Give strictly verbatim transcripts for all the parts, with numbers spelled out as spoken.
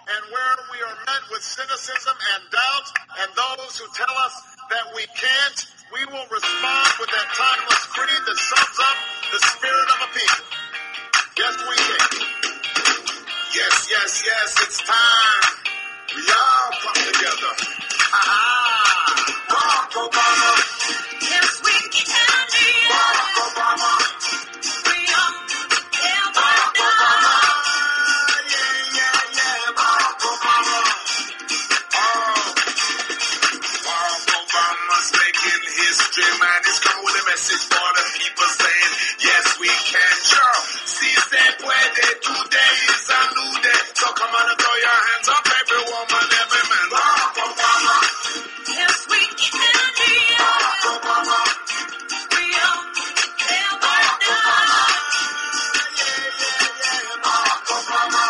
And where we are met with cynicism and doubt, and those who tell us that we can't, we will respond with that timeless creed that sums up the spirit of a people. Yes, we can. Yes, yes, yes, it's time. We all come together. Ha-ha! Barack Obama. Yes, we can. Barack Obama. We all can. Barack Obama. Yeah, yeah, yeah. Barack Obama. Oh. Barack Obama's making history, man. He's coming with a message for the people saying, yes, we can. Sure. Si se puede, today is a new day. So come on and throw your hands up, every woman, every man. Barack Obama. Yes, we can. Barack Obama. We all can. Barack Obama. Yeah, yeah, yeah. Barack Obama.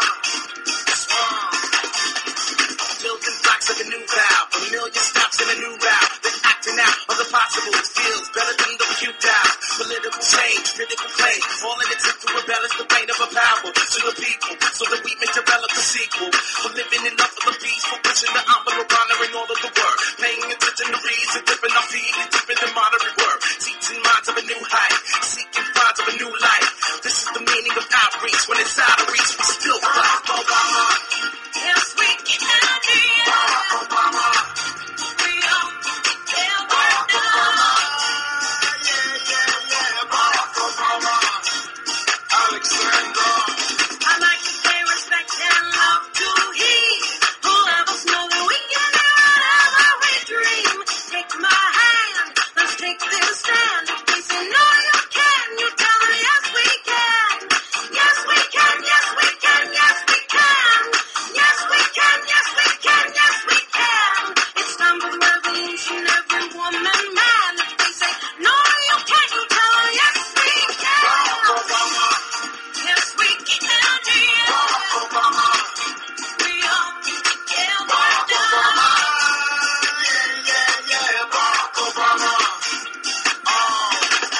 Building blocks like a new valve, a million stops in a new route. Then acting out of the possible feels better than the futile. Political change, critical claim, all in attempt to embellish the reign of a power to the people, so that we may develop the sequel. We're living enough of the beast, for pushing the envelope, honoring all of the work, paying attention to reason, dipping our feet and deep in the moderate work, teaching minds of a new height, seeking finds of a new life. This is the meaning of outreach. When it's out of reach, we still fight. Obama. Yes, we can. Barack Obama. We all can. Barack Obama. Yeah, yeah, yeah. Barack Obama. Alexander. I like to pay respect and love to he who let us know that we can do whatever we dream. Take my hand, let's take this stand. If they say no, you can, you tell them yes, we can. Yes, we can, yes, we can, yes, we can. Yes, we can, yes, we can, yes, we can. It's time for the revolution, every woman, man. If they say no, you can't, you tell them yes, we can. Barack Obama. Yes, we can. Barack Obama. We all can. Barack Obama. Yeah, yeah, yeah. Barack Obama. Oh.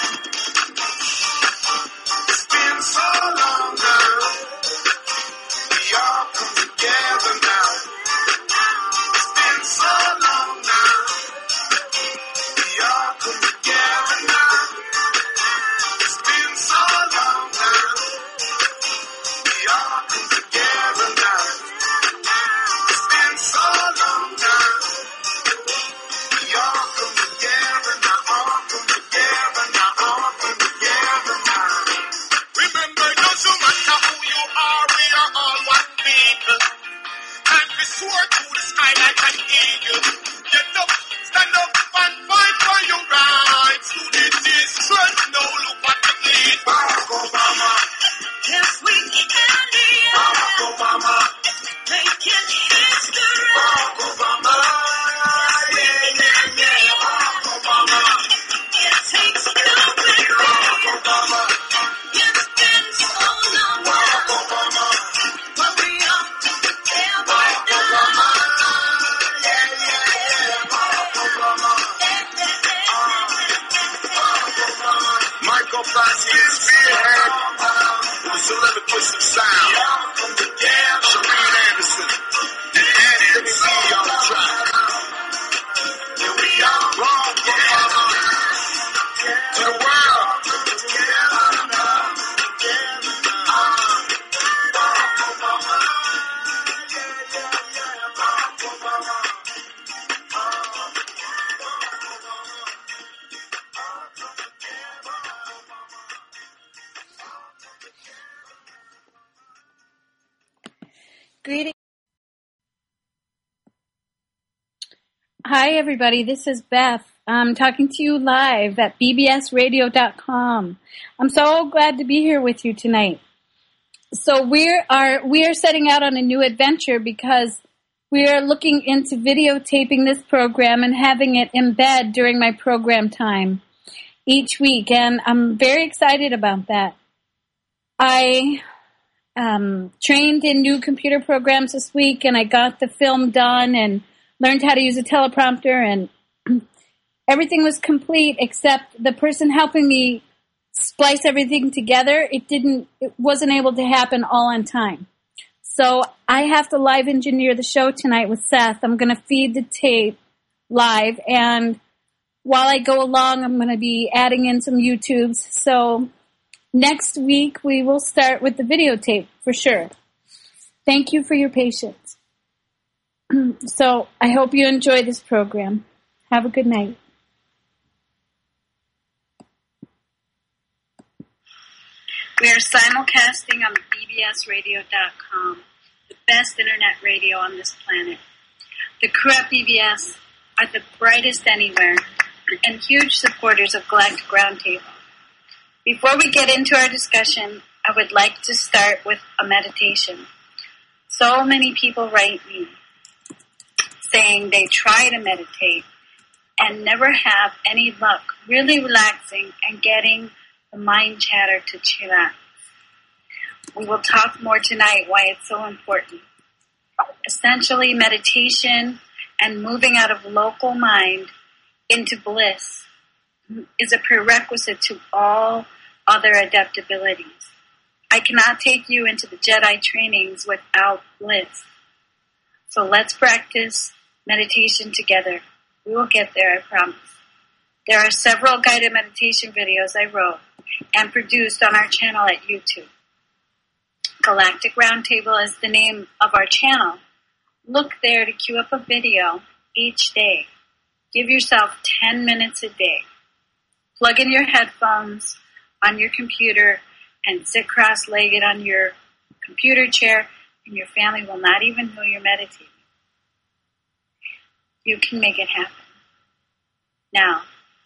It's been so long now. We all come together now. It's been so long now. We all come together now. It's been so long now. We all come together now. It's been so long now. We all come together now. All come together now. All come together now. Remember, it doesn't matter who you are. We are all one people. And we soar to the sky like an eagle. Get up, stand up, and fight for your rights. Who did this? Trust no, look what you need. Barack Obama. Yes, we can. Barack Obama. Making history. Barack Obama. Yeah, yeah, yeah. Barack Obama. It takes two Barack Obama. It's been so long Barack now, Obama. but we all can. Barack Obama. Yeah, yeah, yeah. Barack Obama. Michael Blasquez here. The soliloquist of sound. Shereen Anderson. And Anthony Lee on the track. Here we are. Barack Obama. To the world. Barack Obama. Yeah, yeah, yeah. Barack Obama. Greetings. Hi, everybody. This is Beth. I'm talking to you live at b b s radio dot com. I'm so glad to be here with you tonight. So we are we are setting out on a new adventure because we are looking into videotaping this program and having it embed during my program time each week, and I'm very excited about that. I um, trained in new computer programs this week, and I got the film done and learned how to use a teleprompter, and everything was complete except the person helping me splice everything together. It didn't, it wasn't able to happen all on time. So I have to live engineer the show tonight with Seth. I'm going to feed the tape live, and while I go along, I'm going to be adding in some YouTubes. So next week, we will start with the videotape for sure. Thank you for your patience. So I hope you enjoy this program. Have a good night. We are simulcasting on B B S radio dot com, the best internet radio on this planet. The crew at B B S are the brightest anywhere and huge supporters of Galactic Roundtable. Before we get into our discussion, I would like to start with a meditation. So many people write me saying they try to meditate and never have any luck really relaxing and getting the mind chatter to chillax. We will talk more tonight why it's so important. Essentially, meditation and moving out of local mind into bliss is a prerequisite to all other adaptabilities. I cannot take you into the Jedi trainings without bliss. So let's practice meditation together. We will get there, I promise. There are several guided meditation videos I wrote and produced on our channel at YouTube. Galactic Roundtable is the name of our channel. Look there to queue up a video each day. Give yourself ten minutes a day. Plug in your headphones on your computer and sit cross-legged on your computer chair, and your family will not even know you're meditating. You can make it happen. Now,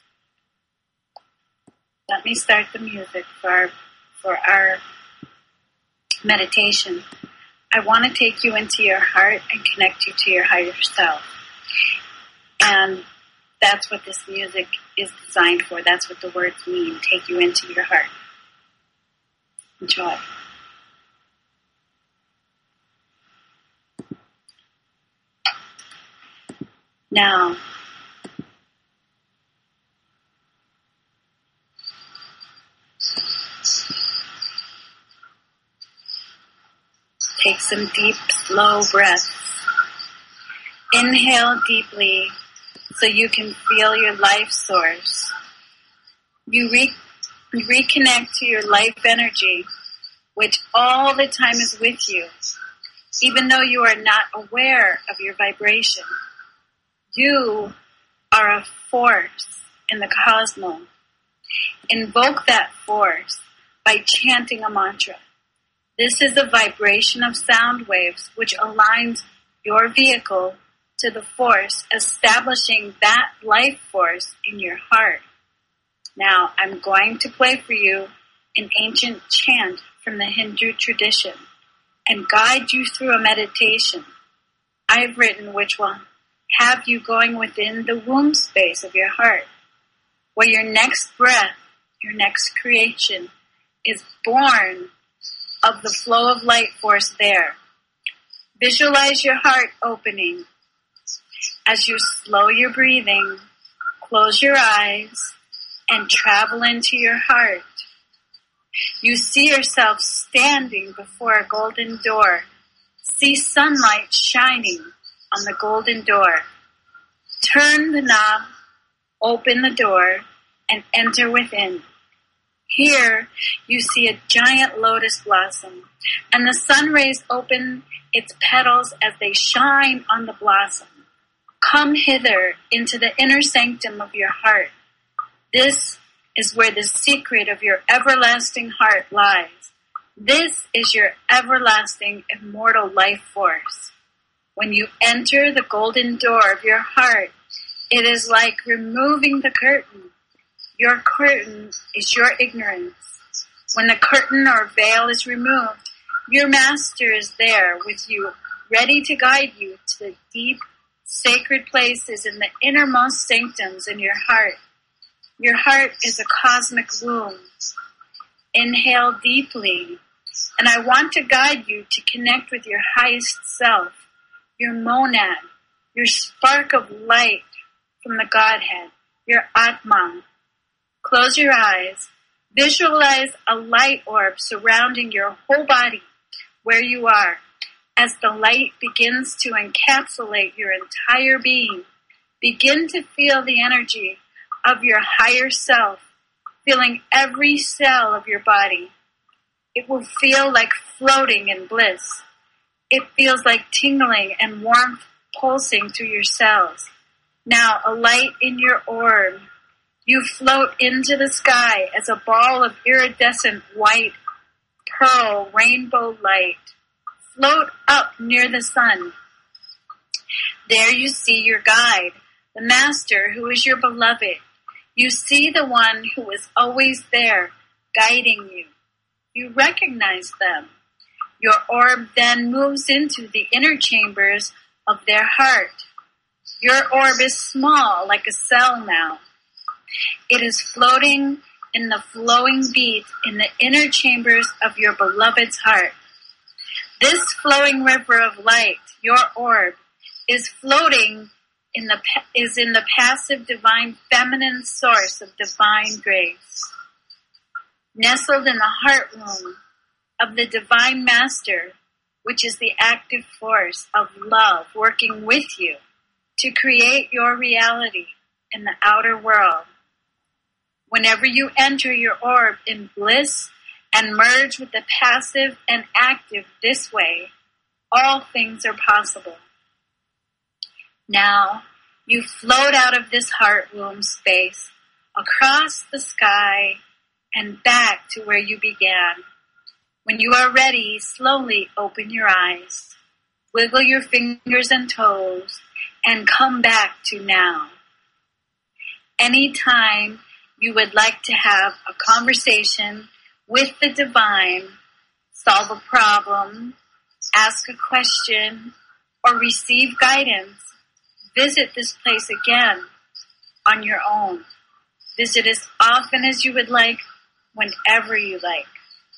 let me start the music for our, for our meditation. I want to take you into your heart and connect you to your higher self. And that's what this music is designed for. That's what the words mean. Take you into your heart. Enjoy. Now, take some deep, slow breaths. Inhale deeply so you can feel your life source. You re- reconnect to your life energy, which all the time is with you, even though you are not aware of your vibration. You are a force in the cosmos. Invoke that force by chanting a mantra. This is the vibration of sound waves which aligns your vehicle to the force, establishing that life force in your heart. Now, I'm going to play for you an ancient chant from the Hindu tradition and guide you through a meditation I've written which will have you going within the womb space of your heart, where your next breath, your next creation, is born of the flow of light force there. Visualize your heart opening. As you slow your breathing, close your eyes and travel into your heart. You see yourself standing before a golden door. See sunlight shining on the golden door. Turn the knob, open the door, and enter within. Here, you see a giant lotus blossom, and the sun rays open its petals as they shine on the blossom. Come hither into the inner sanctum of your heart. This is where the secret of your everlasting heart lies. This is your everlasting immortal life force. When you enter the golden door of your heart, it is like removing the curtain. Your curtain is your ignorance. When the curtain or veil is removed, your master is there with you, ready to guide you to the deep, sacred places in the innermost sanctums in your heart. Your heart is a cosmic womb. Inhale deeply, and I want to guide you to connect with your highest self, your monad, your spark of light from the Godhead, your Atman. Close your eyes. Visualize a light orb surrounding your whole body where you are. As the light begins to encapsulate your entire being, begin to feel the energy of your higher self, filling every cell of your body. It will feel like floating in bliss. It feels like tingling and warmth pulsing through your cells. Now, a light in your orb. You float into the sky as a ball of iridescent white, pearl, rainbow light. Float up near the sun. There you see your guide, the master who is your beloved. You see the one who is always there, guiding you. You recognize them. Your orb then moves into the inner chambers of their heart. Your orb is small, like a cell now. It is floating in the flowing beat in the inner chambers of your beloved's heart. This flowing river of light, your orb, is floating in the is in the passive divine feminine source of divine grace. Nestled in the heart womb of the divine master, which is the active force of love working with you to create your reality in the outer world. Whenever you enter your orb in bliss and merge with the passive and active this way, all things are possible. Now, you float out of this heart womb space, across the sky, and back to where you began. When you are ready, slowly open your eyes, wiggle your fingers and toes, and come back to now. Anytime you would like to have a conversation with the divine, solve a problem, ask a question, or receive guidance, visit this place again on your own. Visit as often as you would like, whenever you like.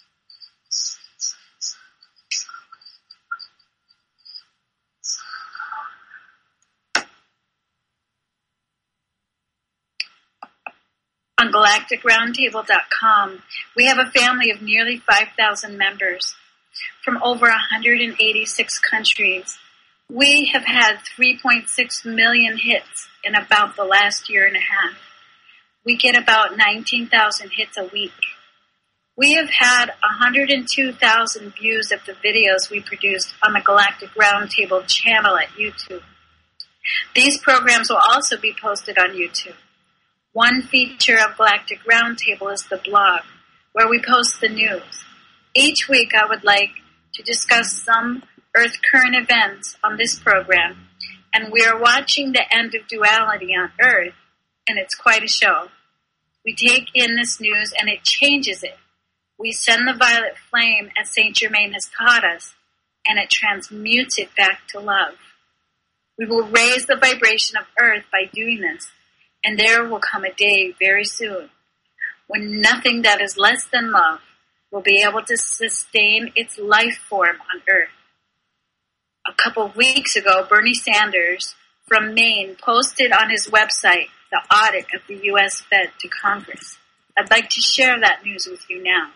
On galactic roundtable dot com, we have a family of nearly five thousand members from over one hundred eighty-six countries. We have had three point six million hits in about the last year and a half. We get about nineteen thousand hits a week. We have had one hundred two thousand views of the videos we produced on the Galactic Roundtable channel at YouTube. These programs will also be posted on YouTube. One feature of Galactic Roundtable is the blog, where we post the news. Each week I would like to discuss some Earth current events on this program, and we are watching the end of duality on Earth, and it's quite a show. We take in this news and it changes it. We send the violet flame as Saint Germain has taught us, and it transmutes it back to love. We will raise the vibration of Earth by doing this. And there will come a day very soon when nothing that is less than love will be able to sustain its life form on Earth. A couple of weeks ago, Bernie Sanders from Maine posted on his website the audit of the U S Fed to Congress. I'd like to share that news with you now.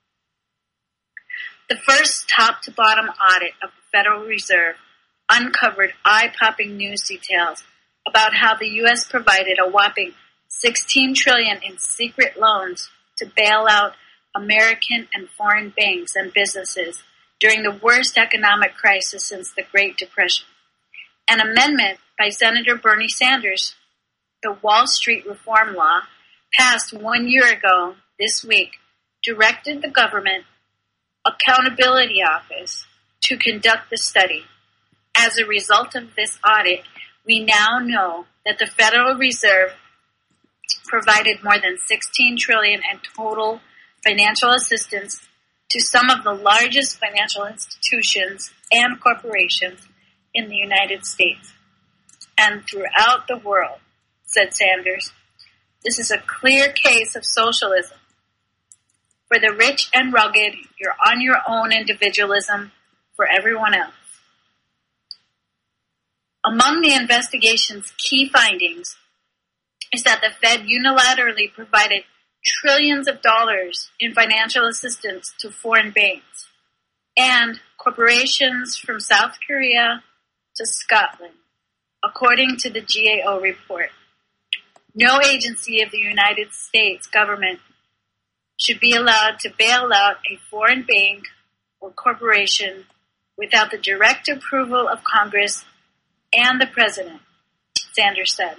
The first top-to-bottom audit of the Federal Reserve uncovered eye-popping news details about how the U S provided a whopping sixteen trillion dollars in secret loans to bail out American and foreign banks and businesses during the worst economic crisis since the Great Depression. An amendment by Senator Bernie Sanders, the Wall Street Reform Law, passed one year ago this week, directed the Government Accountability Office to conduct the study. As a result of this audit, we now know that the Federal Reserve provided more than sixteen trillion dollars in total financial assistance to some of the largest financial institutions and corporations in the United States and throughout the world, said Sanders. This is a clear case of socialism. For the rich and rugged, you're on your own individualism for everyone else. Among the investigation's key findings is that the Fed unilaterally provided trillions of dollars in financial assistance to foreign banks. and corporations from South Korea to Scotland, according to the G A O report. No agency of the United States government should be allowed to bail out a foreign bank or corporation without the direct approval of Congress and the President, Sanders said.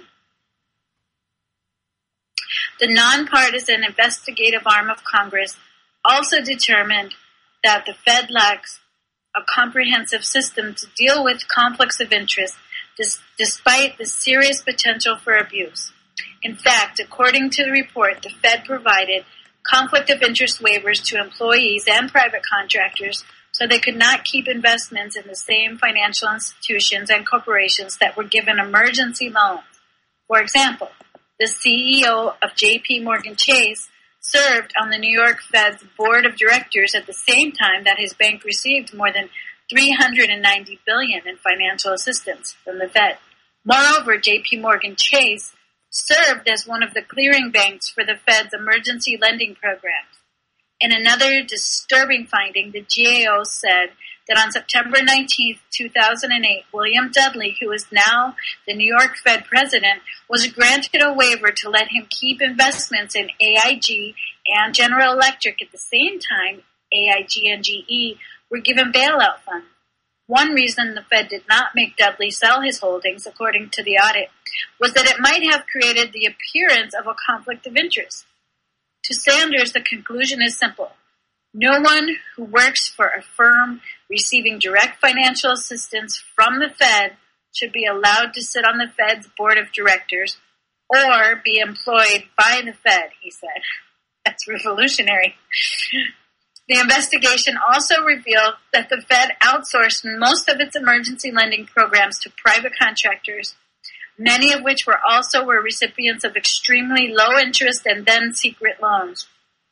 The nonpartisan investigative arm of Congress also determined that the Fed lacks a comprehensive system to deal with conflicts of interest dis- despite the serious potential for abuse. In fact, according to the report, the Fed provided conflict of interest waivers to employees and private contractors so they could not keep investments in the same financial institutions and corporations that were given emergency loans. For example, the C E O of J P Morgan Chase served on the New York Fed's board of directors at the same time that his bank received more than three hundred ninety billion dollars in financial assistance from the Fed. Moreover, J P Morgan Chase served as one of the clearing banks for the Fed's emergency lending programs. In another disturbing finding, the G A O said that on September nineteenth, two thousand eight, William Dudley, who is now the New York Fed president, was granted a waiver to let him keep investments in A I G and General Electric. At the same time, A I G and G E were given bailout funds. One reason the Fed did not make Dudley sell his holdings, according to the audit, was that it might have created the appearance of a conflict of interest. To Sanders, the conclusion is simple. No one who works for a firm receiving direct financial assistance from the Fed should be allowed to sit on the Fed's board of directors or be employed by the Fed, he said. That's revolutionary. The investigation also revealed that the Fed outsourced most of its emergency lending programs to private contractors, many of which were also were recipients of extremely low interest and then secret loans.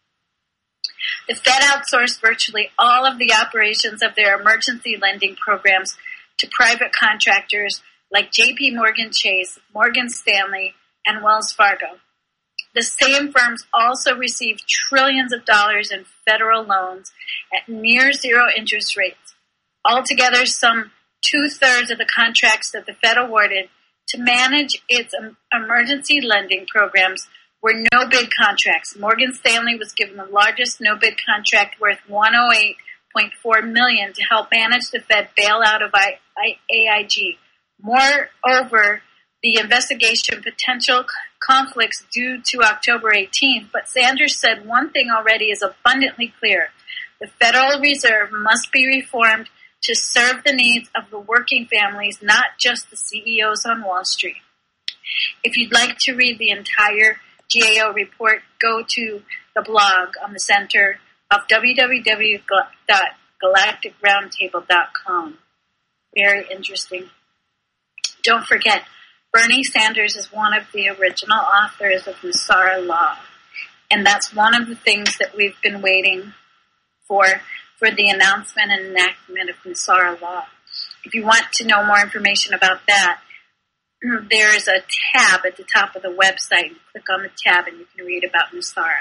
The Fed outsourced virtually all of the operations of their emergency lending programs to private contractors like J P Morgan Chase, Morgan Stanley, and Wells Fargo. The same firms also received trillions of dollars in federal loans at near zero interest rates. Altogether, some two-thirds of the contracts that the Fed awarded to manage its emergency lending programs were no-bid contracts. Morgan Stanley was given the largest no-bid contract worth one hundred eight point four million dollars to help manage the Fed bailout of A I G. Moreover, the investigation potential conflicts due to October eighteenth, but Sanders said one thing already is abundantly clear. The Federal Reserve must be reformed to serve the needs of the working families, not just the C E Os on Wall Street. If you'd like to read the entire G A O report, go to the blog on the center of w w w dot galactic roundtable dot com. Very interesting. Don't forget, Bernie Sanders is one of the original authors of NESARA Law, and that's one of the things that we've been waiting for, for the announcement and enactment of NESARA Law. If you want to know more information about that, there is a tab at the top of the website. You click on the tab and you can read about NESARA.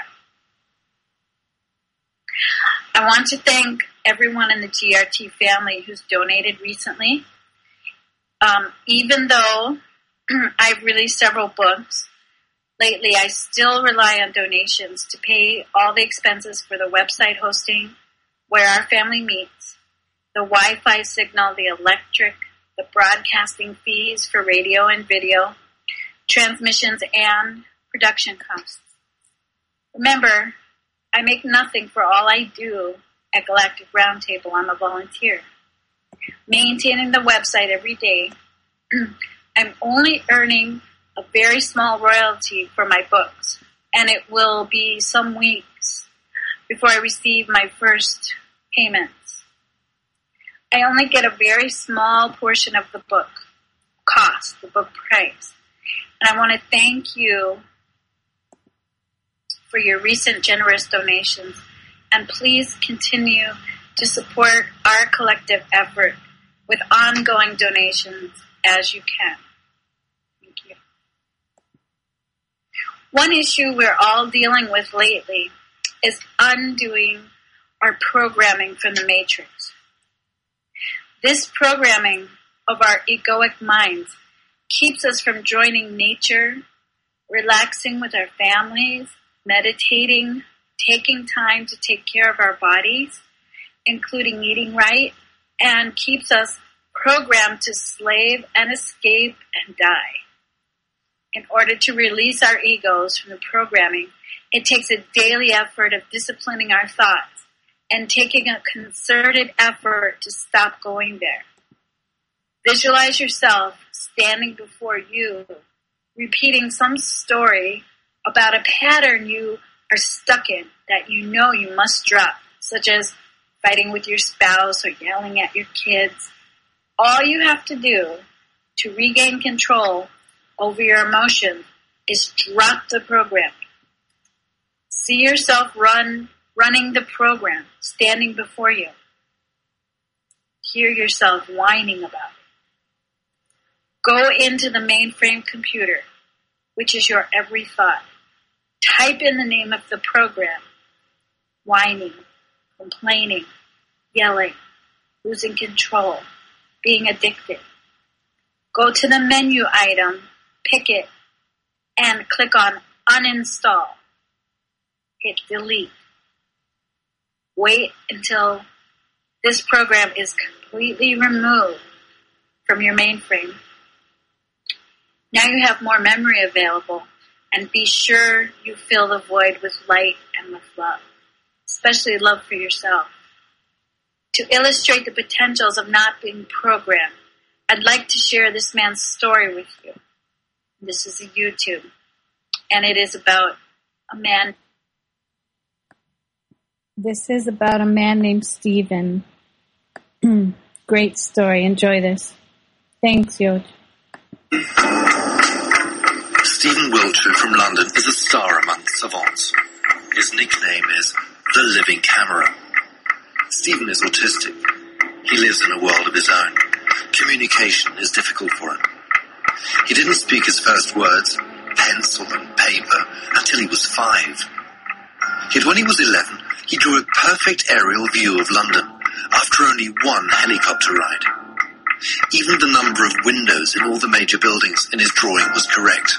I want to thank everyone in the G R T family who's donated recently. Um, even though I've released several books, lately I still rely on donations to pay all the expenses for the website hosting, where our family meets, the Wi-Fi signal, the electric, the broadcasting fees for radio and video, transmissions, and production costs. Remember, I make nothing for all I do at Galactic Roundtable. I'm a volunteer. Maintaining the website every day, I'm only earning a very small royalty for my books, and it will be some weeks before I receive my first payments. I only get a very small portion of the book cost, the book price. And I want to thank you for your recent generous donations, and please continue to support our collective effort with ongoing donations as you can. Thank you. One issue we're all dealing with lately is undoing our programming from the Matrix. This programming of our egoic minds keeps us from joining nature, relaxing with our families, meditating, taking time to take care of our bodies, including eating right, and keeps us programmed to slave and escape and die. In order to release our egos from the programming, it takes a daily effort of disciplining our thoughts and taking a concerted effort to stop going there. Visualize yourself standing before you, repeating some story about a pattern you are stuck in that you know you must drop, such as fighting with your spouse or yelling at your kids. All you have to do to regain control over your emotions is drop the program. See yourself run, running the program, standing before you. Hear yourself whining about it. Go into the mainframe computer, which is your every thought. Type in the name of the program. Whining, complaining, yelling, losing control, being addicted. Go to the menu item, pick it, and click on uninstall. Hit delete. Wait until this program is completely removed from your mainframe. Now you have more memory available, and be sure you fill the void with light and with love, especially love for yourself. To illustrate the potentials of not being programmed, I'd like to share this man's story with you. This is a YouTube, and it is about a man. This is about a man named Stephen. Great story. Enjoy this. Thanks, Yod. Stephen Wiltshire from London is a star among savants. His nickname is The Living Camera. Stephen is autistic. He lives in a world of his own. Communication is difficult for him. He didn't speak his first words, pencil and paper, until he was five. Yet when he was eleven, he drew a perfect aerial view of London after only one helicopter ride. Even the number of windows in all the major buildings in his drawing was correct.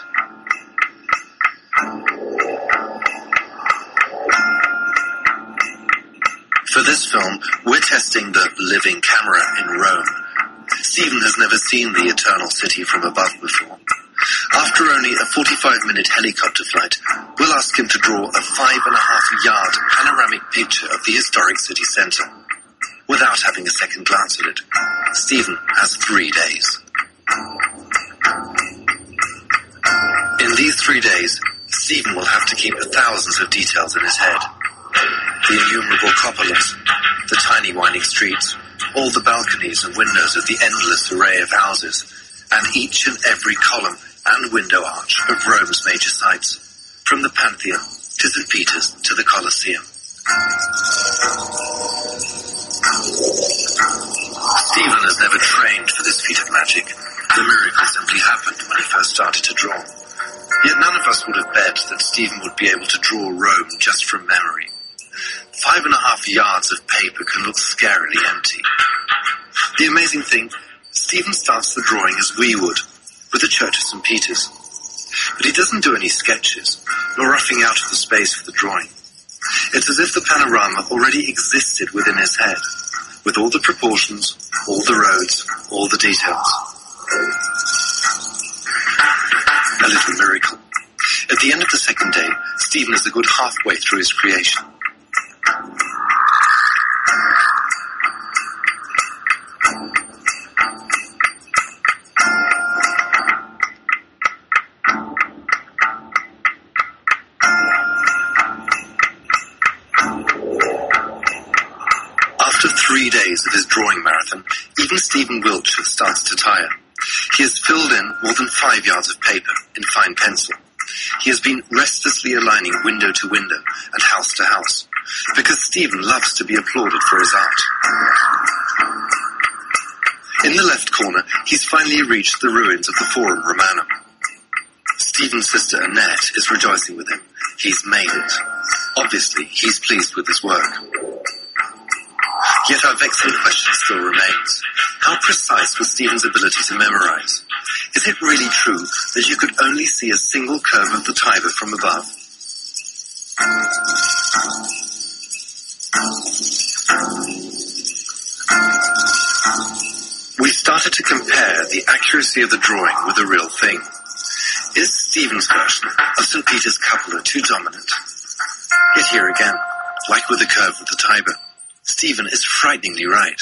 For this film, we're testing the living camera in Rome. Stephen has never seen the Eternal City from above before. After only a forty-five minute helicopter flight, we'll ask him to draw a five and a half yard panoramic picture of the historic city centre. Without having a second glance at it, Stephen has three days. In these three days, Stephen will have to keep thousands of details in his head. The innumerable cupolas, the tiny winding streets, all the balconies and windows of the endless array of houses, and each and every column and window arch of Rome's major sites, from the Pantheon to Saint Peter's to the Colosseum. Stephen has never trained for this feat of magic. The miracle simply happened when he first started to draw. Yet none of us would have bet that Stephen would be able to draw Rome just from memory. Five and a half yards of paper can look scarily empty. The amazing thing, Stephen starts the drawing as we would, with the Church of Saint Peter's. But he doesn't do any sketches, nor roughing out of the space for the drawing. It's as if the panorama already existed within his head, with all the proportions, all the roads, all the details. A little miracle. At the end of the second day, Stephen is a good halfway through his creation. After three days of his drawing marathon, even Stephen Wiltshire starts to tire. He has filled in more than five yards of paper in fine pencil. He has been restlessly aligning window to window and house to house, because Stephen loves to be applauded for his art. In the left corner, he's finally reached the ruins of the Forum Romanum. Stephen's sister Annette is rejoicing with him. He's made it. Obviously, he's pleased with his work. Yet our vexing question still remains. How precise was Stephen's ability to memorize? Is it really true that you could only see a single curve of the Tiber from above? We started to compare the accuracy of the drawing with the real thing. Is Stephen's version of Saint Peter's cupola too dominant? Yet here again, like with the curve of the Tiber, Stephen is frighteningly right.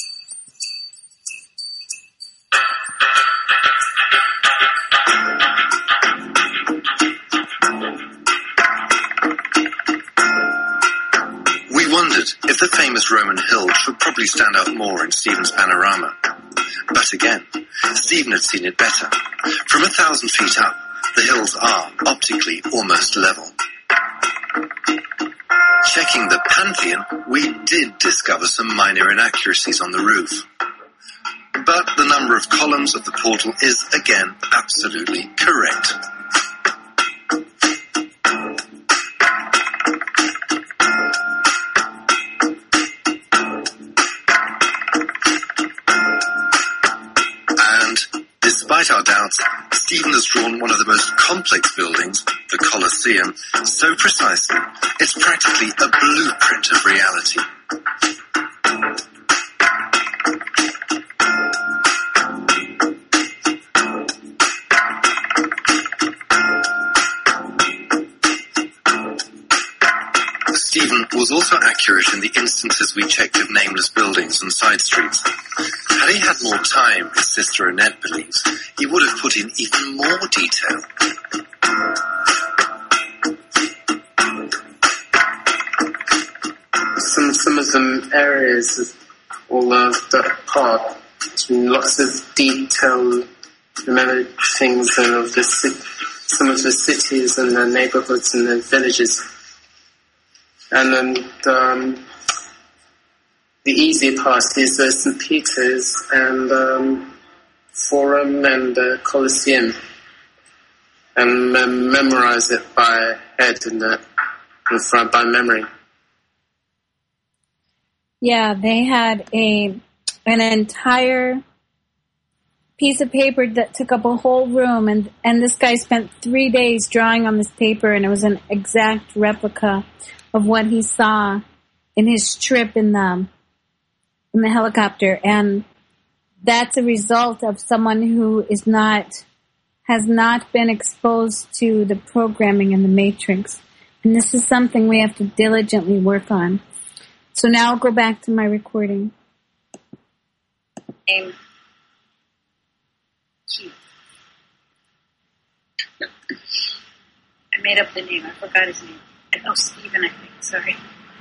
We wondered if the famous Roman hills should probably stand out more in Stephen's panorama. But again, Stephen had seen it better. From a thousand feet up, the hills are, optically, almost level. Checking the Pantheon, we did discover some minor inaccuracies on the roof. But the number of columns of the portal is, again, absolutely correct. Despite our doubts, Stephen has drawn one of the most complex buildings, the Colosseum, so precisely, it's practically a blueprint of reality. Stephen was also accurate in the instances we checked of nameless buildings and side streets. Had he had more time, his sister Annette believes, he would have put in even more detail. Some some of the areas all of the park, lots of detail, remember things of the some of the cities and the neighborhoods and the villages. And then um, the easier part is uh, Saint Peter's and um, Forum and the uh, Colosseum, and um, memorize it by head and, uh, and front by memory. Yeah, they had a an entire piece of paper that took up a whole room, and, and this guy spent three days drawing on this paper, and it was an exact replica of what he saw in his trip in the in the helicopter. And that's a result of someone who is not has not been exposed to the programming in the Matrix. And this is something we have to diligently work on. So now I'll go back to my recording. Name. I made up the name. I forgot his name. Oh, Stephen, I think. Sorry.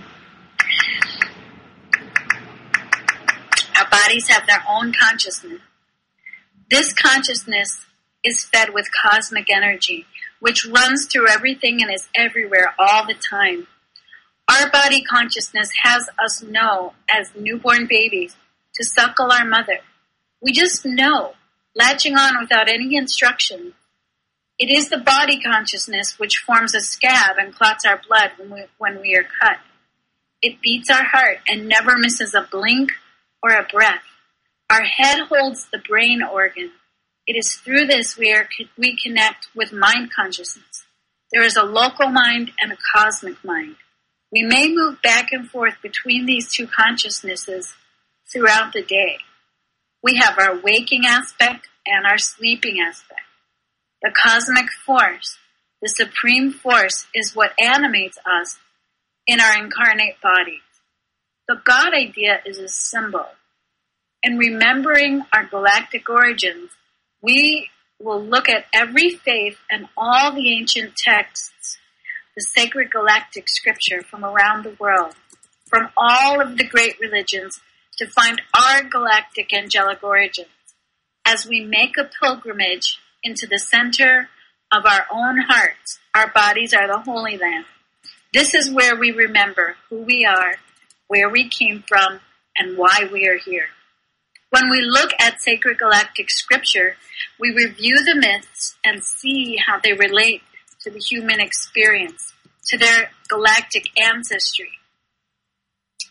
Our bodies have their own consciousness. This consciousness is fed with cosmic energy, which runs through everything and is everywhere all the time. Our body consciousness has us know, as newborn babies, to suckle our mother. We just know, latching on without any instruction. It is the body consciousness which forms a scab and clots our blood when we, when we are cut. It beats our heart and never misses a blink or a breath. Our head holds the brain organ. It is through this we are we connect with mind consciousness. There is a local mind and a cosmic mind. We may move back and forth between these two consciousnesses throughout the day. We have our waking aspect and our sleeping aspect. The cosmic force, the supreme force, is what animates us in our incarnate bodies. The God idea is a symbol. In remembering our galactic origins, we will look at every faith and all the ancient texts, the sacred galactic scripture from around the world, from all of the great religions, to find our galactic angelic origins. As we make a pilgrimage into the center of our own hearts, our bodies are the Holy Land. This is where we remember who we are, where we came from, and why we are here. When we look at sacred galactic scripture, we review the myths and see how they relate to the human experience, to their galactic ancestry.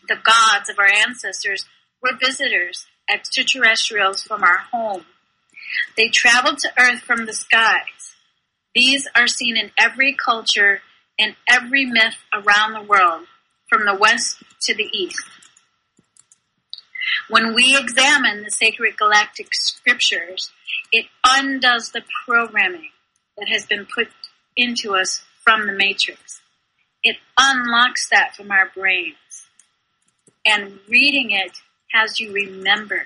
The gods of our ancestors were visitors, extraterrestrials from our home. They traveled to Earth from the skies. These are seen in every culture and every myth around the world, from the west to the east. When we examine the sacred galactic scriptures, it undoes the programming that has been put into us from the Matrix. It unlocks that from our brains. And reading it has you remember.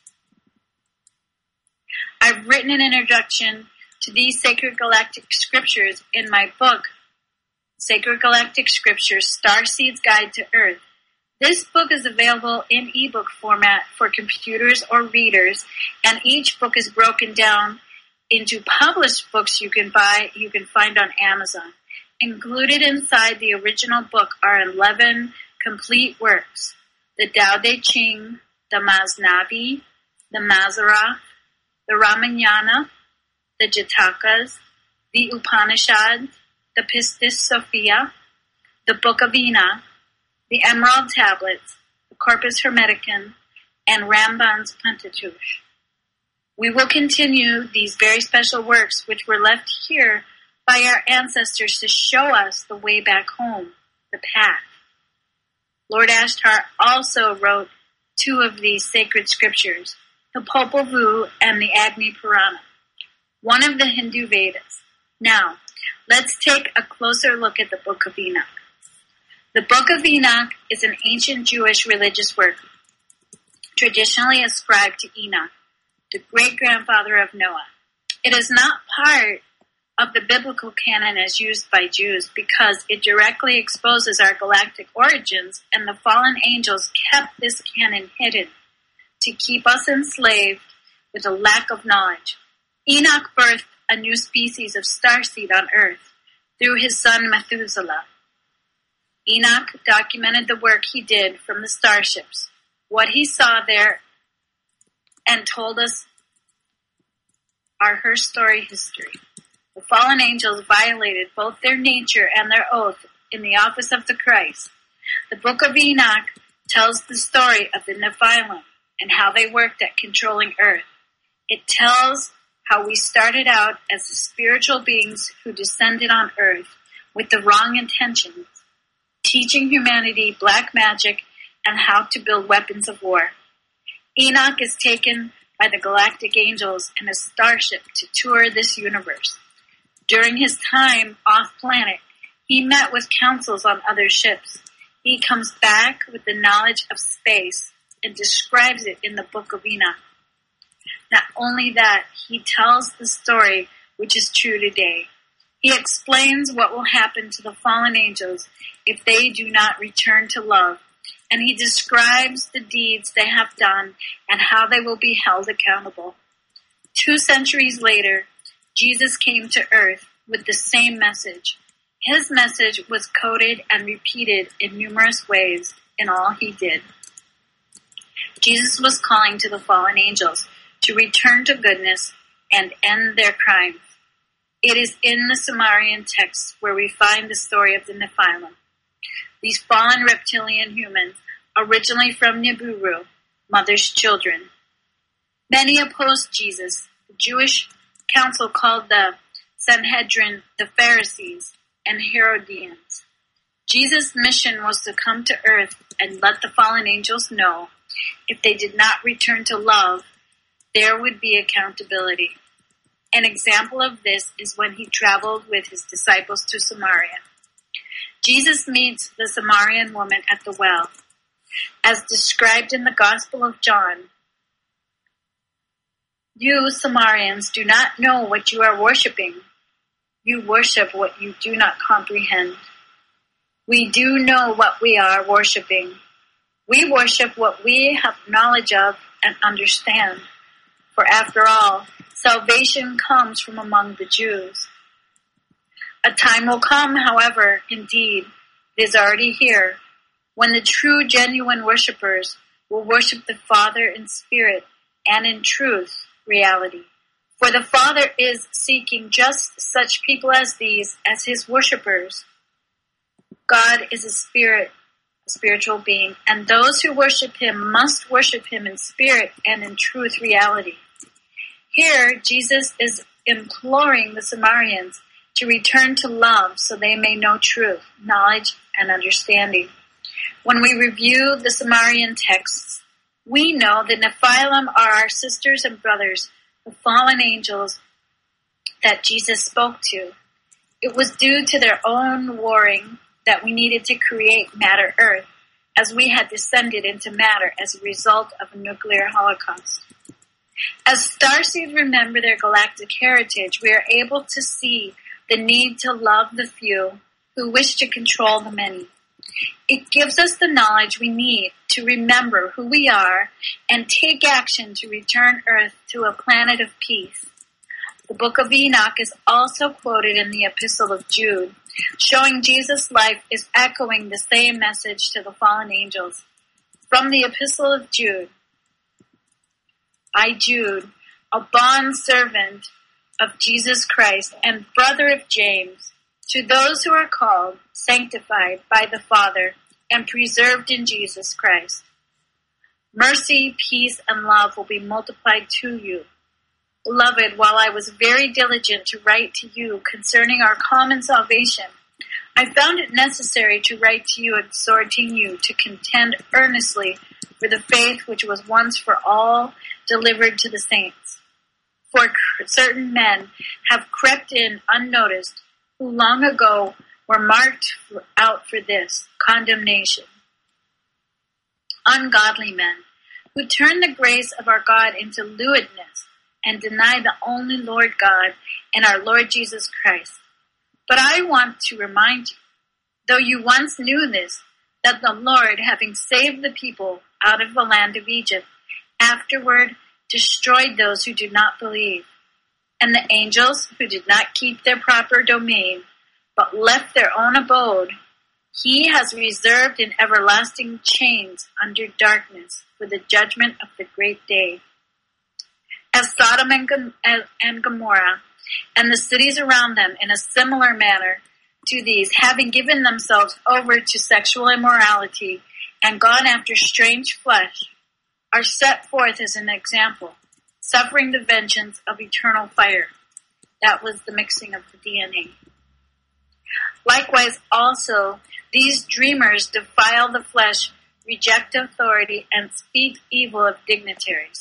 I've written an introduction to these sacred galactic scriptures in my book, Sacred Galactic Scriptures, Starseed's Guide to Earth. This book is available in ebook format for computers or readers, and each book is broken down into published books you can buy, you can find on Amazon. Included inside the original book are eleven complete works: the Tao Te Ching, the Masnavi, the Mazara, the Ramayana, the Jatakas, the Upanishads, the Pistis Sophia, the Book of Enoch, the Emerald Tablets, the Corpus Hermeticum, and Ramban's Pentateuch. We will continue these very special works which were left here by our ancestors to show us the way back home, the path. Lord Ashtar also wrote two of these sacred scriptures, the Popol Vuh and the Agni Purana, one of the Hindu Vedas. Now, let's take a closer look at the Book of Enoch. The Book of Enoch is an ancient Jewish religious work, traditionally ascribed to Enoch, the great-grandfather of Noah. It is not part of the biblical canon as used by Jews because it directly exposes our galactic origins, and the fallen angels kept this canon hidden to keep us enslaved with a lack of knowledge. Enoch birthed a new species of starseed on Earth through his son Methuselah. Enoch documented the work he did from the starships, what he saw there, and told us our her story history. The fallen angels violated both their nature and their oath in the office of the Christ. The Book of Enoch tells the story of the Nephilim and how they worked at controlling Earth. It tells how we started out as spiritual beings who descended on Earth with the wrong intentions, teaching humanity black magic and how to build weapons of war. Enoch is taken by the galactic angels in a starship to tour this universe. During his time off-planet, he met with councils on other ships. He comes back with the knowledge of space and describes it in the Book of Enoch. Not only that, he tells the story which is true today. He explains what will happen to the fallen angels if they do not return to love, and he describes the deeds they have done and how they will be held accountable. Two centuries later, Jesus came to Earth with the same message. His message was coded and repeated in numerous ways in all he did. Jesus was calling to the fallen angels to return to goodness and end their crimes. It is in the Sumerian texts where we find the story of the Nephilim. These fallen reptilian humans, originally from Nibiru, mother's children. Many opposed Jesus. The Jewish council called the Sanhedrin the Pharisees and Herodians. Jesus' mission was to come to Earth and let the fallen angels know if they did not return to love, there would be accountability. An example of this is when he traveled with his disciples to Samaria. Jesus meets the Samaritan woman at the well. As described in the Gospel of John, "You Samaritans do not know what you are worshiping. You worship what you do not comprehend. We do know what we are worshiping. We worship what we have knowledge of and understand. For after all, salvation comes from among the Jews. A time will come, however, indeed, it is already here, when the true, genuine worshippers will worship the Father in spirit and in truth, reality. For the Father is seeking just such people as these as his worshippers. God is a spirit. spiritual being, and those who worship him must worship him in spirit and in truth reality. Here, Jesus is imploring the Samaritans to return to love so they may know truth, knowledge, and understanding. When we review the Samaritan texts, we know the Nephilim are our sisters and brothers, the fallen angels that Jesus spoke to. It was due to their own warring that we needed to create matter Earth, as we had descended into matter as a result of a nuclear holocaust. As starseeds remember their galactic heritage, we are able to see the need to love the few who wish to control the many. It gives us the knowledge we need to remember who we are and take action to return Earth to a planet of peace. The book of Enoch is also quoted in the Epistle of Jude, showing Jesus' life is echoing the same message to the fallen angels. From the Epistle of Jude, I, Jude, a bondservant of Jesus Christ and brother of James, to those who are called, sanctified by the Father, and preserved in Jesus Christ. Mercy, peace, and love will be multiplied to you. Beloved, while I was very diligent to write to you concerning our common salvation, I found it necessary to write to you exhorting you to contend earnestly for the faith which was once for all delivered to the saints. For certain men have crept in unnoticed, who long ago were marked out for this, condemnation. Ungodly men, who turn the grace of our God into lewdness, and deny the only Lord God and our Lord Jesus Christ. But I want to remind you, though you once knew this, that the Lord, having saved the people out of the land of Egypt, afterward destroyed those who did not believe, and the angels who did not keep their proper domain, but left their own abode, he has reserved in everlasting chains under darkness for the judgment of the great day. As Sodom and Gomorrah and the cities around them in a similar manner to these, having given themselves over to sexual immorality and gone after strange flesh, are set forth as an example, suffering the vengeance of eternal fire. That was the mixing of the D N A. Likewise also, these dreamers defile the flesh, reject authority, and speak evil of dignitaries.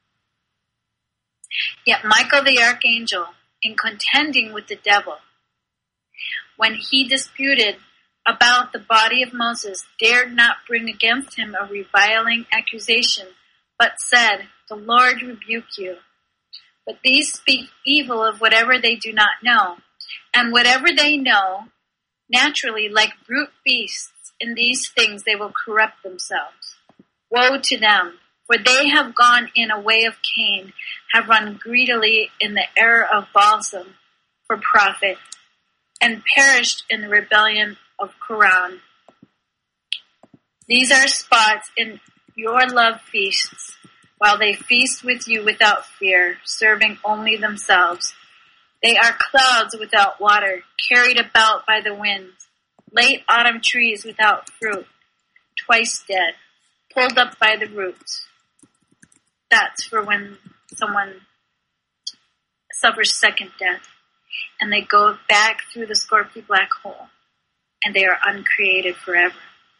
Yet Michael the archangel, in contending with the devil, when he disputed about the body of Moses, dared not bring against him a reviling accusation, but said, "The Lord rebuke you." But these speak evil of whatever they do not know, and whatever they know, naturally, like brute beasts, in these things they will corrupt themselves. Woe to them! For they have gone in a way of Cain, have run greedily in the error of Balaam for profit, and perished in the rebellion of Korah. These are spots in your love feasts, while they feast with you without fear, serving only themselves. They are clouds without water, carried about by the winds, late autumn trees without fruit, twice dead, pulled up by the roots. That's for when someone suffers second death, and they go back through the Scorpio black hole, and they are uncreated forever.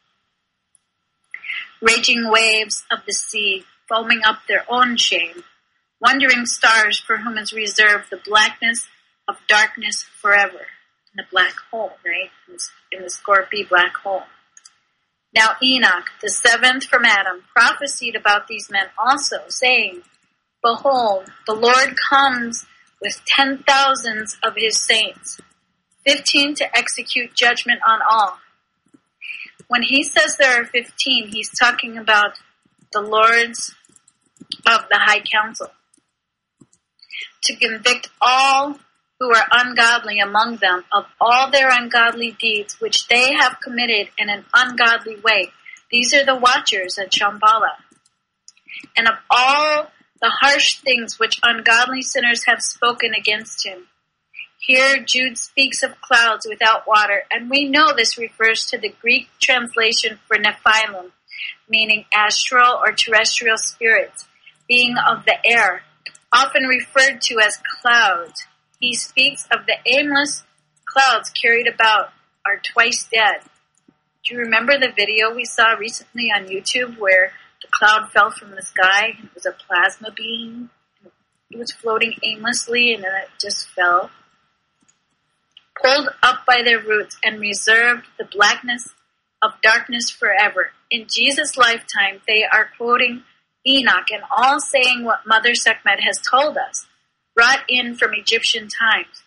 Raging waves of the sea, foaming up their own shame, wandering stars for whom is reserved the blackness of darkness forever. In the black hole, right? In the Scorpio black hole. Now Enoch, the seventh from Adam, prophesied about these men also, saying, "Behold, the Lord comes with ten thousands of his saints, fifteen to execute judgment on all." When he says there are fifteen, he's talking about the lords of the high council, to convict all who are ungodly among them of all their ungodly deeds which they have committed in an ungodly way. These are the watchers at Shambhala. And of all the harsh things which ungodly sinners have spoken against him. Here Jude speaks of clouds without water, and we know this refers to the Greek translation for Nephilim, meaning astral or terrestrial spirits, being of the air, often referred to as clouds. He speaks of the aimless clouds carried about, are twice dead. Do you remember the video we saw recently on YouTube where the cloud fell from the sky and it was a plasma beam? It was floating aimlessly and then it just fell. Pulled up by their roots and reserved the blackness of darkness forever. In Jesus' lifetime, they are quoting Enoch and all saying what Mother Sekhmet has told us, brought in from Egyptian times.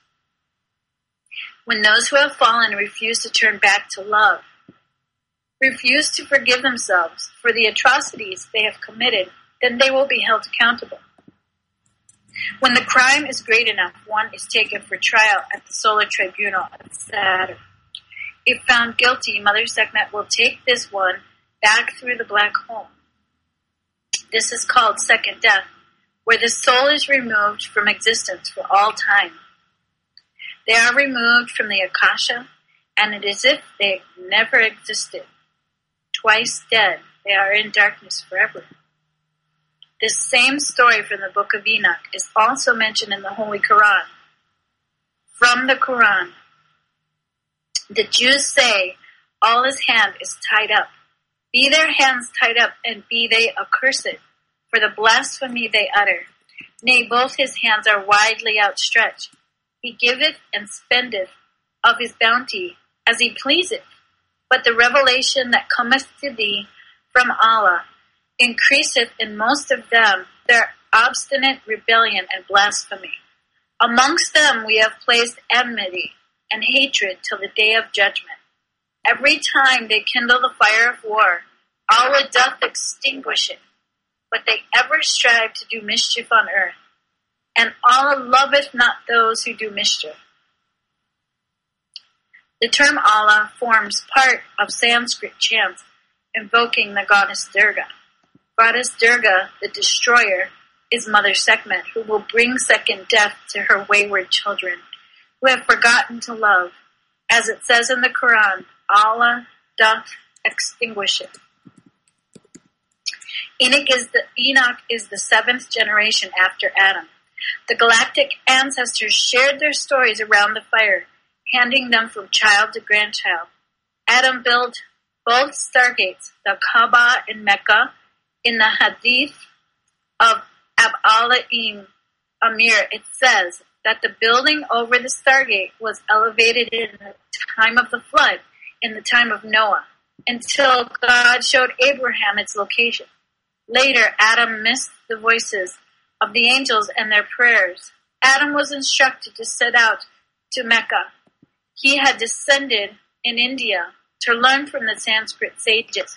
When those who have fallen refuse to turn back to love, refuse to forgive themselves for the atrocities they have committed, then they will be held accountable. When the crime is great enough, one is taken for trial at the solar tribunal of Saturn. If found guilty, Mother Sekhmet will take this one back through the black hole. This is called second death, where the soul is removed from existence for all time. They are removed from the Akasha, and it is as if they never existed. Twice dead, they are in darkness forever. This same story from the book of Enoch is also mentioned in the Holy Quran. From the Quran, the Jews say, all his hand is tied up. Be their hands tied up, and be they accursed, for the blasphemy they utter. Nay, both his hands are widely outstretched. He giveth and spendeth of his bounty as he pleaseth. But the revelation that cometh to thee from Allah increaseth in most of them their obstinate rebellion and blasphemy. Amongst them we have placed enmity and hatred till the day of judgment. Every time they kindle the fire of war, Allah doth extinguish it, but they ever strive to do mischief on earth, and Allah loveth not those who do mischief. The term Allah forms part of Sanskrit chants invoking the goddess Durga. Goddess Durga, the destroyer, is Mother Sekhmet, who will bring second death to her wayward children, who have forgotten to love. As it says in the Quran, Allah doth extinguish it. Enoch is the, Enoch is the seventh generation after Adam. The galactic ancestors shared their stories around the fire, handing them from child to grandchild. Adam built both stargates, the Kaaba in Mecca. In the Hadith of Ab-al-Aim Amir, it says that the building over the stargate was elevated in the time of the flood, in the time of Noah, until God showed Abraham its location. Later, Adam missed the voices of the angels and their prayers. Adam was instructed to set out to Mecca. He had descended in India to learn from the Sanskrit sages,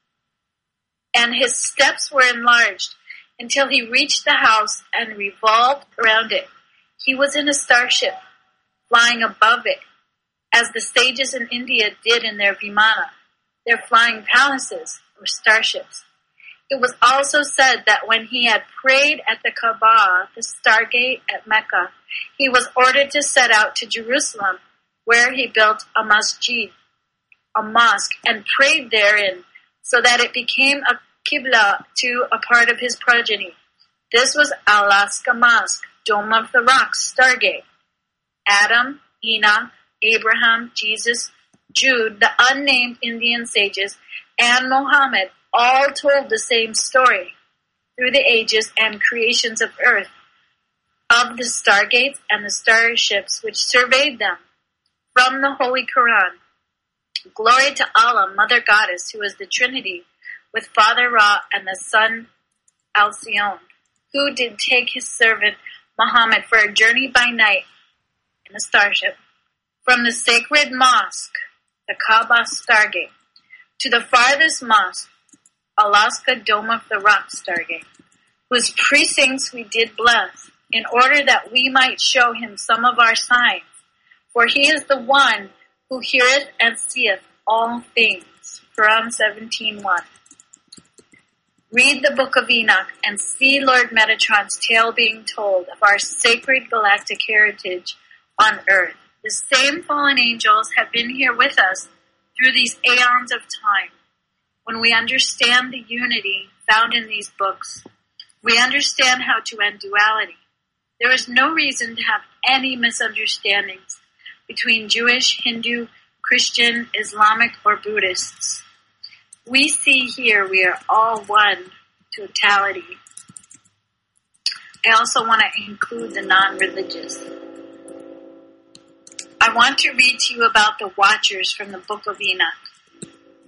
and his steps were enlarged until he reached the house and revolved around it. He was in a starship, flying above it, as the sages in India did in their Vimana, their flying palaces or starships. It was also said that when he had prayed at the Kaaba, the stargate at Mecca, he was ordered to set out to Jerusalem, where he built a masjid, a mosque, and prayed therein, so that it became a Qibla to a part of his progeny. This was Alaska Mosque, Dome of the Rocks, Stargate. Adam, Enoch, Abraham, Jesus, Jude, the unnamed Indian sages, and Muhammad all told the same story through the ages and creations of earth, of the stargates and the starships which surveyed them. From the Holy Quran, glory to Allah, Mother Goddess, who is the Trinity, with Father Ra and the Son Alcyone, who did take his servant Muhammad for a journey by night in a starship, from the sacred mosque, the Kaaba Stargate, to the farthest mosque, Alaska Dome of the Rock Stargate, whose precincts we did bless, in order that we might show him some of our signs, for he is the one who heareth and seeth all things. Quran seventeen one. Read the Book of Enoch and see Lord Metatron's tale being told of our sacred galactic heritage on earth. The same fallen angels have been here with us through these aeons of time. When we understand the unity found in these books, we understand how to end duality. There is no reason to have any misunderstandings between Jewish, Hindu, Christian, Islamic, or Buddhists. We see here we are all one totality. I also want to include the non-religious. I want to read to you about the Watchers from the Book of Enoch.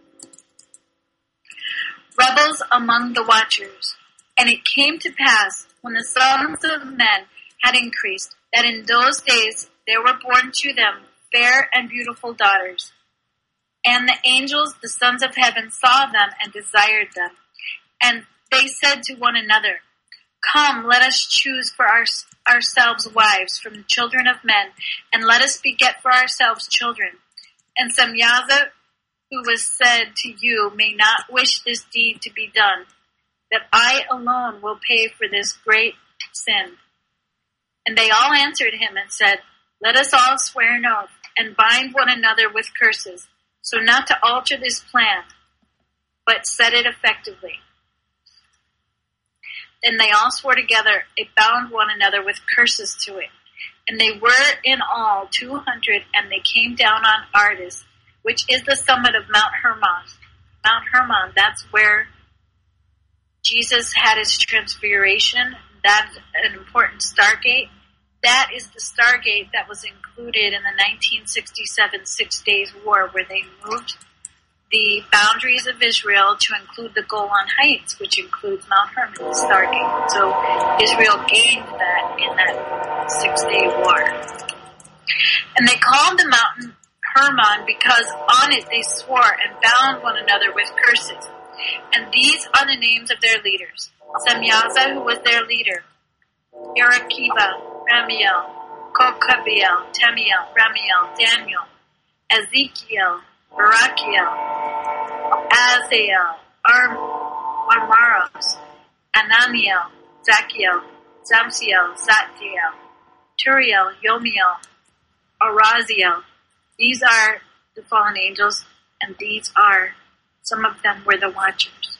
Rebels among the Watchers. And it came to pass, when the sons of men had increased, that in those days there were born to them fair and beautiful daughters. And the angels, the sons of heaven, saw them and desired them. And they said to one another, Come, let us choose for our, ourselves wives from the children of men, and let us beget for ourselves children. And Semyaza, who was said to you, may not wish this deed to be done, that I alone will pay for this great sin. And they all answered him and said, Let us all swear an oath, and bind one another with curses, so not to alter this plan, but set it effectively. Then they all swore together, they bound one another with curses to it. And they were in all two hundred, and they came down on Ardis, which is the summit of Mount Hermon. Mount Hermon, that's where Jesus had his transfiguration. That's an important stargate. That is the stargate that was included in the nineteen sixty-seven Six Days War, where they moved the boundaries of Israel to include the Golan Heights, which includes Mount Hermon, the stargate. So Israel gained that in that Six-Day War. And they called the mountain Hermon because on it they swore and bound one another with curses. And these are the names of their leaders. Semyaza, who was their leader, Yerakiba, Ramiel, Kokabiel, Temiel, Ramiel, Daniel, Ezekiel, Barakiel, Azael, Ar- Armaros, Ananiel, Zachiel, Zamsiel, Zathiel, Turiel, Yomiel, Araziel. These are the fallen angels, and these are, some of them were the Watchers.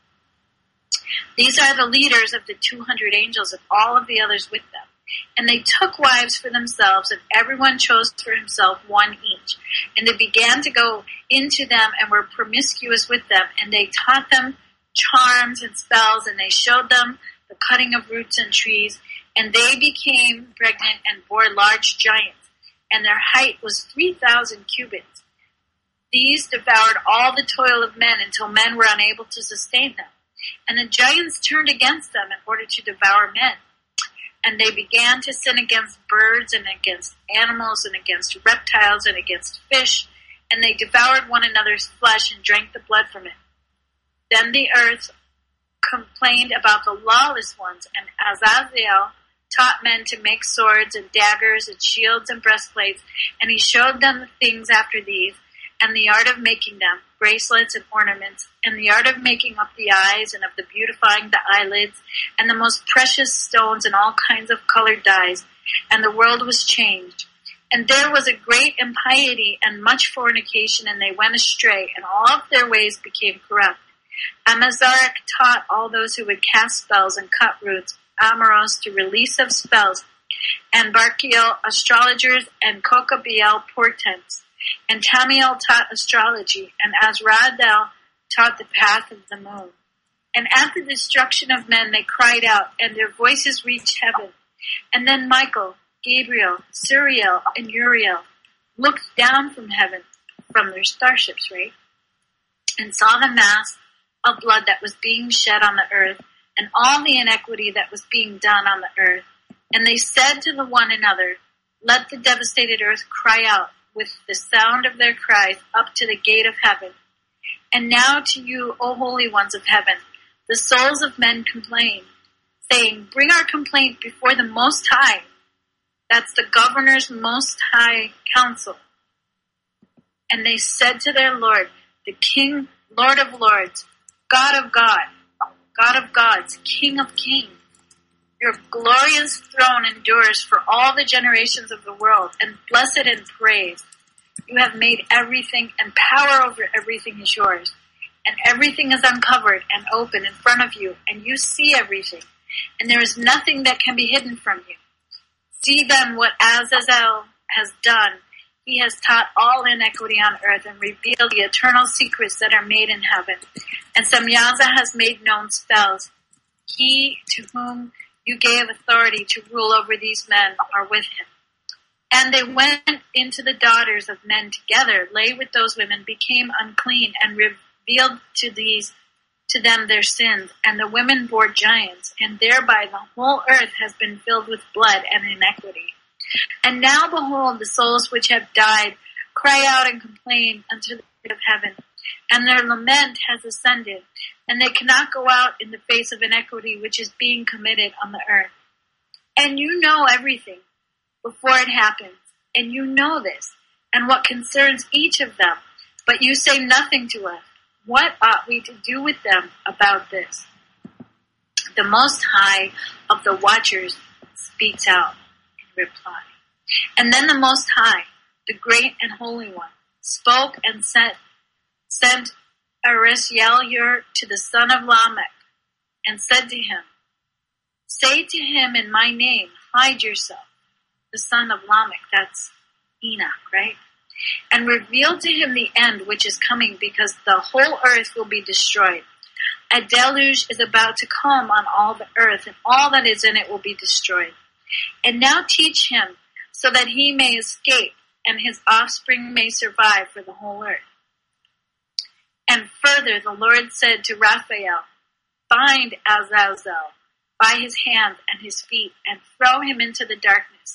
These are the leaders of the two hundred angels and all of the others with them. And they took wives for themselves, and everyone chose for himself one each. And they began to go into them and were promiscuous with them, and they taught them charms and spells, and they showed them the cutting of roots and trees, and they became pregnant and bore large giants, and their height was three thousand cubits. These devoured all the toil of men until men were unable to sustain them. And the giants turned against them in order to devour men. And they began to sin against birds and against animals and against reptiles and against fish, and they devoured one another's flesh and drank the blood from it. Then the earth complained about the lawless ones, and Azazel taught men to make swords and daggers and shields and breastplates, and he showed them the things after these, and the art of making them, bracelets and ornaments, and the art of making up the eyes and of the beautifying the eyelids, and the most precious stones and all kinds of colored dyes. And the world was changed. And there was a great impiety and much fornication, and they went astray, and all of their ways became corrupt. Amazarek taught all those who would cast spells and cut roots, Amaros to release of spells, and Barkiel astrologers, and Kokabiel portents. And Tamiel taught astrology, and Azradel taught the path of the moon. And at the destruction of men they cried out, and their voices reached heaven. And then Michael, Gabriel, Suriel, and Uriel looked down from heaven, from their starships, right? And saw the mass of blood that was being shed on the earth, and all the iniquity that was being done on the earth. And they said to the one another, Let the devastated earth cry out with the sound of their cries up to the gate of heaven. And now to you, O holy ones of heaven, the souls of men complain, saying, Bring our complaint before the Most High. That's the governor's Most High council. And they said to their Lord, the King, Lord of lords, God of God, God of gods, King of kings, Your glorious throne endures for all the generations of the world, and blessed and praised. You have made everything, and power over everything is yours. And everything is uncovered and open in front of you, and you see everything, and there is nothing that can be hidden from you. See then what Azazel has done. He has taught all inequity on earth and revealed the eternal secrets that are made in heaven. And Semyaza has made known spells. He to whom you gave authority to rule over these men are with him. And they went into the daughters of men together, lay with those women, became unclean, and revealed to these to them their sins. And the women bore giants, and thereby the whole earth has been filled with blood and iniquity. And now behold, the souls which have died cry out and complain unto the Lord of heaven, and their lament has ascended, and they cannot go out in the face of iniquity which is being committed on the earth. And you know everything before it happens, and you know this, and what concerns each of them, but you say nothing to us. What ought we to do with them about this? The Most High of the Watchers speaks out in reply. And then the Most High, the Great and Holy One, spoke and sent, sent Arisyalyur to the son of Lamech, and said to him, Say to him in my name, hide yourself, the son of Lamech, that's Enoch, right? And reveal to him the end which is coming, because the whole earth will be destroyed. A deluge is about to come on all the earth, and all that is in it will be destroyed. And now teach him, so that he may escape, and his offspring may survive for the whole earth. And further, the Lord said to Raphael, Bind Azazel by his hands and his feet, and throw him into the darkness.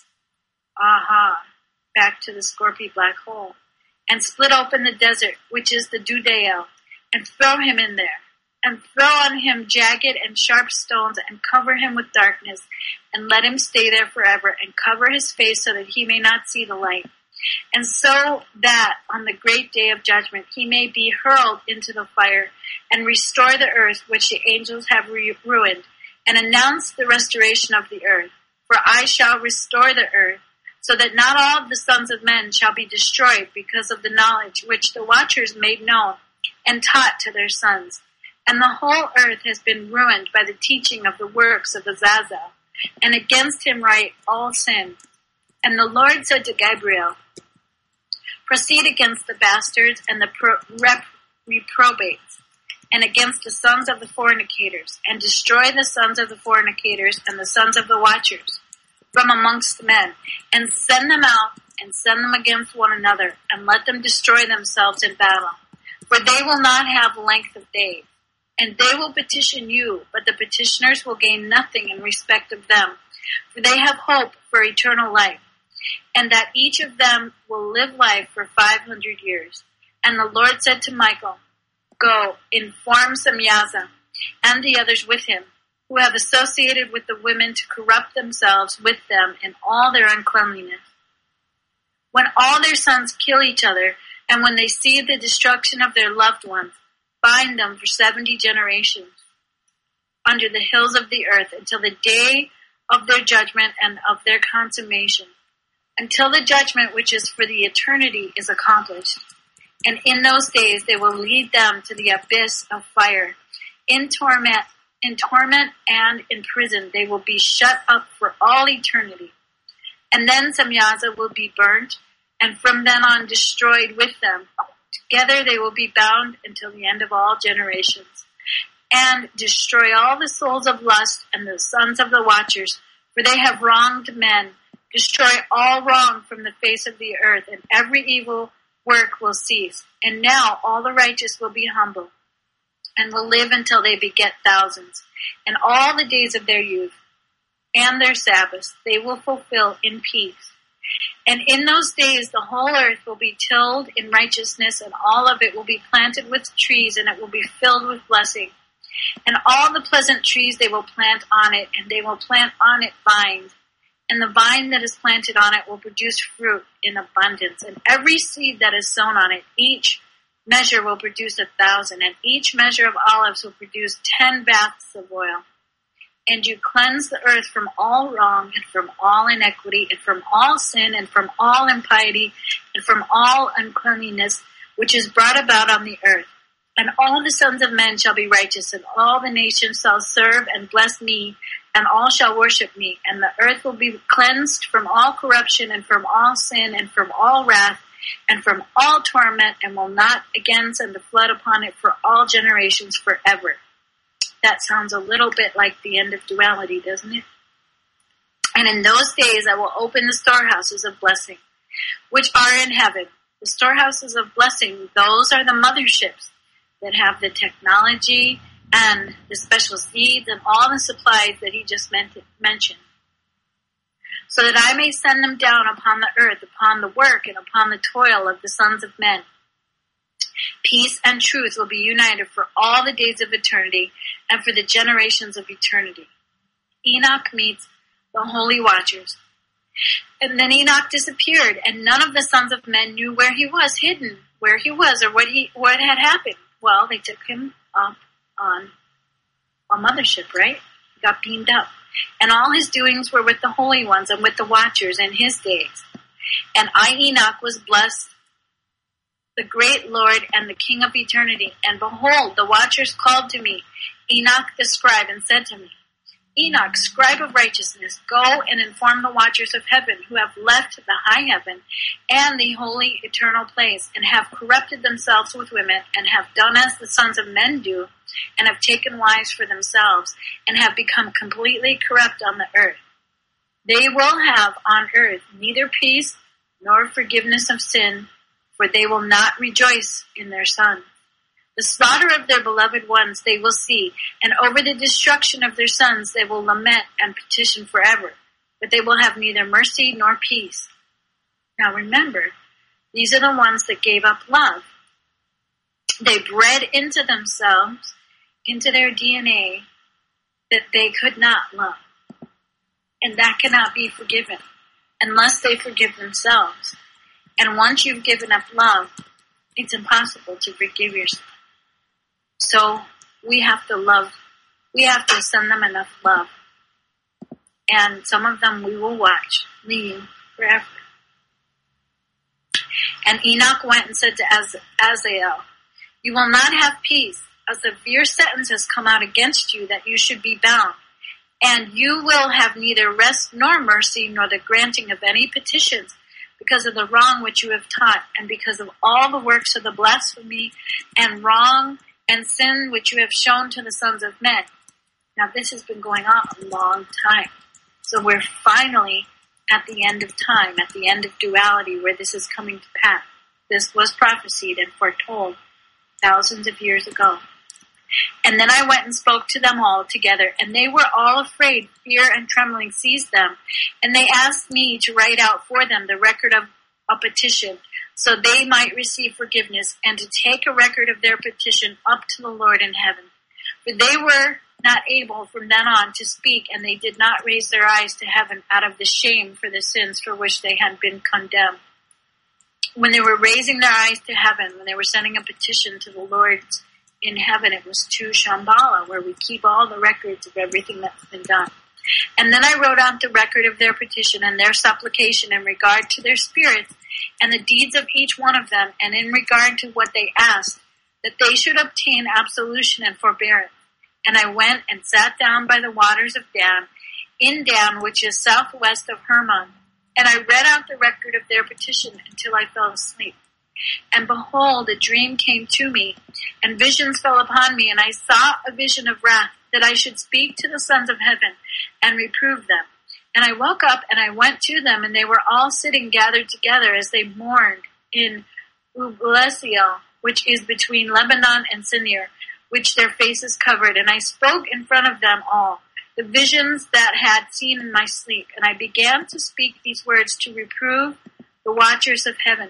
Aha, back to the scorpion black hole. And split open the desert, which is the Dudael, and throw him in there. And throw on him jagged and sharp stones, and cover him with darkness, and let him stay there forever, and cover his face so that he may not see the light. And so that on the great day of judgment he may be hurled into the fire, and restore the earth which the angels have re- ruined, and announce the restoration of the earth. For I shall restore the earth, so that not all of the sons of men shall be destroyed because of the knowledge which the watchers made known and taught to their sons. And the whole earth has been ruined by the teaching of the works of Azazel, and against him write all sin. And the Lord said to Gabriel, Proceed against the bastards and the pro- rep- reprobates, and against the sons of the fornicators, and destroy the sons of the fornicators and the sons of the watchers from amongst the men, and send them out, and send them against one another, and let them destroy themselves in battle. For they will not have length of days. And they will petition you, but the petitioners will gain nothing in respect of them, for they have hope for eternal life, and that each of them will live life for five hundred years. And the Lord said to Michael, Go, inform Semyaza, and the others with him, who have associated with the women to corrupt themselves with them in all their uncleanliness. When all their sons kill each other, and when they see the destruction of their loved ones, bind them for seventy generations under the hills of the earth until the day of their judgment and of their consummation, until the judgment which is for the eternity is accomplished. And in those days they will lead them to the abyss of fire. In torment, in torment and in prison they will be shut up for all eternity. And then Semyaza will be burnt, and from then on destroyed with them. Together they will be bound until the end of all generations, and destroy all the souls of lust and the sons of the watchers, for they have wronged men. Destroy all wrong from the face of the earth, and every evil work will cease. And now all the righteous will be humble, and will live until they beget thousands. And all the days of their youth and their Sabbaths they will fulfill in peace. And in those days the whole earth will be tilled in righteousness, and all of it will be planted with trees, and it will be filled with blessing. And all the pleasant trees they will plant on it, and they will plant on it vines. And the vine that is planted on it will produce fruit in abundance. And every seed that is sown on it, each measure will produce a thousand, and each measure of olives will produce ten baths of oil. and you cleanse the earth from all wrong and from all iniquity and from all sin and from all impiety and from all uncleanness which is brought about on the earth. And all the sons of men shall be righteous, and all the nations shall serve and bless me, and all shall worship me. And the earth will be cleansed from all corruption and from all sin and from all wrath and from all torment, and will not again send a flood upon it for all generations forever. That sounds a little bit like the end of duality, doesn't it? And in those days I will open the storehouses of blessing, which are in heaven. The storehouses of blessing, those are the motherships that have the technology and the special seeds and all the supplies that he just meant, mentioned. So that I may send them down upon the earth, upon the work and upon the toil of the sons of men. Peace and truth will be united for all the days of eternity and for the generations of eternity. Enoch meets the holy watchers. And then Enoch disappeared, and none of the sons of men knew where he was hidden, where he was, or what he what had happened. Well, they took him up on a mothership, right? He got beamed up. And all his doings were with the holy ones and with the watchers in his days. And I, Enoch, was blessed, the great Lord and the King of eternity. And behold, the watchers called to me, Enoch the scribe, and said to me, Enoch, scribe of righteousness, go and inform the watchers of heaven who have left the high heaven and the holy eternal place, and have corrupted themselves with women, and have done as the sons of men do, and have taken wives for themselves, and have become completely corrupt on the earth. They will have on earth neither peace nor forgiveness of sin, for they will not rejoice in their Son. The slaughter of their beloved ones they will see, and over the destruction of their sons they will lament and petition forever, but they will have neither mercy nor peace. Now remember, these are the ones that gave up love. They bred into themselves, into their D N A, that they could not love. And that cannot be forgiven unless they forgive themselves. And once you've given up love, it's impossible to forgive yourself. So we have to love, we have to send them enough love. And some of them we will watch, leading forever. And Enoch went and said to Az- Azazel, you will not have peace. A severe sentence has come out against you that you should be bound. And you will have neither rest nor mercy nor the granting of any petitions, because of the wrong which you have taught, and because of all the works of the blasphemy and wrong and sin which you have shown to the sons of men. Now this has been going on a long time. So we're finally at the end of time, at the end of duality, where this is coming to pass. This was prophesied and foretold thousands of years ago. And then I went and spoke to them all together, and they were all afraid. Fear and trembling seized them. And they asked me to write out for them the record of a petition, so they might receive forgiveness, and to take a record of their petition up to the Lord in heaven. For they were not able from then on to speak, and they did not raise their eyes to heaven out of the shame for the sins for which they had been condemned. When they were raising their eyes to heaven, when they were sending a petition to the Lord in heaven, it was to Shambhala, where we keep all the records of everything that's been done. And then I wrote out the record of their petition and their supplication in regard to their spirits and the deeds of each one of them, and in regard to what they asked, that they should obtain absolution and forbearance. And I went and sat down by the waters of Dan, in Dan, which is southwest of Hermon, and I read out the record of their petition until I fell asleep. And behold, a dream came to me, and visions fell upon me, and I saw a vision of wrath, that I should speak to the sons of heaven and reprove them. And I woke up, and I went to them, and they were all sitting gathered together as they mourned in Ublesiel, which is between Lebanon and Sinir, which their faces covered. And I spoke in front of them all the visions that had seen in my sleep. And I began to speak these words to reprove the watchers of heaven.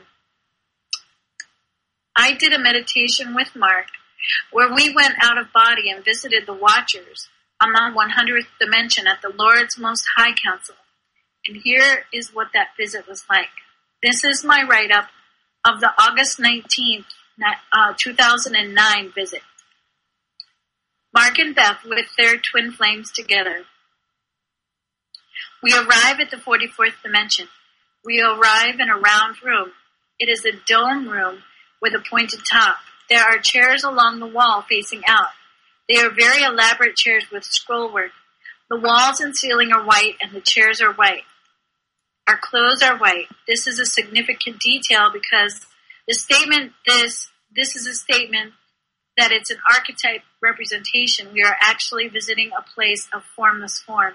I did a meditation with Mark, where we went out of body and visited the watchers on the one hundredth dimension at the Lord's Most High Council. And here is what that visit was like. This is my write-up of the August nineteenth, uh, two thousand nine visit. Mark and Beth with their twin flames together. We arrive at the forty-fourth dimension. We arrive in a round room. It is a dome room with a pointed top. There are chairs along the wall facing out. They are very elaborate chairs with scrollwork. The walls and ceiling are white and the chairs are white. Our clothes are white. This is a significant detail because the statement this this is a statement that it's an archetype representation. We are actually visiting a place of formless form.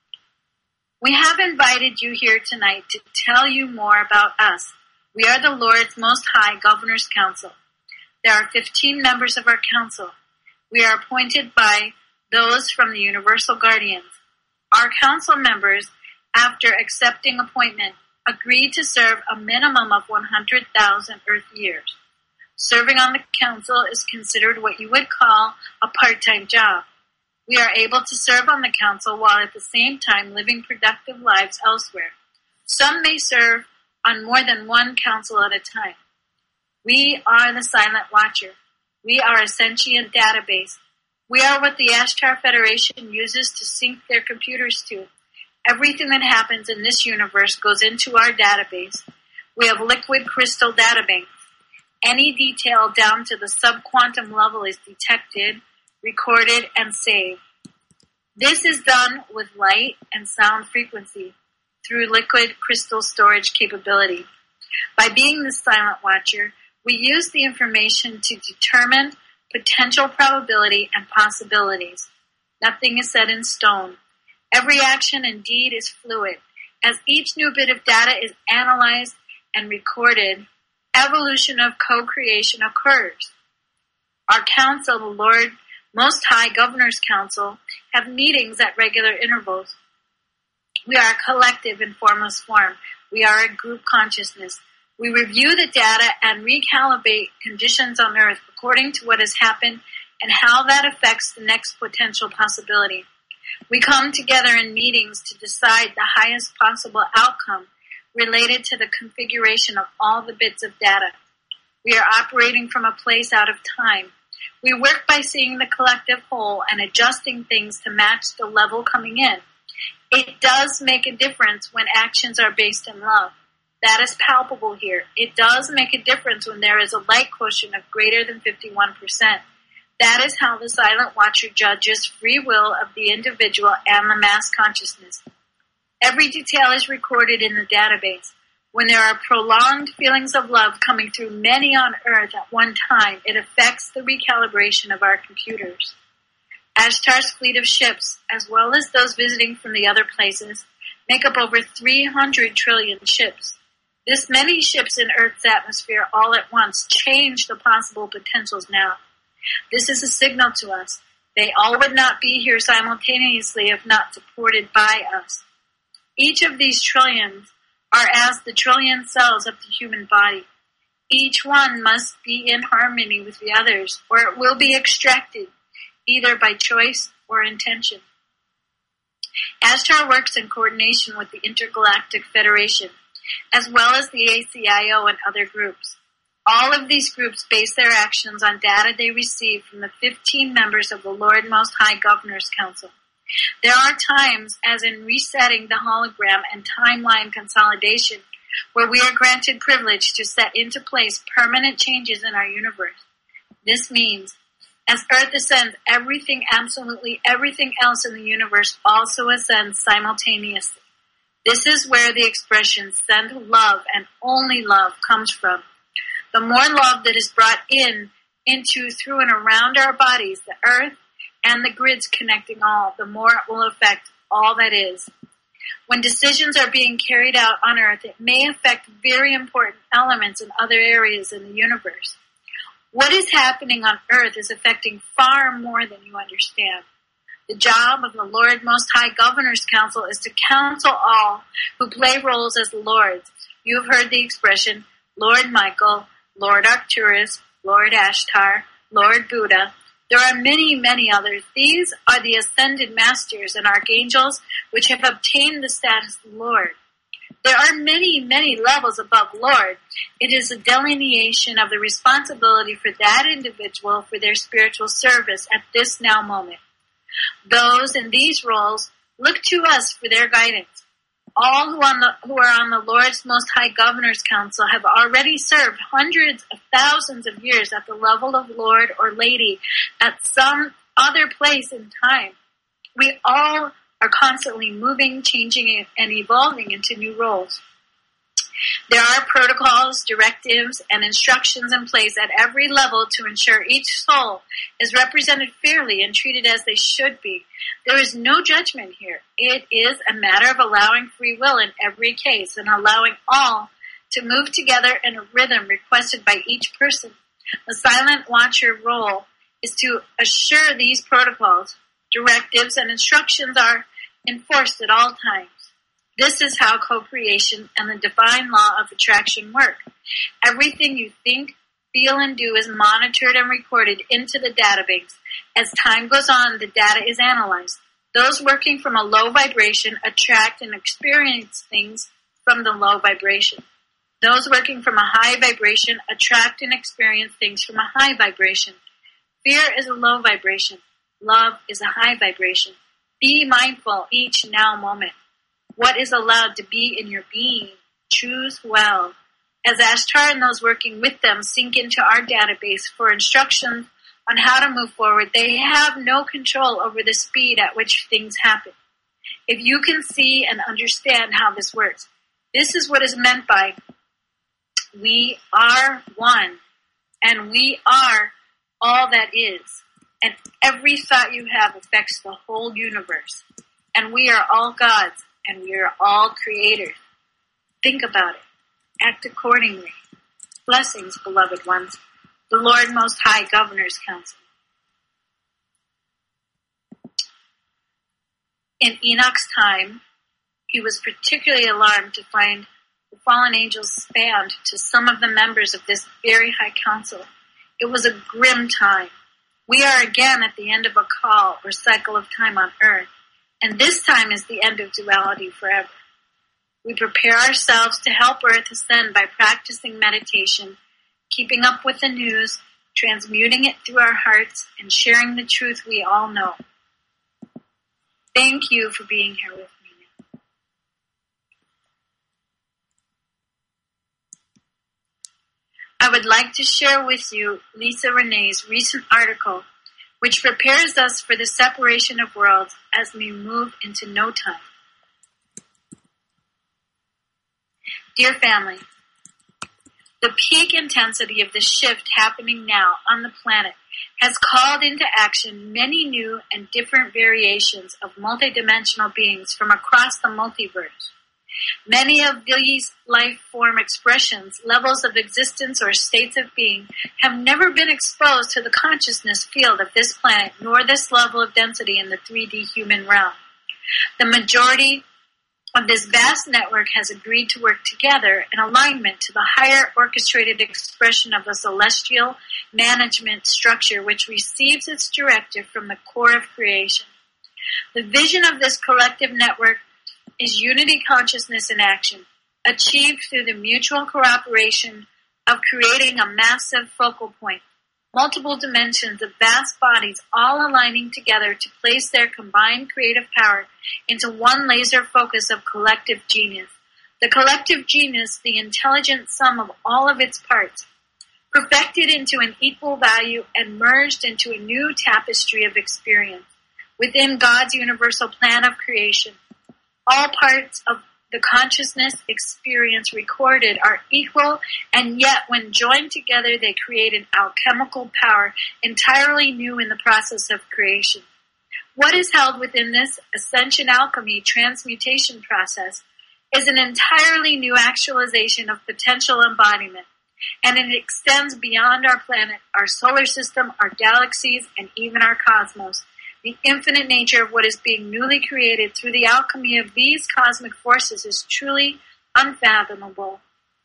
We have invited you here tonight to tell you more about us. We are the Lord's Most High Governor's Council. There are fifteen members of our council. We are appointed by those from the Universal Guardians. Our council members, after accepting appointment, agreed to serve a minimum of one hundred thousand Earth years. Serving on the council is considered what you would call a part-time job. We are able to serve on the council while at the same time living productive lives elsewhere. Some may serve on more than one council at a time. We are the Silent Watcher. We are a sentient database. We are what the Ashtar Federation uses to sync their computers to. Everything that happens in this universe goes into our database. We have liquid crystal databanks. Any detail down to the subquantum level is detected, recorded, and saved. This is done with light and sound frequency through liquid crystal storage capability. By being the Silent Watcher, we use the information to determine potential probability and possibilities. Nothing is set in stone. Every action and deed is fluid. As each new bit of data is analyzed and recorded, evolution of co-creation occurs. Our council, the Lord Most High Governor's Council, have meetings at regular intervals. We are a collective in formless form. We are a group consciousness. We review the data and recalibrate conditions on Earth according to what has happened and how that affects the next potential possibility. We come together in meetings to decide the highest possible outcome related to the configuration of all the bits of data. We are operating from a place out of time. We work by seeing the collective whole and adjusting things to match the level coming in. It does make a difference when actions are based in love. That is palpable here. It does make a difference when there is a light quotient of greater than fifty-one percent. That is how the Silent Watcher judges free will of the individual and the mass consciousness. Every detail is recorded in the database. When there are prolonged feelings of love coming through many on Earth at one time, it affects the recalibration of our computers. Ashtar's fleet of ships, as well as those visiting from the other places, make up over three hundred trillion ships. This many ships in Earth's atmosphere all at once change the possible potentials now. This is a signal to us. They all would not be here simultaneously if not supported by us. Each of these trillions are as the trillion cells of the human body. Each one must be in harmony with the others, or it will be extracted, either by choice or intention. Ashtar works in coordination with the Intergalactic Federation, as well as the A C I O and other groups. All of these groups base their actions on data they receive from the fifteen members of the Lord Most High Governor's Council. There are times, as in resetting the hologram and timeline consolidation, where we are granted privilege to set into place permanent changes in our universe. This means, as Earth ascends, everything, absolutely everything else in the universe also ascends simultaneously. This is where the expression send love and only love comes from. The more love that is brought in, into, through, and around our bodies, the Earth, and the grids connecting all, the more it will affect all that is. When decisions are being carried out on Earth, it may affect very important elements in other areas in the universe. What is happening on Earth is affecting far more than you understand. The job of the Lord Most High Governor's Council is to counsel all who play roles as lords. You have heard the expression, Lord Michael, Lord Arcturus, Lord Ashtar, Lord Buddha. There are many, many others. These are the ascended masters and archangels which have obtained the status of Lord. There are many, many levels above Lord. It is a delineation of the responsibility for that individual for their spiritual service at this now moment. Those in these roles look to us for their guidance. All who, on the, who are on the Lord's Most High Governor's Council have already served hundreds of thousands of years at the level of Lord or Lady at some other place in time. We all are constantly moving, changing, and evolving into new roles. There are protocols, directives, and instructions in place at every level to ensure each soul is represented fairly and treated as they should be. There is no judgment here. It is a matter of allowing free will in every case and allowing all to move together in a rhythm requested by each person. The silent watcher role is to assure these protocols, directives, and instructions are enforced at all times. This is how co-creation and the divine law of attraction work. Everything you think, feel, and do is monitored and recorded into the database. As time goes on, the data is analyzed. Those working from a low vibration attract and experience things from the low vibration. Those working from a high vibration attract and experience things from a high vibration. Fear is a low vibration. Love is a high vibration. Be mindful each now moment. What is allowed to be in your being? Choose well. As Ashtar and those working with them sink into our database for instructions on how to move forward, they have no control over the speed at which things happen. If you can see and understand how this works, this is what is meant by we are one, and we are all that is, and every thought you have affects the whole universe, and we are all gods, and we are all creators. Think about it. Act accordingly. Blessings, beloved ones. The Lord Most High Governor's Council. In Enoch's time, he was particularly alarmed to find the fallen angels spanned to some of the members of this very high council. It was a grim time. We are again at the end of a call or cycle of time on earth. And this time is the end of duality forever. We prepare ourselves to help Earth ascend by practicing meditation, keeping up with the news, transmuting it through our hearts, and sharing the truth we all know. Thank you for being here with me now. I would like to share with you Lisa Renee's recent article, which prepares us for the separation of worlds as we move into no time. Dear family, the peak intensity of the shift happening now on the planet has called into action many new and different variations of multidimensional beings from across the multiverse. Many of these life form expressions, levels of existence, or states of being have never been exposed to the consciousness field of this planet, nor this level of density in the three D human realm. The majority of this vast network has agreed to work together in alignment to the higher orchestrated expression of the celestial management structure which receives its directive from the core of creation. The vision of this collective network is unity consciousness in action, achieved through the mutual cooperation of creating a massive focal point, multiple dimensions of vast bodies all aligning together to place their combined creative power into one laser focus of collective genius. The collective genius, the intelligent sum of all of its parts, perfected into an equal value and merged into a new tapestry of experience within God's universal plan of creation. All parts of the consciousness experience recorded are equal, and yet when joined together they create an alchemical power entirely new in the process of creation. What is held within this ascension alchemy transmutation process is an entirely new actualization of potential embodiment, and it extends beyond our planet, our solar system, our galaxies, and even our cosmos. The infinite nature of what is being newly created through the alchemy of these cosmic forces is truly unfathomable.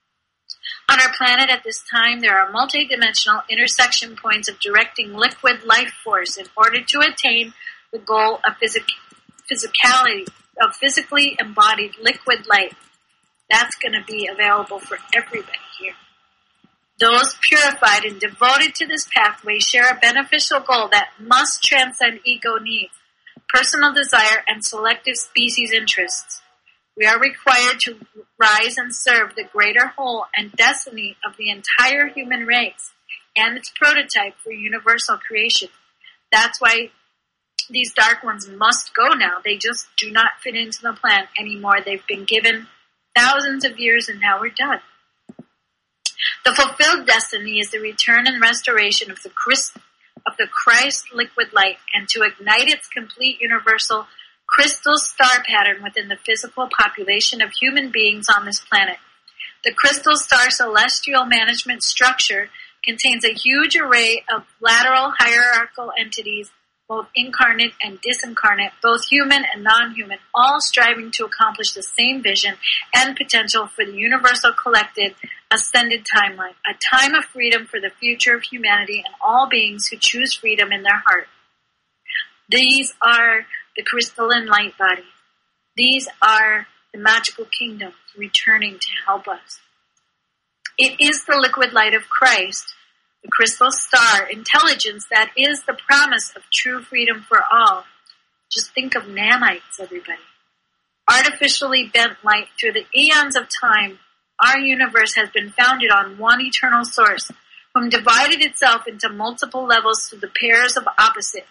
On our planet at this time, there are multidimensional intersection points of directing liquid life force in order to attain the goal of physic- physicality, of physically embodied liquid light. That's going to be available for everybody here. Those purified and devoted to this pathway share a beneficial goal that must transcend ego needs, personal desire, and selective species interests. We are required to rise and serve the greater whole and destiny of the entire human race and its prototype for universal creation. That's why these dark ones must go now. They just do not fit into the plan anymore. They've been given thousands of years and now we're done. The fulfilled destiny is the return and restoration of the Christ, of the Christ liquid light, and to ignite its complete universal crystal star pattern within the physical population of human beings on this planet. The crystal star celestial management structure contains a huge array of lateral hierarchical entities, both incarnate and disincarnate, both human and non-human, all striving to accomplish the same vision and potential for the universal collected ascended timeline, a time of freedom for the future of humanity and all beings who choose freedom in their heart. These are the crystalline light body. These are the magical kingdoms returning to help us. It is the liquid light of Christ, the crystal star intelligence that is the promise of true freedom for all. Just think of nanites, everybody. Artificially bent light through the eons of time, our universe has been founded on one eternal source, whom divided itself into multiple levels through the pairs of opposite.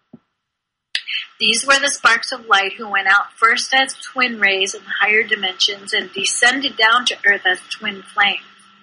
These were the sparks of light who went out first as twin rays in higher dimensions and descended down to earth as twin flames.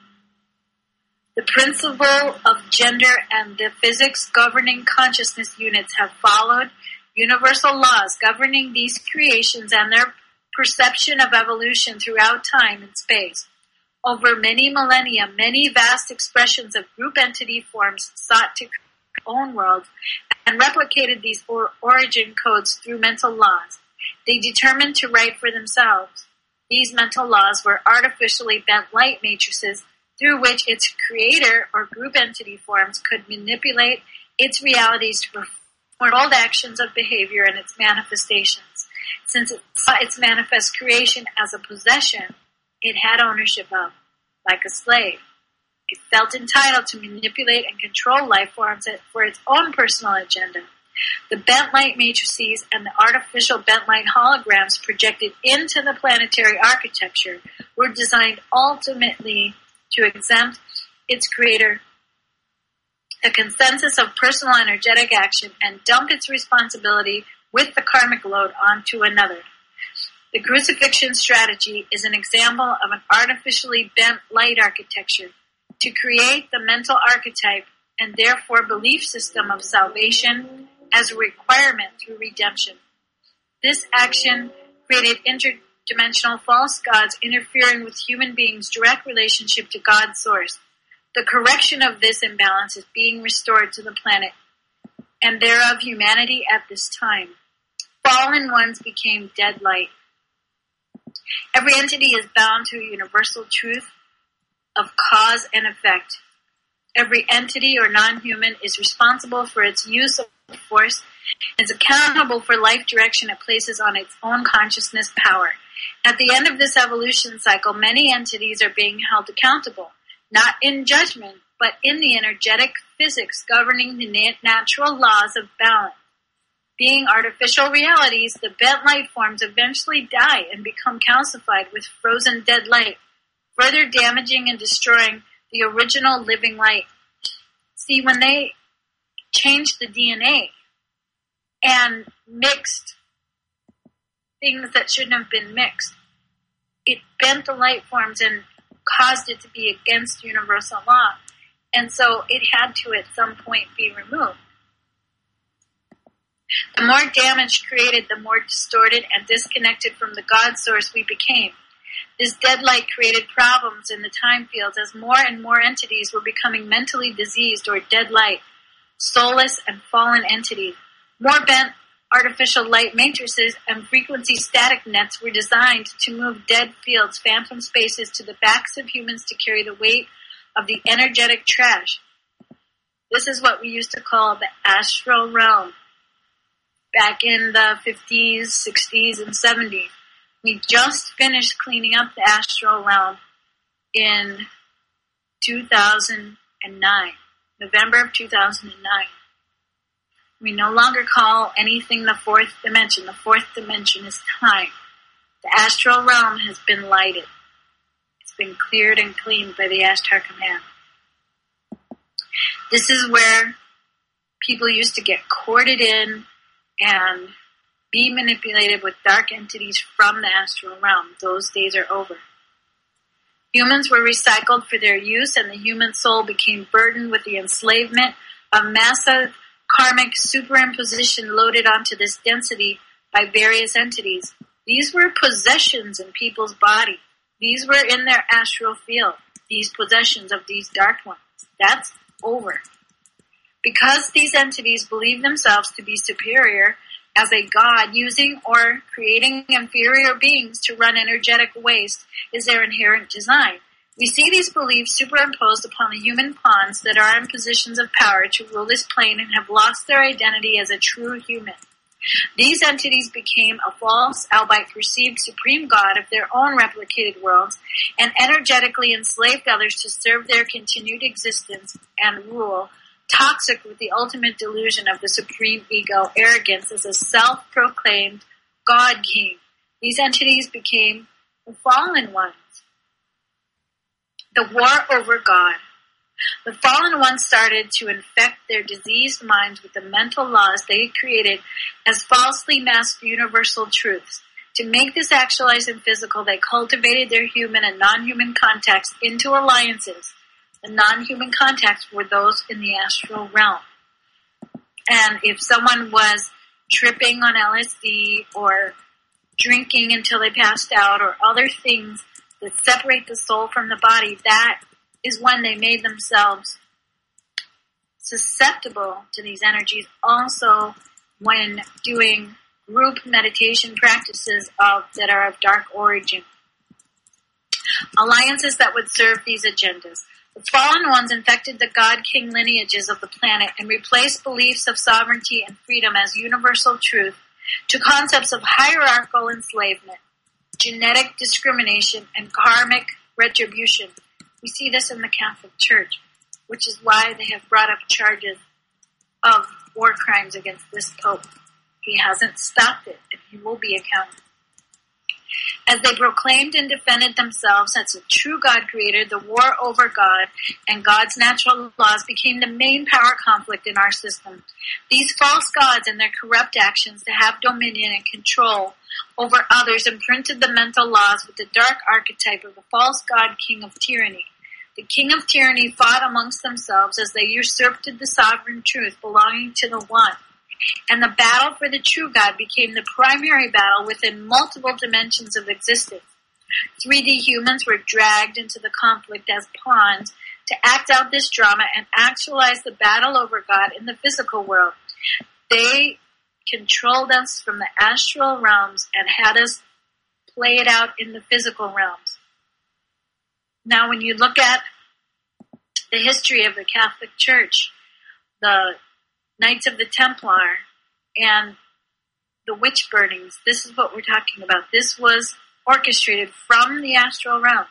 The principle of gender and the physics governing consciousness units have followed universal laws governing these creations and their perception of evolution throughout time and space. Over many millennia, many vast expressions of group entity forms sought to create their own worlds and replicated these or- origin codes through mental laws. They determined to write for themselves. These mental laws were artificially bent light matrices through which its creator or group entity forms could manipulate its realities to perform all actions of behavior and its manifestations. Since it saw its manifest creation as a possession it had ownership of, like a slave. It felt entitled to manipulate and control life forms for its own personal agenda. The bent light matrices and the artificial bent light holograms projected into the planetary architecture were designed ultimately to exempt its creator the consensus of personal energetic action and dump its responsibility with the karmic load onto another. The crucifixion strategy is an example of an artificially bent light architecture to create the mental archetype and therefore belief system of salvation as a requirement through redemption. This action created interdimensional false gods interfering with human beings' direct relationship to God's source. The correction of this imbalance is being restored to the planet, and thereof humanity at this time. Fallen ones became dead light. Every entity is bound to a universal truth of cause and effect. Every entity or non-human is responsible for its use of force and is accountable for life direction it places on its own consciousness power. At the end of this evolution cycle, many entities are being held accountable, not in judgment, but in the energetic physics governing the natural laws of balance. Being artificial realities, the bent light forms eventually die and become calcified with frozen dead light, further damaging and destroying the original living light. See, when they changed the D N A and mixed things that shouldn't have been mixed, it bent the light forms and caused it to be against universal law. And so it had to at some point be removed. The more damage created, the more distorted and disconnected from the God source we became. This dead light created problems in the time fields as more and more entities were becoming mentally diseased or dead light, soulless and fallen entities. More bent artificial light matrices and frequency static nets were designed to move dead fields, phantom spaces to the backs of humans to carry the weight of the energetic trash. This is what we used to call the astral realm back in the fifties, sixties, and seventies. We just finished cleaning up the astral realm in two thousand nine, November of two thousand nine. We no longer call anything the fourth dimension. The fourth dimension is time. The astral realm has been lighted. It's been cleared and cleaned by the Ashtar Command. This is where people used to get corded in and be manipulated with dark entities from the astral realm. Those days are over. Humans were recycled for their use, and the human soul became burdened with the enslavement of massive karmic superimposition loaded onto this density by various entities. These were possessions in people's body. These were in their astral field, these possessions of these dark ones. That's over. Because these entities believe themselves to be superior as a god, using or creating inferior beings to run energetic waste is their inherent design. We see these beliefs superimposed upon the human pawns that are in positions of power to rule this plane and have lost their identity as a true human. These entities became a false, albeit perceived supreme god of their own replicated worlds and energetically enslaved others to serve their continued existence and rule, toxic with the ultimate delusion of the supreme ego, arrogance as a self-proclaimed God King. These entities became the fallen ones. The war over God. The fallen ones started to infect their diseased minds with the mental laws they created as falsely masked universal truths. To make this actualized and physical, they cultivated their human and non-human contacts into alliances. The non-human contacts were those in the astral realm. And if someone was tripping on L S D or drinking until they passed out or other things that separate the soul from the body, that is when they made themselves susceptible to these energies. Also, when doing group meditation practices of that are of dark origin. Alliances that would serve these agendas. The fallen ones infected the God-King lineages of the planet and replaced beliefs of sovereignty and freedom as universal truth to concepts of hierarchical enslavement, genetic discrimination, and karmic retribution. We see this in the Catholic Church, which is why they have brought up charges of war crimes against this Pope. He hasn't stopped it, and he will be accountable. As they proclaimed and defended themselves as a true God creator, the war over God and God's natural laws became the main power conflict in our system. These false gods and their corrupt actions to have dominion and control over others imprinted the mental laws with the dark archetype of the false god king of tyranny. The king of tyranny fought amongst themselves as they usurped the sovereign truth belonging to the one. And the battle for the true God became the primary battle within multiple dimensions of existence. three D humans were dragged into the conflict as pawns to act out this drama and actualize the battle over God in the physical world. They controlled us from the astral realms and had us play it out in the physical realms. Now, when you look at the history of the Catholic Church, the Knights of the Templar, and the witch burnings, this is what we're talking about. This was orchestrated from the astral realms.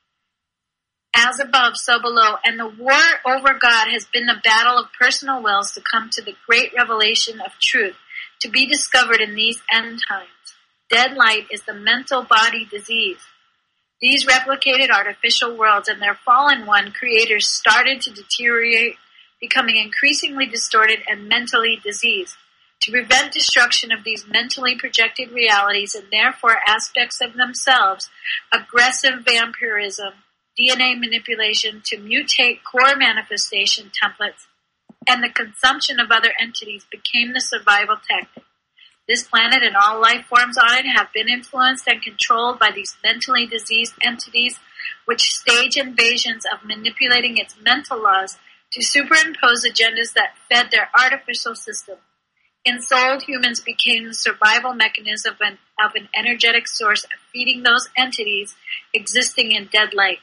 As above, so below. And the war over God has been the battle of personal wills to come to the great revelation of truth, to be discovered in these end times. Dead light is the mental body disease. These replicated artificial worlds and their fallen one creators started to deteriorate, becoming increasingly distorted and mentally diseased. To prevent destruction of these mentally projected realities and therefore aspects of themselves, aggressive vampirism, D N A manipulation to mutate core manifestation templates, and the consumption of other entities became the survival tactic. This planet and all life forms on it have been influenced and controlled by these mentally diseased entities, which stage invasions of manipulating its mental laws to superimpose agendas that fed their artificial system. Ensouled humans became the survival mechanism of an, of an energetic source of feeding those entities existing in dead light.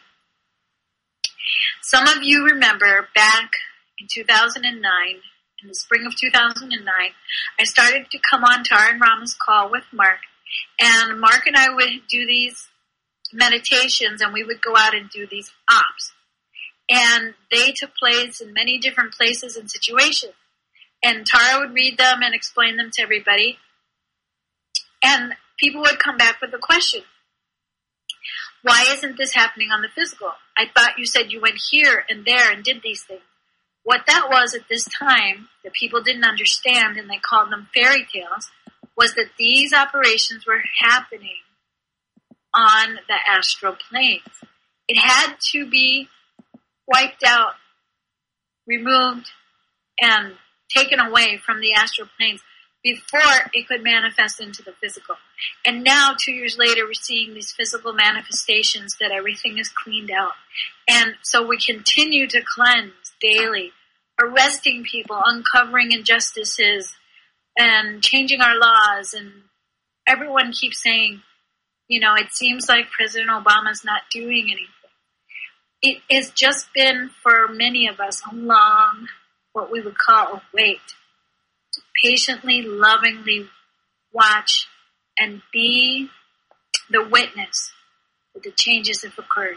Some of you remember back in two thousand nine, in the spring of two thousand nine, I started to come on Tara and Rama's call with Mark, And Mark and I would do these meditations, and we would go out and do these ops. And they took place in many different places and situations. And Tara would read them and explain them to everybody. And people would come back with a question. Why isn't this happening on the physical? I thought you said you went here and there and did these things. What that was at this time that people didn't understand, and they called them fairy tales, was that these operations were happening on the astral planes. It had to be wiped out, removed, and taken away from the astral planes before it could manifest into the physical. And now, two years later, we're seeing these physical manifestations that everything is cleaned out. And so we continue to cleanse daily, arresting people, uncovering injustices, and changing our laws. And everyone keeps saying, you know, it seems like President Obama's not doing anything. It has just been, for many of us, a long, what we would call a wait. Patiently, lovingly watch and be the witness that the changes have occurred.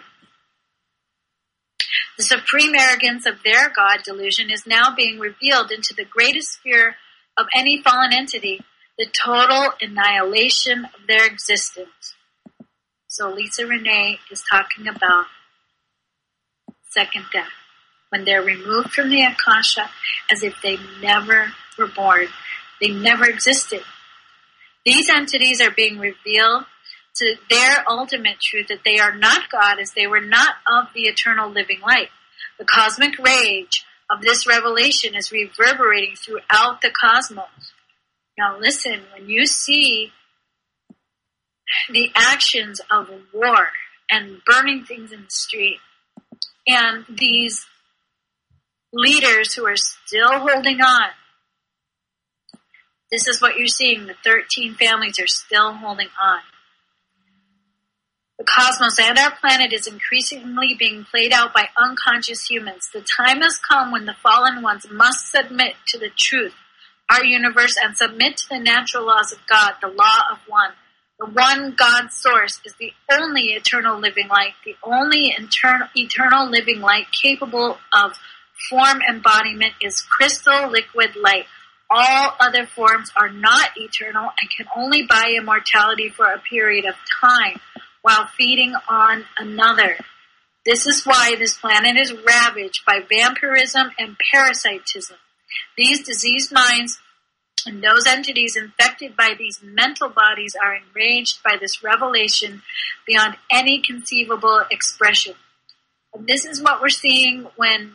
The supreme arrogance of their God delusion is now being revealed into the greatest fear of any fallen entity, the total annihilation of their existence. So Lisa Renee is talking about second death, when they're removed from the Akasha as if they never were born. They never existed. These entities are being revealed to their ultimate truth that they are not God, as they were not of the eternal living light. The cosmic rage of this revelation is reverberating throughout the cosmos. Now listen, when you see the actions of war and burning things in the street, and these leaders who are still holding on, this is what you're seeing. The thirteen families are still holding on. The cosmos and our planet is increasingly being played out by unconscious humans. The time has come when the fallen ones must submit to the truth, our universe, and submit to the natural laws of God, the law of one. The one God source is the only eternal living light, the only eternal, eternal living light capable of form embodiment is crystal liquid light. All other forms are not eternal and can only buy immortality for a period of time while feeding on another. This is why this planet is ravaged by vampirism and parasitism. These diseased minds and those entities infected by these mental bodies are enraged by this revelation beyond any conceivable expression. And this is what we're seeing when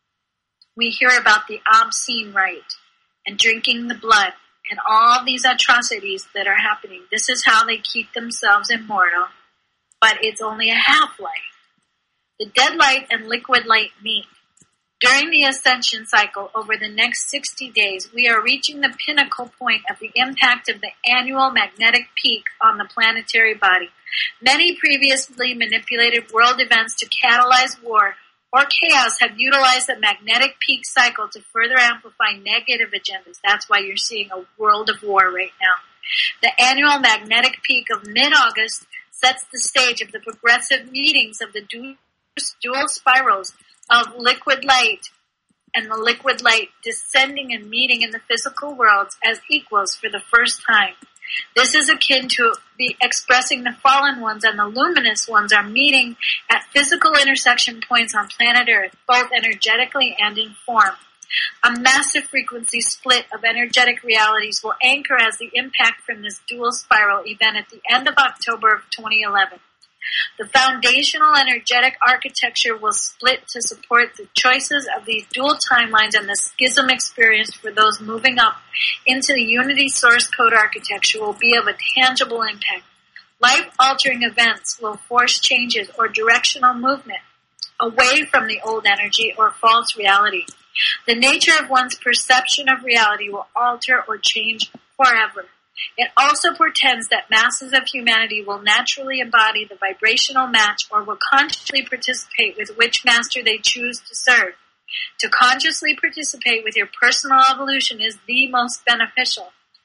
we hear about the obscene rite and drinking the blood and all these atrocities that are happening. This is how they keep themselves immortal, but it's only a half-life. The dead light and liquid light meet. During the ascension cycle over the next sixty days, we are reaching the pinnacle point of the impact of the annual magnetic peak on the planetary body. Many previously manipulated world events to catalyze war or chaos have utilized the magnetic peak cycle to further amplify negative agendas. That's why you're seeing a world of war right now. The annual magnetic peak of mid-August sets the stage of the progressive meetings of the dual spirals of liquid light and the liquid light descending and meeting in the physical worlds as equals for the first time. This is akin to the expressing the fallen ones and the luminous ones are meeting at physical intersection points on planet Earth, both energetically and in form. A massive frequency split of energetic realities will anchor as the impact from this dual spiral event at the end of October of twenty eleven. The foundational energetic architecture will split to support the choices of these dual timelines, and the schism experience for those moving up into the unity source code architecture will be of a tangible impact. Life-altering events will force changes or directional movement away from the old energy or false reality. The nature of one's perception of reality will alter or change forever. It also portends that masses of humanity will naturally embody the vibrational match or will consciously participate with which master they choose to serve. To consciously participate with your personal evolution is the most beneficial.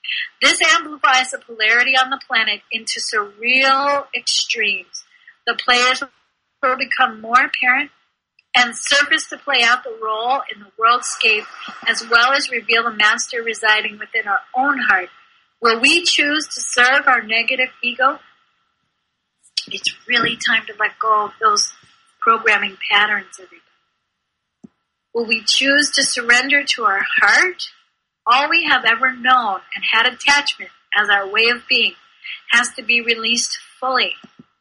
This amplifies the polarity on the planet into surreal extremes. The players will become more apparent and surface to play out the role in the worldscape, as well as reveal the master residing within our own heart. Will we choose to serve our negative ego? It's really time to let go of those programming patterns, everybody. Will we choose to surrender to our heart? All we have ever known and had attachment as our way of being has to be released fully.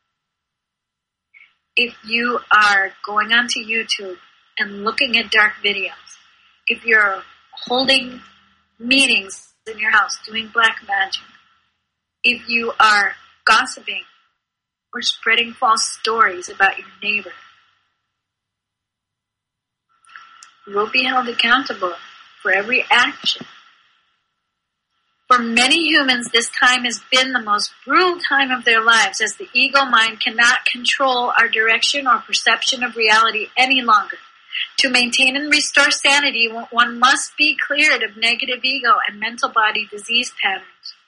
If you are going onto YouTube and looking at dark videos, if you're holding meetings in your house doing black magic, if you are gossiping or spreading false stories about your neighbor, you will be held accountable for every action. For many humans, this time has been the most brutal time of their lives, as the ego mind cannot control our direction or perception of reality any longer. To maintain and restore sanity, one must be cleared of negative ego and mental body disease patterns.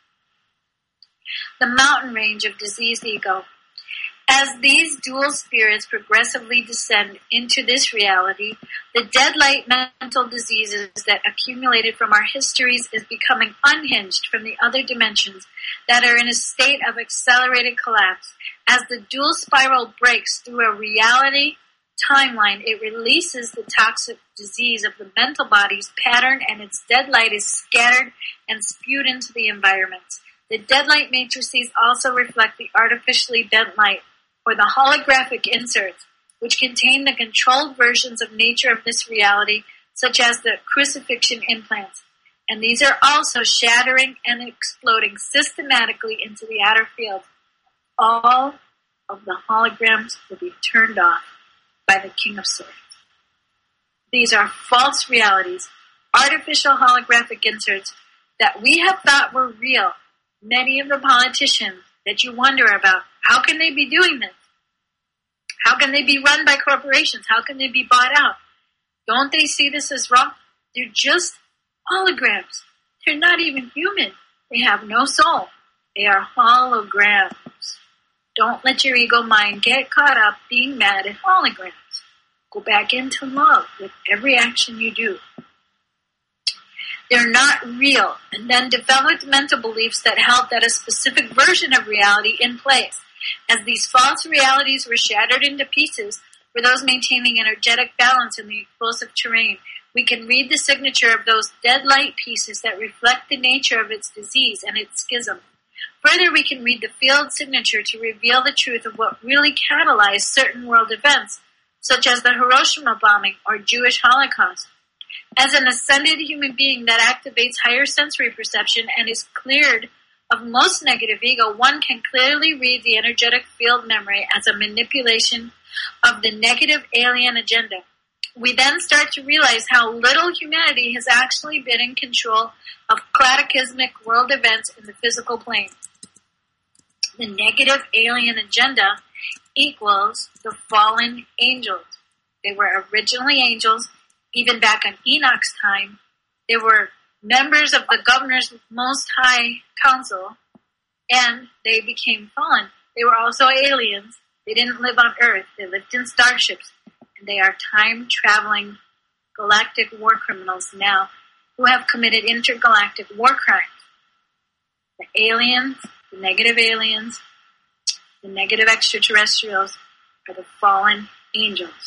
The mountain range of diseased ego. As these dual spirits progressively descend into this reality, the dead light mental diseases that accumulated from our histories is becoming unhinged from the other dimensions that are in a state of accelerated collapse. As the dual spiral breaks through a reality timeline, it releases the toxic disease of the mental body's pattern, and its dead light is scattered and spewed into the environments. The dead light matrices also reflect the artificially bent light, or the holographic inserts, which contain the controlled versions of nature of this reality, such as the crucifixion implants. And these are also shattering and exploding systematically into the outer field. All of the holograms will be turned off by the King of Swords. These are false realities, artificial holographic inserts that we have thought were real. Many of the politicians that you wonder about, how can they be doing this? How can they be run by corporations? How can they be bought out? Don't they see this as wrong? They're just holograms. They're not even human. They have no soul. They are holograms. Don't let your ego mind get caught up being mad at holograms. Go back into love with every action you do. They're not real, and then developed mental beliefs that held that a specific version of reality in place. As these false realities were shattered into pieces, for those maintaining energetic balance in the explosive terrain, we can read the signature of those dead light pieces that reflect the nature of its disease and its schism. Further, we can read the field signature to reveal the truth of what really catalyzed certain world events, such as the Hiroshima bombing or Jewish Holocaust. As an ascended human being that activates higher sensory perception and is cleared of most negative ego, one can clearly read the energetic field memory as a manipulation of the negative alien agenda. We then start to realize how little humanity has actually been in control of cataclysmic world events in the physical plane. The negative alien agenda equals the fallen angels. They were originally angels. Even back in Enoch's time, they were members of the governor's most high council, and they became fallen. They were also aliens. They didn't live on Earth. They lived in starships, and they are time-traveling galactic war criminals now who have committed intergalactic war crimes. The aliens, the negative aliens, the negative extraterrestrials are the fallen angels.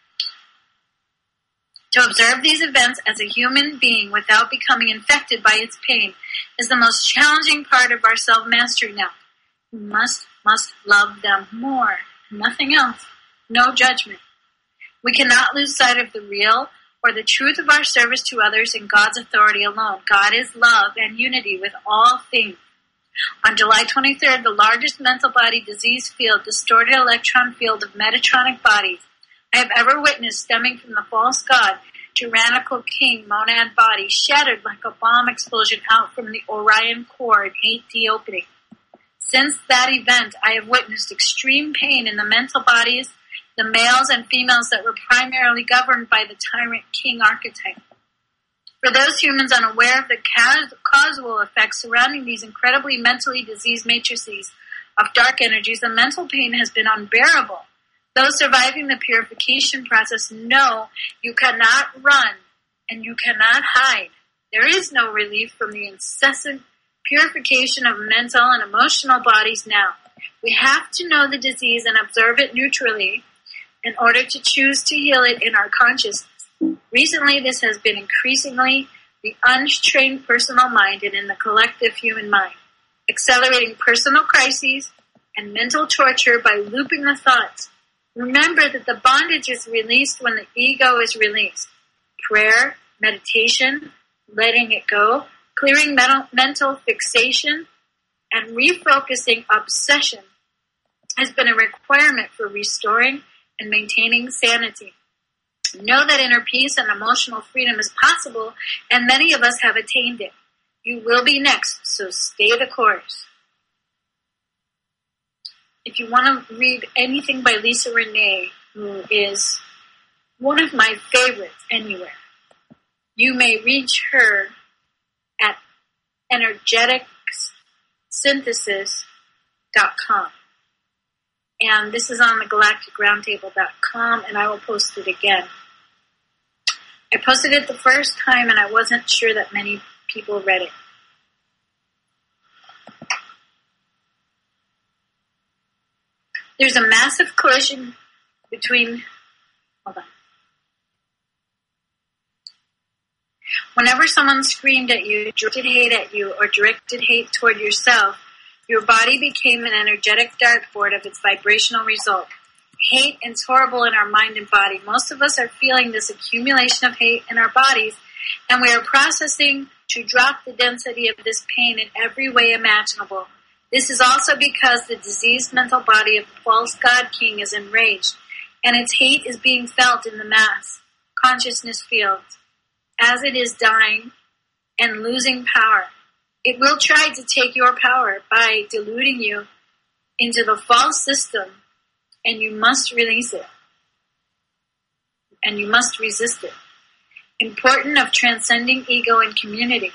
To observe these events as a human being without becoming infected by its pain is the most challenging part of our self-mastery now. We must, must love them more. Nothing else. No judgment. We cannot lose sight of the real or the truth of our service to others in God's authority alone. God is love and unity with all things. On July twenty-third, the largest mental body disease field, distorted electron field of Metatronic bodies I have ever witnessed, stemming from the false god, tyrannical king monad body, shattered like a bomb explosion out from the Orion core in eight D opening. Since that event, I have witnessed extreme pain in the mental bodies, the males and females that were primarily governed by the tyrant king archetype. For those humans unaware of the causal effects surrounding these incredibly mentally diseased matrices of dark energies, the mental pain has been unbearable. Those surviving the purification process know you cannot run and you cannot hide. There is no relief from the incessant purification of mental and emotional bodies now. We have to know the disease and observe it neutrally in order to choose to heal it in our consciousness. Recently, this has been increasingly the untrained personal mind and in the collective human mind, accelerating personal crises and mental torture by looping the thoughts. Remember that the bondage is released when the ego is released. Prayer, meditation, letting it go, clearing mental, mental fixation, and refocusing obsession has been a requirement for restoring and maintaining sanity. Know that inner peace and emotional freedom is possible, and many of us have attained it. You will be next, so stay the course. If you want to read anything by Lisa Renee, who is one of my favorites anywhere, you may reach her at energetics synthesis dot com. And this is on the galactic roundtable dot com, and I will post it again. I posted it the first time, and I wasn't sure that many people read it. There's a massive collision between... Hold on. Whenever someone screamed at you, directed hate at you, or directed hate toward yourself, your body became an energetic dartboard of its vibrational result. Hate is horrible in our mind and body. Most of us are feeling this accumulation of hate in our bodies, and we are processing to drop the density of this pain in every way imaginable. This is also because the diseased mental body of the false God King is enraged, and its hate is being felt in the mass consciousness fields. As it is dying and losing power, it will try to take your power by deluding you into the false system, and you must release it. And you must resist it. Important of transcending ego and community.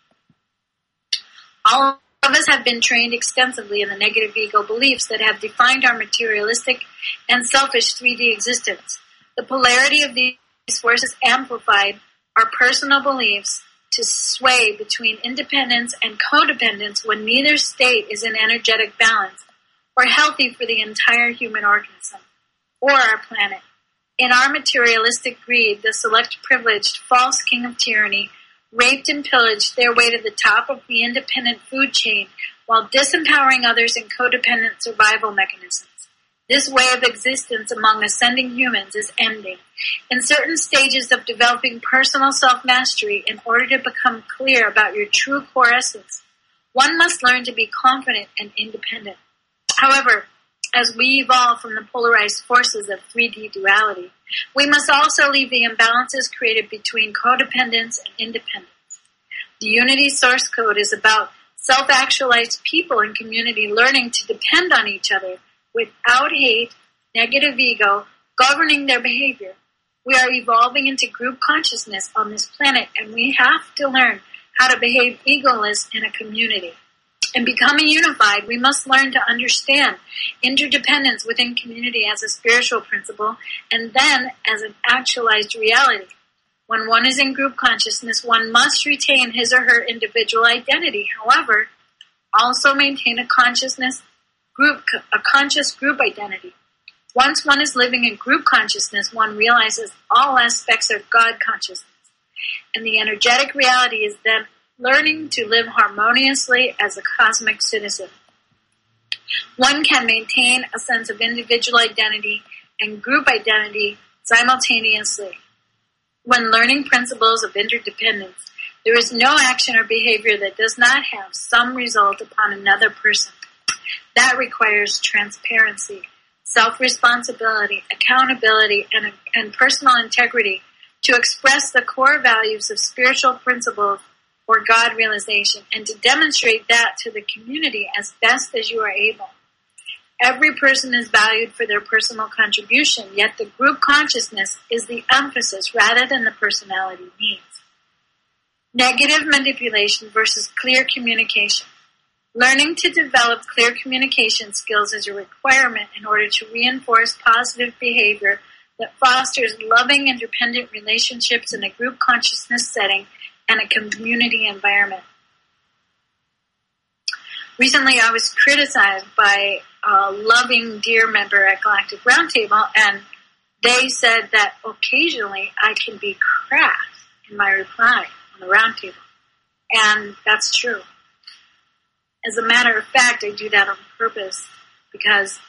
All of us have been trained extensively in the negative ego beliefs that have defined our materialistic and selfish three D existence. The polarity of these forces amplified our personal beliefs to sway between independence and codependence when neither state is in energetic balance or healthy for the entire human organism or our planet. In our materialistic greed, the select privileged false king of tyranny raped and pillaged their way to the top of the independent food chain while disempowering others in codependent survival mechanisms. This way of existence among ascending humans is ending. In certain stages of developing personal self-mastery, in order to become clear about your true core essence, one must learn to be confident and independent. However, as we evolve from the polarized forces of three D duality, we must also leave the imbalances created between codependence and independence. The Unity source code is about self-actualized people and community learning to depend on each other without hate, negative ego, governing their behavior. We are evolving into group consciousness on this planet, and we have to learn how to behave egoless in a community. In becoming unified, we must learn to understand interdependence within community as a spiritual principle and then as an actualized reality. When one is in group consciousness, one must retain his or her individual identity. However, also maintain a consciousness group, a conscious group identity. Once one is living in group consciousness, one realizes all aspects of God consciousness. And the energetic reality is then learning to live harmoniously as a cosmic citizen. One can maintain a sense of individual identity and group identity simultaneously. When learning principles of interdependence, there is no action or behavior that does not have some result upon another person. That requires transparency, self-responsibility, accountability, and, and personal integrity to express the core values of spiritual principles or God realization, and to demonstrate that to the community as best as you are able. Every person is valued for their personal contribution, yet the group consciousness is the emphasis rather than the personality needs. Negative manipulation versus clear communication. Learning to develop clear communication skills is a requirement in order to reinforce positive behavior that fosters loving, independent relationships in a group consciousness setting and a community environment. Recently, I was criticized by a loving, dear member at Galactic Roundtable, and they said that occasionally I can be crass in my reply on the roundtable. And that's true. As a matter of fact, I do that on purpose because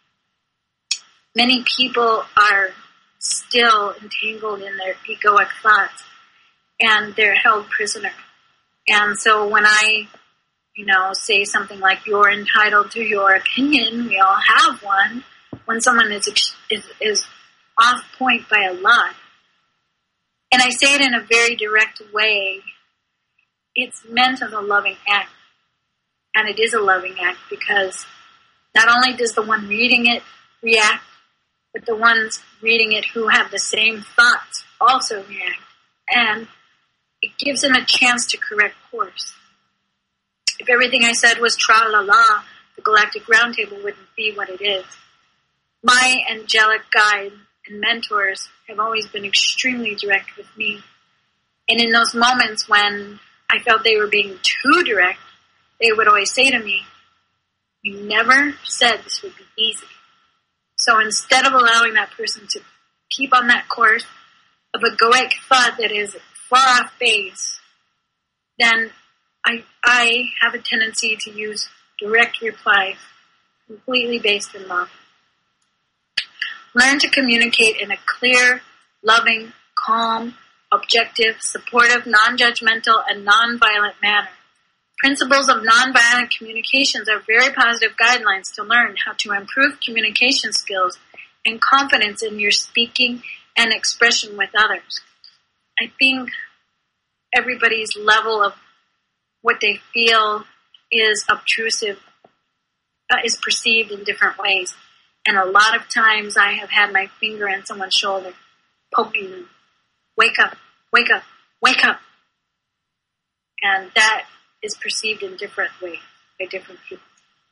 many people are still entangled in their egoic thoughts and they're held prisoner. And so when I, you know, say something like, you're entitled to your opinion, we all have one, when someone is, is, is off point by a lot, and I say it in a very direct way, it's meant as a loving act. And it is a loving act because not only does the one reading it react, but the ones reading it who have the same thoughts also react. And it gives them a chance to correct course. If everything I said was tra-la-la, the Galactic Roundtable wouldn't be what it is. My angelic guide and mentors have always been extremely direct with me. And in those moments when I felt they were being too direct, they would always say to me, "We never said this would be easy." So instead of allowing that person to keep on that course of egoic thought that is far off base, then I, I have a tendency to use direct replies completely based in love. Learn to communicate in a clear, loving, calm, objective, supportive, non-judgmental, and non-violent manner. Principles of nonviolent communications are very positive guidelines to learn how to improve communication skills and confidence in your speaking and expression with others. I think everybody's level of what they feel is obtrusive, uh, is perceived in different ways. And a lot of times I have had my finger on someone's shoulder, poking them. Wake up, wake up, wake up. And that is perceived in different ways by different people.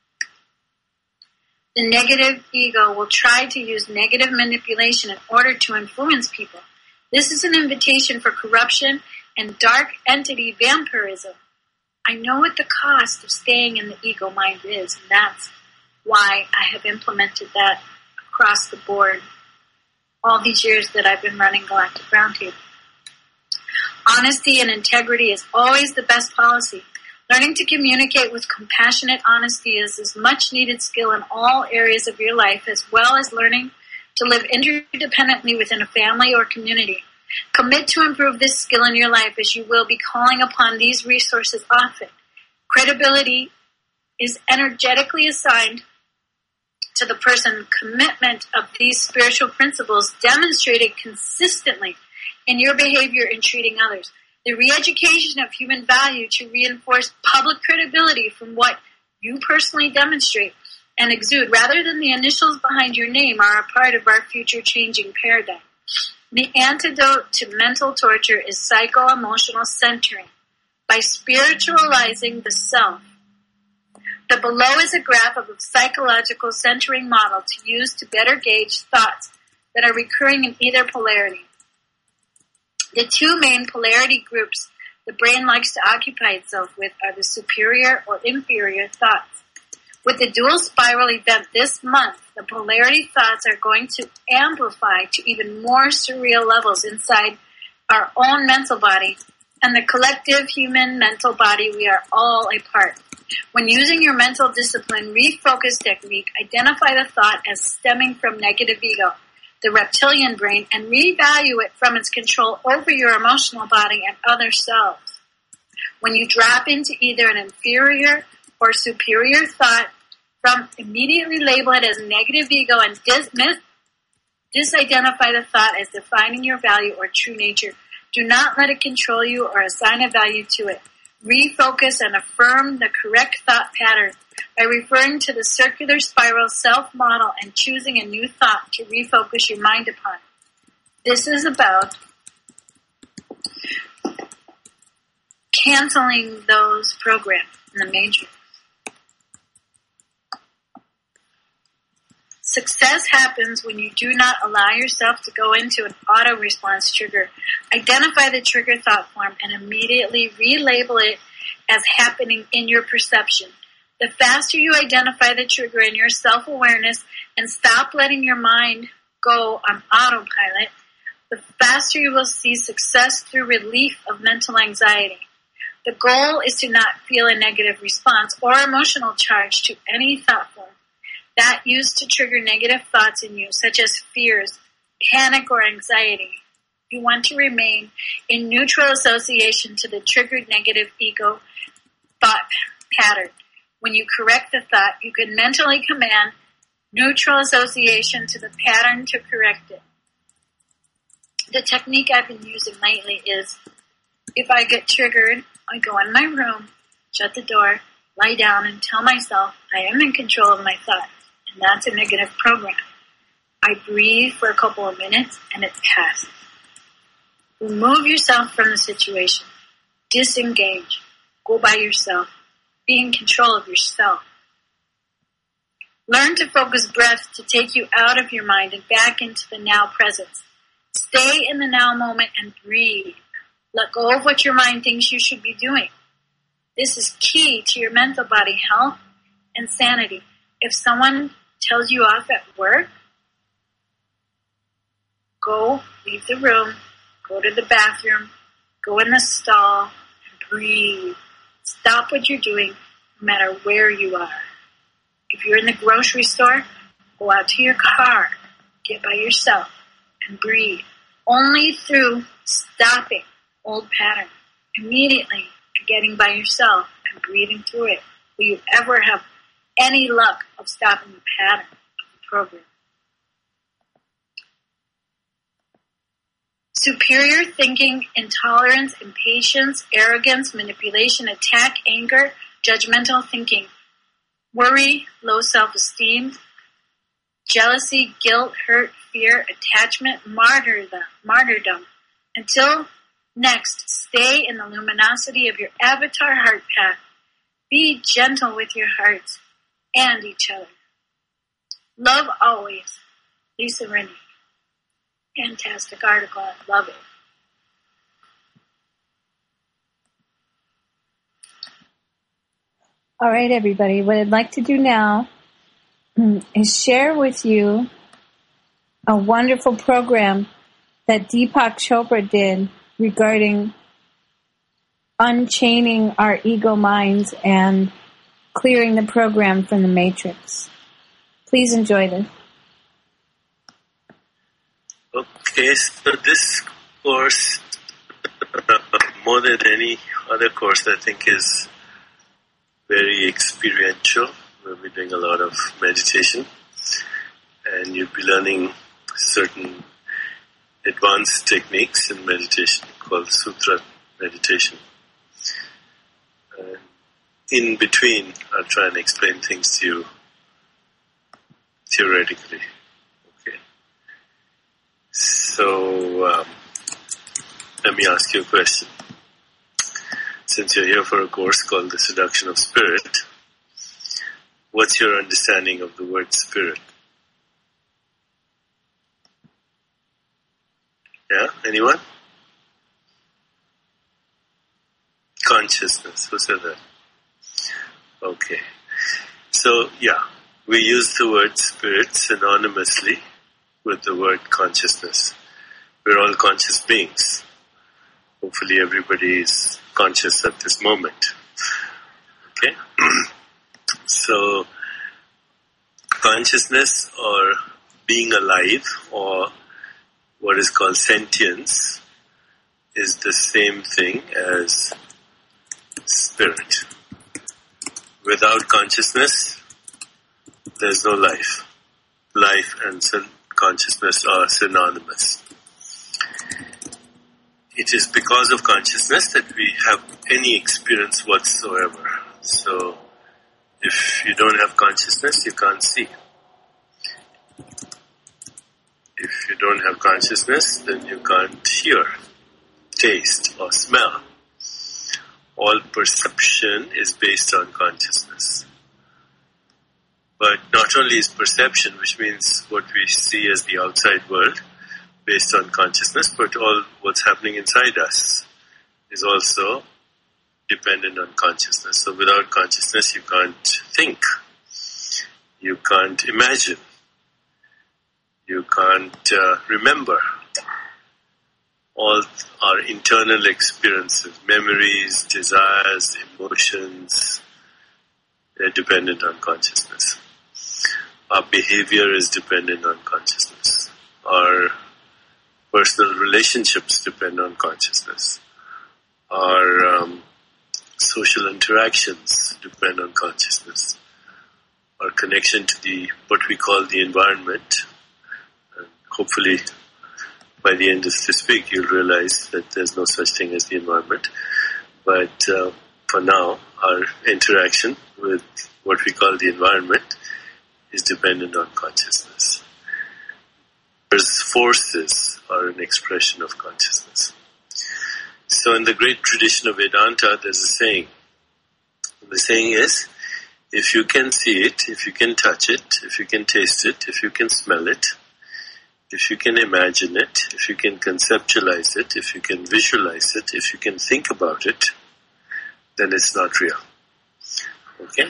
The negative ego will try to use negative manipulation in order to influence people. This is an invitation for corruption and dark entity vampirism. I know what the cost of staying in the ego mind is, and that's why I have implemented that across the board all these years that I've been running Galactic Roundtable. Honesty and integrity is always the best policy. Learning to communicate with compassionate honesty is a much needed skill in all areas of your life, as well as learning to live interdependently within a family or community. Commit to improve this skill in your life, as you will be calling upon these resources often. Credibility is energetically assigned to the person. Commitment of these spiritual principles demonstrated consistently in your behavior in treating others. The re-education of human value to reinforce public credibility from what you personally demonstrate and exude, rather than the initials behind your name, are a part of our future changing paradigm. The antidote to mental torture is psycho-emotional centering by spiritualizing the self. The below is a graph of a psychological centering model to use to better gauge thoughts that are recurring in either polarity. The two main polarity groups the brain likes to occupy itself with are the superior or inferior thoughts. With the dual spiral event this month, the polarity thoughts are going to amplify to even more surreal levels inside our own mental body and the collective human mental body we are all a part. When using your mental discipline refocus technique, identify the thought as stemming from negative ego, the reptilian brain, and revalue it from its control over your emotional body and other selves. When you drop into either an inferior or superior thought, from immediately label it as negative ego and dis- mis- disidentify the thought as defining your value or true nature. Do not let it control you or assign a value to it. Refocus and affirm the correct thought pattern by referring to the circular spiral self-model and choosing a new thought to refocus your mind upon. This is about canceling those programs in the matrix. Success happens when you do not allow yourself to go into an auto-response trigger. Identify the trigger thought form and immediately relabel it as happening in your perception. The faster you identify the trigger in your self-awareness and stop letting your mind go on autopilot, the faster you will see success through relief of mental anxiety. The goal is to not feel a negative response or emotional charge to any thought form that used to trigger negative thoughts in you, such as fears, panic, or anxiety. You want to remain in neutral association to the triggered negative ego thought pattern. When you correct the thought, you can mentally command neutral association to the pattern to correct it. The technique I've been using lately is, if I get triggered, I go in my room, shut the door, lie down, and tell myself I am in control of my thoughts. And that's a negative program. I breathe for a couple of minutes and it passes. Remove yourself from the situation. Disengage. Go by yourself. Be in control of yourself. Learn to focus breath to take you out of your mind and back into the now presence. Stay in the now moment and breathe. Let go of what your mind thinks you should be doing. This is key to your mental body health and sanity. If someone tells you off at work, go, leave the room, go to the bathroom, go in the stall, and breathe. Stop what you're doing, no matter where you are. If you're in the grocery store, go out to your car, get by yourself, and breathe. Only through stopping old patterns, immediately getting by yourself and breathing through it, will you ever have any luck of stopping the pattern of the program. Superior thinking, intolerance, impatience, arrogance, manipulation, attack, anger, judgmental thinking, worry, low self-esteem, jealousy, guilt, hurt, fear, attachment, martyrdom. martyrdom. Until next, stay in the luminosity of your avatar heart path. Be gentle with your hearts and each other. Love always. Lisa Rennie. Fantastic article. I love it. All right, everybody. What I'd like to do now is share with you a wonderful program that Deepak Chopra did regarding unchaining our ego minds and clearing the program from the matrix. Please enjoy this. Okay, so this course, uh, more than any other course, I think is very experiential. We'll be doing a lot of meditation, and you'll be learning certain advanced techniques in meditation called Sutra meditation. Uh, in between, I'll try and explain things to you theoretically. Okay. So, um, let me ask you a question. Since you're here for a course called The Seduction of Spirit, what's your understanding of the word spirit? Yeah, anyone? Consciousness, who said that? Okay. So, yeah, we use the word spirit synonymously with the word consciousness. We're all conscious beings. Hopefully everybody is conscious at this moment. Okay? So, consciousness or being alive or what is called sentience is the same thing as spirit. Without consciousness, there's no life. Life and consciousness are synonymous. It is because of consciousness that we have any experience whatsoever. So, if you don't have consciousness, you can't see. If you don't have consciousness, then you can't hear, taste, or smell, all perception is based on consciousness. But not only is perception, which means what we see as the outside world, based on consciousness, but all what's happening inside us is also dependent on consciousness. So without consciousness, you can't think. You can't imagine. You can't uh, remember. All our internal experiences, memories, desires, emotions, they're dependent on consciousness. Our behavior is dependent on consciousness. Our personal relationships depend on consciousness. Our um, social interactions depend on consciousness. Our connection to the what we call the environment. And hopefully, by the end of this week, you'll realize that there's no such thing as the environment. But uh, for now, our interaction with what we call the environment is dependent on consciousness. There's forces are an expression of consciousness. So in the great tradition of Vedanta, there's a saying. The saying is, if you can see it, if you can touch it, if you can taste it, if you can smell it, if you can imagine it, if you can conceptualize it, if you can visualize it, if you can think about it, then it's not real. Okay?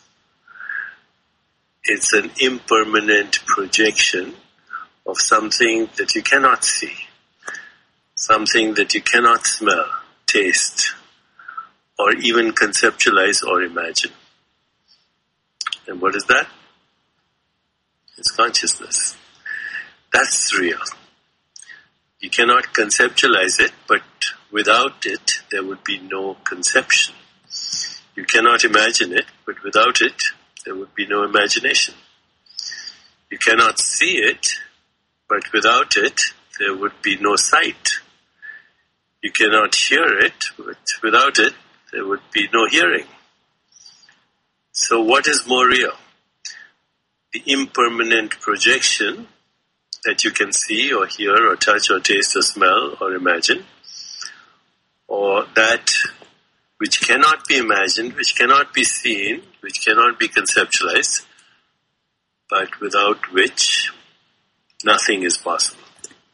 It's an impermanent projection of something that you cannot see, something that you cannot smell, taste, or even conceptualize or imagine. And what is that? It's consciousness. That's real. You cannot conceptualize it, but without it, there would be no conception. You cannot imagine it, but without it, there would be no imagination. You cannot see it, but without it, there would be no sight. You cannot hear it, but without it, there would be no hearing. So what is more real? The impermanent projection that you can see or hear or touch or taste or smell or imagine, or that which cannot be imagined, which cannot be seen, which cannot be conceptualized, but without which nothing is possible.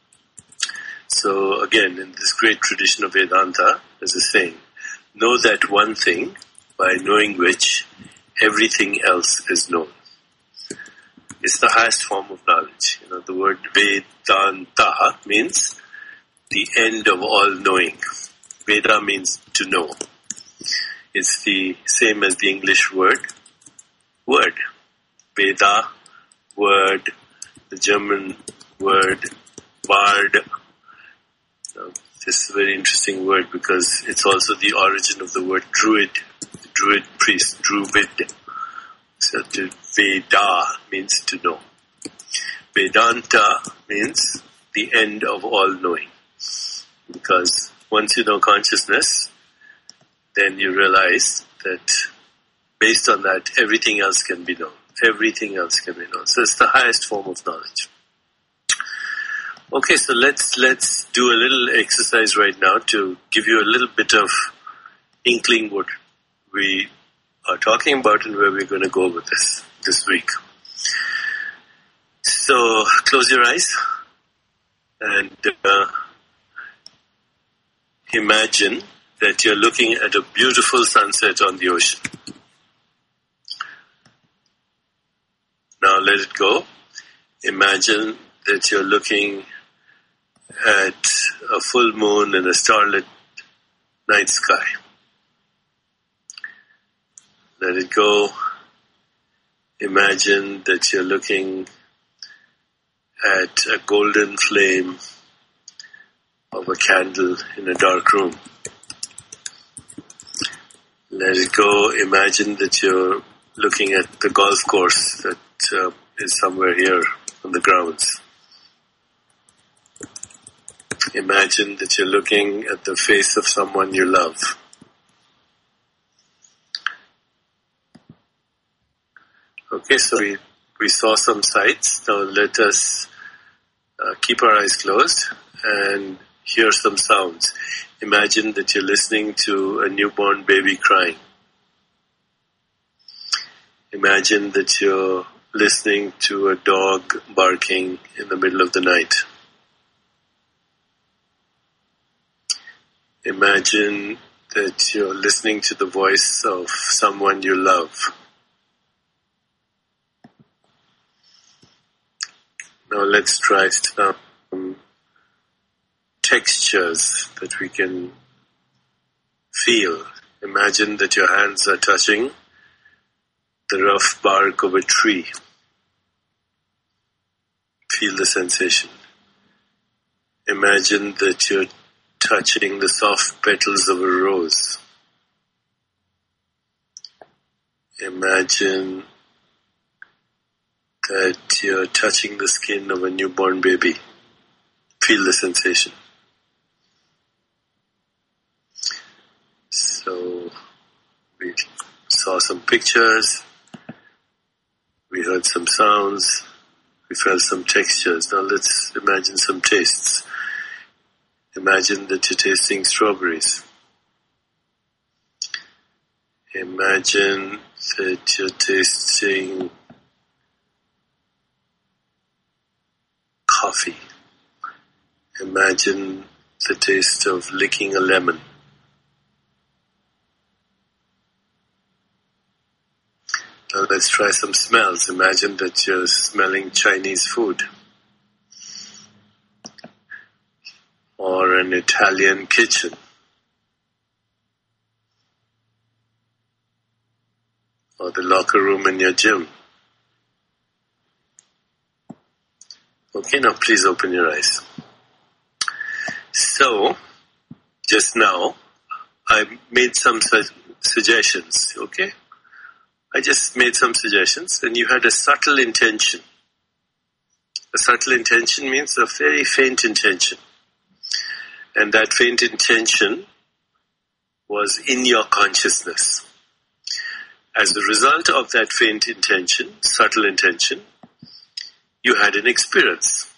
So again, in this great tradition of Vedanta, there's a saying, know that one thing by knowing which everything else is known. It's the highest form of knowledge. You know, the word Vedanta means the end of all knowing. Veda means to know. It's the same as the English word, word. Veda, word, the German word, ward. Uh, this is a very interesting word because it's also the origin of the word druid, the druid priest, druid. So to Veda means to know. Vedanta means the end of all knowing. Because once you know consciousness, then you realize that based on that, everything else can be known. Everything else can be known. So it's the highest form of knowledge. Okay, so let's let's do a little exercise right now to give you a little bit of inkling what we are talking about and where we're going to go with this this week. So close your eyes and uh, imagine that you're looking at a beautiful sunset on the ocean. Now let it go. Imagine that you're looking at a full moon in a starlit night sky. Let it go. Imagine that you're looking at a golden flame of a candle in a dark room. Let it go. Imagine that you're looking at the golf course that uh, is somewhere here on the grounds. Imagine that you're looking at the face of someone you love. Okay, so we, we saw some sights. Now let us uh, keep our eyes closed and hear some sounds. imagine that you're listening to a newborn baby crying. Imagine that you're listening to a dog barking in the middle of the night. Imagine that you're listening to the voice of someone you love. Now let's try some textures that we can feel. Imagine that your hands are touching the rough bark of a tree. Feel the sensation. Imagine that you're touching the soft petals of a rose. Imagine that you're touching the skin of a newborn baby. Feel the sensation. So, we saw some pictures, we heard some sounds, we felt some textures. Now let's imagine some tastes. Imagine that you're tasting strawberries. Imagine that you're tasting coffee. Imagine the taste of licking a lemon. Now let's try some smells. Imagine that you're smelling Chinese food. Or an Italian kitchen. Or the locker room in your gym. Okay, now please open your eyes. So, just now, I made some su- suggestions, okay? I just made some suggestions, and you had a subtle intention. A subtle intention means a very faint intention. And that faint intention was in your consciousness. As a result of that faint intention, subtle intention, you had an experience.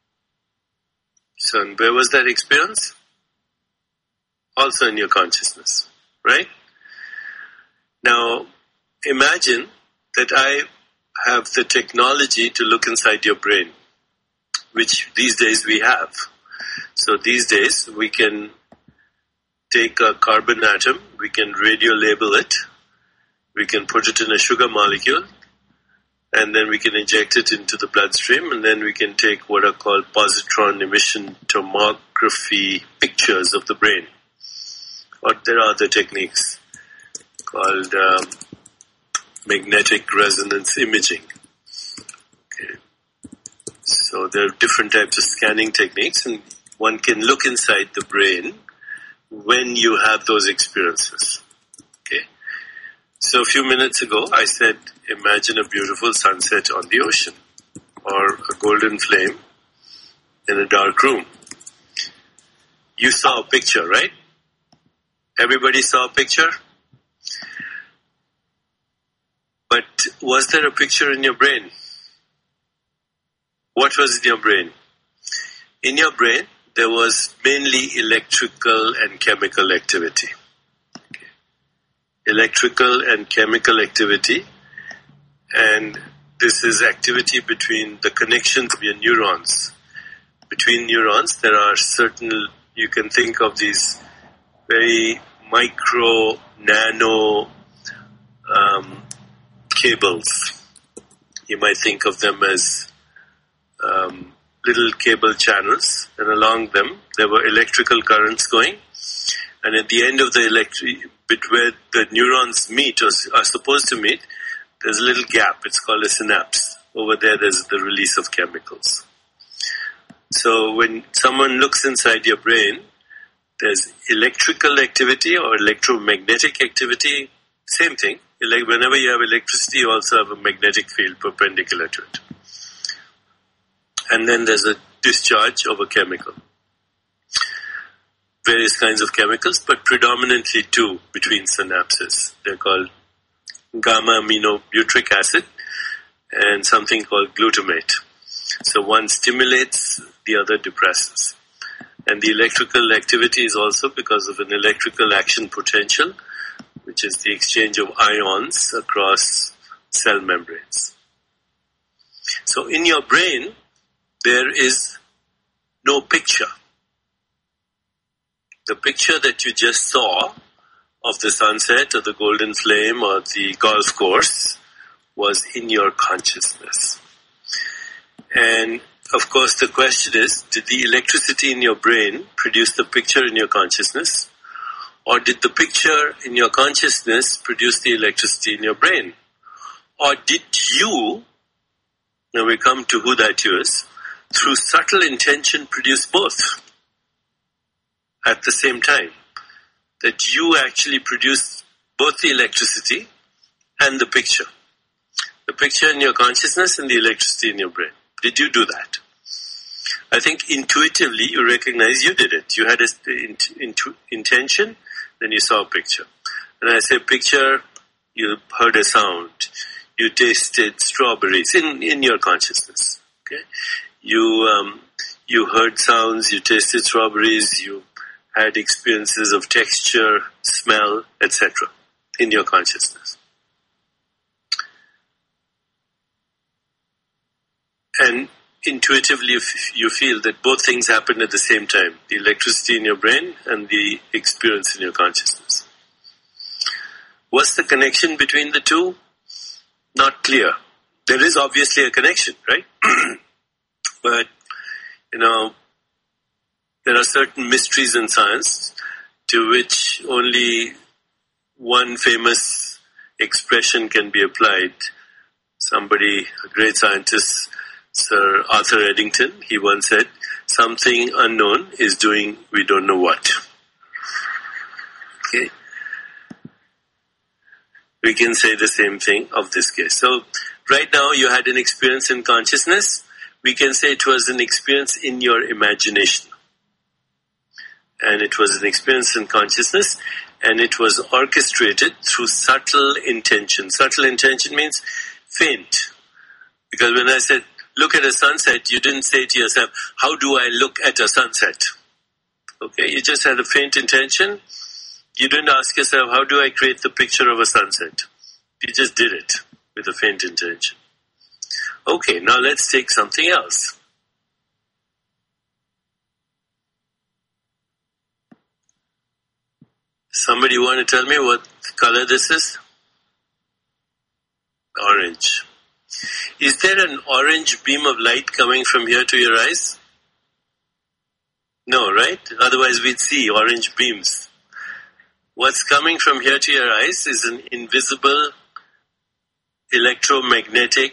So where was that experience? Also in your consciousness, right? Now, imagine that I have the technology to look inside your brain, which these days we have. So these days we can take a carbon atom, we can radio label it, we can put it in a sugar molecule, and then we can inject it into the bloodstream, and then we can take what are called positron emission tomography pictures of the brain. Or there are other techniques called um, magnetic resonance imaging. Okay. So there are different types of scanning techniques, and one can look inside the brain when you have those experiences. Okay. So a few minutes ago, I said, imagine a beautiful sunset on the ocean, or a golden flame in a dark room. You saw a picture, right? Everybody saw a picture? But was there a picture in your brain? What was in your brain? In your brain, there was mainly electrical and chemical activity. Okay. Electrical and chemical activity, and this is activity between the connections of your neurons. Between neurons, there are certain, you can think of these very micro, nano um, cables. You might think of them as um, little cable channels, and along them there were electrical currents going, and at the end of the electric bit where the neurons meet or are supposed to meet, there's a little gap. It's called a synapse. Over there, there's the release of chemicals. So when someone looks inside your brain, there's electrical activity or electromagnetic activity, same thing. Like whenever you have electricity, you also have a magnetic field perpendicular to it. And then there's a discharge of a chemical. Various kinds of chemicals, but predominantly two between synapses. They're called gamma-aminobutyric acid and something called glutamate. So one stimulates, the other depresses. And the electrical activity is also because of an electrical action potential, which is the exchange of ions across cell membranes. So in your brain, there is no picture. The picture that you just saw of the sunset or the golden flame or the golf course was in your consciousness. And of course the question is, did the electricity in your brain produce the picture in your consciousness? Or did the picture in your consciousness produce the electricity in your brain? Or did you, now we come to who that you is, through subtle intention produce both at the same time? That you actually produce both the electricity and the picture. The picture in your consciousness and the electricity in your brain. Did you do that? I think intuitively you recognize you did it. You had an intu- intention, then you saw a picture. When I say picture, you heard a sound. You tasted strawberries in, in your consciousness. Okay, you um, you heard sounds. You tasted strawberries. You had experiences of texture, smell, et cetera in your consciousness. And intuitively you feel that both things happen at the same time, the electricity in your brain and the experience in your consciousness. What's the connection between the two? Not clear. There is obviously a connection, right? But, you know, there are certain mysteries in science to which only one famous expression can be applied. Somebody, a great scientist, Sir Arthur Eddington, he once said, something unknown is doing we don't know what. Okay? We can say the same thing of this case. So, right now you had an experience in consciousness. We can say it was an experience in your imagination. And it was an experience in consciousness, and it was orchestrated through subtle intention. Subtle intention means faint. Because when I said, look at a sunset, you didn't say to yourself, how do I look at a sunset? Okay, you just had a faint intention. You didn't ask yourself, how do I create the picture of a sunset? You just did it with a faint intention. Okay, now let's take something else. Somebody want to tell me what color this is? Orange. Is there an orange beam of light coming from here to your eyes? No, right? Otherwise we'd see orange beams. What's coming from here to your eyes is an invisible electromagnetic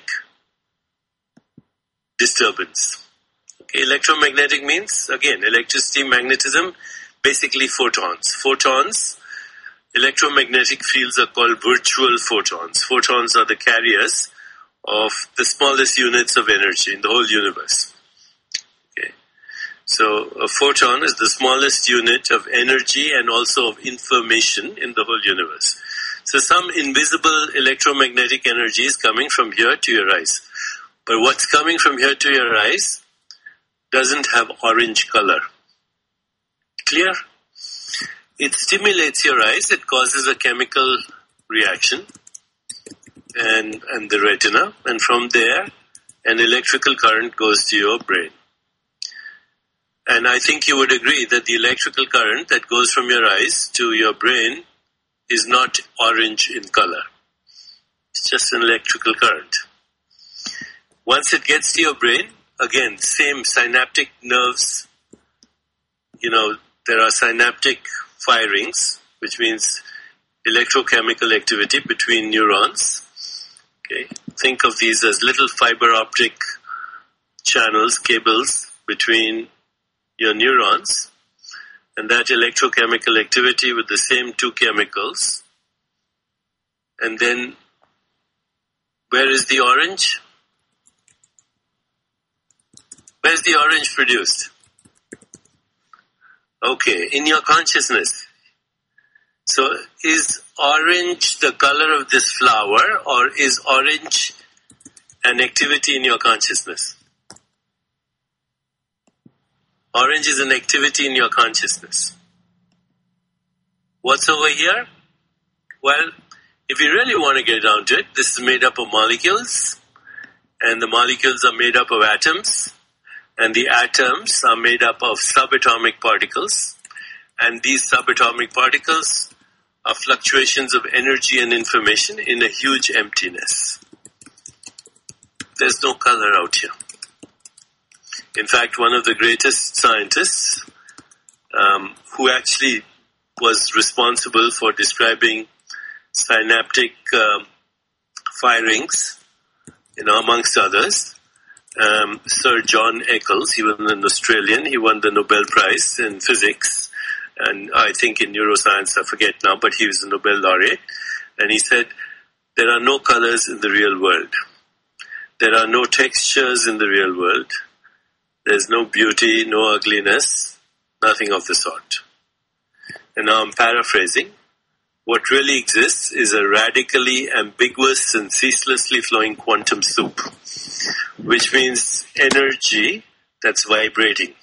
disturbance. Okay, electromagnetic means, again, electricity, magnetism, basically photons. Photons, electromagnetic fields are called virtual photons. Photons are the carriers of the smallest units of energy in the whole universe. Okay. So a photon is the smallest unit of energy and also of information in the whole universe. So some invisible electromagnetic energy is coming from here to your eyes. But what's coming from here to your eyes doesn't have orange color. Clear? It stimulates your eyes, it causes a chemical reaction and, and the retina, and from there an electrical current goes to your brain. And I think you would agree that the electrical current that goes from your eyes to your brain is not orange in color. It's just an electrical current. Once it gets to your brain, again, same synaptic nerves, you know, there are synaptic firings, which means electrochemical activity between neurons. Okay, think of these as little fiber optic channels, cables between your neurons, and that electrochemical activity with the same two chemicals. And then, where is the orange? Where is the orange produced? Okay, in your consciousness. So, is orange the color of this flower, or is orange an activity in your consciousness? Orange is an activity in your consciousness. What's over here? Well, if you really want to get down to it, this is made up of molecules, and the molecules are made up of atoms, and the atoms are made up of subatomic particles, and these subatomic particles are fluctuations of energy and information in a huge emptiness. There's no color out here. In fact, one of the greatest scientists, um, who actually was responsible for describing synaptic um, firings, you know, amongst others, um, Sir John Eccles, he was an Australian, he won the Nobel Prize in physics, and I think in neuroscience, I forget now, but he was a Nobel laureate, and he said, there are no colors in the real world. There are no textures in the real world. There's no beauty, no ugliness, nothing of the sort. And now I'm paraphrasing. What really exists is a radically ambiguous and ceaselessly flowing quantum soup, which means energy that's vibrating.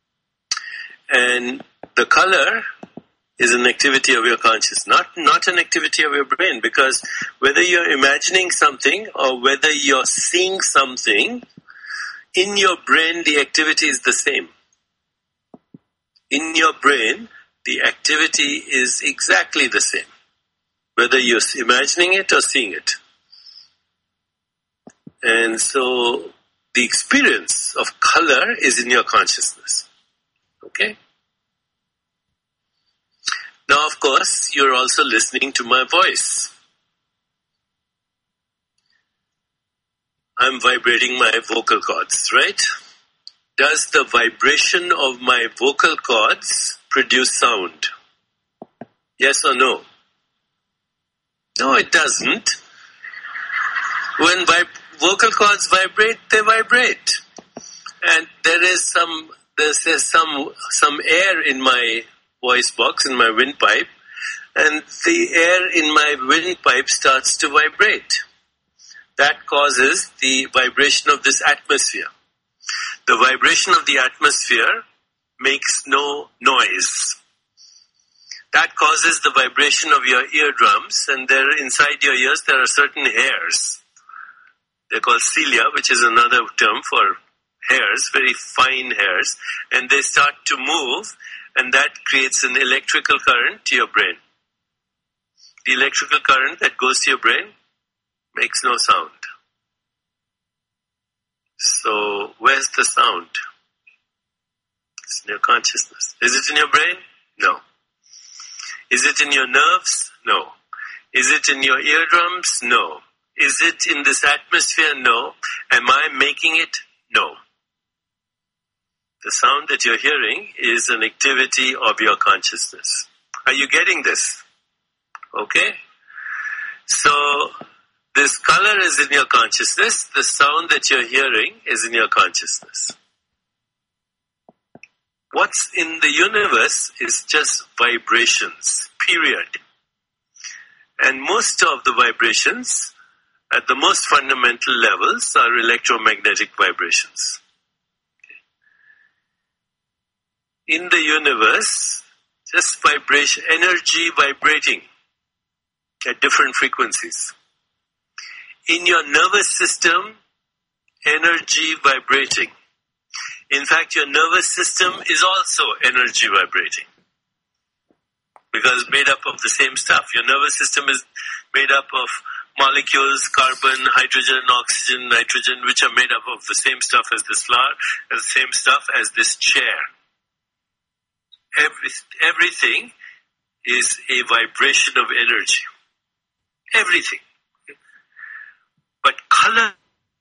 And the color is an activity of your consciousness, not, not an activity of your brain, because whether you're imagining something or whether you're seeing something, in your brain, the activity is the same. In your brain, the activity is exactly the same, whether you're imagining it or seeing it. And so, the experience of color is in your consciousness. Okay? Now, of course, you're also listening to my voice. I'm vibrating my vocal cords, right? Does the vibration of my vocal cords produce sound? Yes or no? No, it doesn't. When vib- vocal cords vibrate, they vibrate. And there is some, there's, there's some, some air in my voice box, in my windpipe, and the air in my windpipe starts to vibrate. That causes the vibration of this atmosphere. The vibration of the atmosphere makes no noise. That causes the vibration of your eardrums, and there inside your ears there are certain hairs. They're called cilia, which is another term for hairs, very fine hairs, and they start to move, and that creates an electrical current to your brain. The electrical current that goes to your brain makes no sound. So, where's the sound? It's in your consciousness. Is it in your brain? No. Is it in your nerves? No. Is it in your eardrums? No. Is it in this atmosphere? No. Am I making it? No. The sound that you're hearing is an activity of your consciousness. Are you getting this? Okay? So, this color is in your consciousness. The sound that you're hearing is in your consciousness. What's in the universe is just vibrations, period. And most of the vibrations, at the most fundamental levels, are electromagnetic vibrations. In the universe, just vibration, energy vibrating at different frequencies. In your nervous system, energy vibrating. In fact, your nervous system is also energy vibrating, because made up of the same stuff. Your nervous system is made up of molecules, carbon, hydrogen, oxygen, nitrogen, which are made up of the same stuff as this flower, and the same stuff as this chair. Every, everything is a vibration of energy. Everything. But color,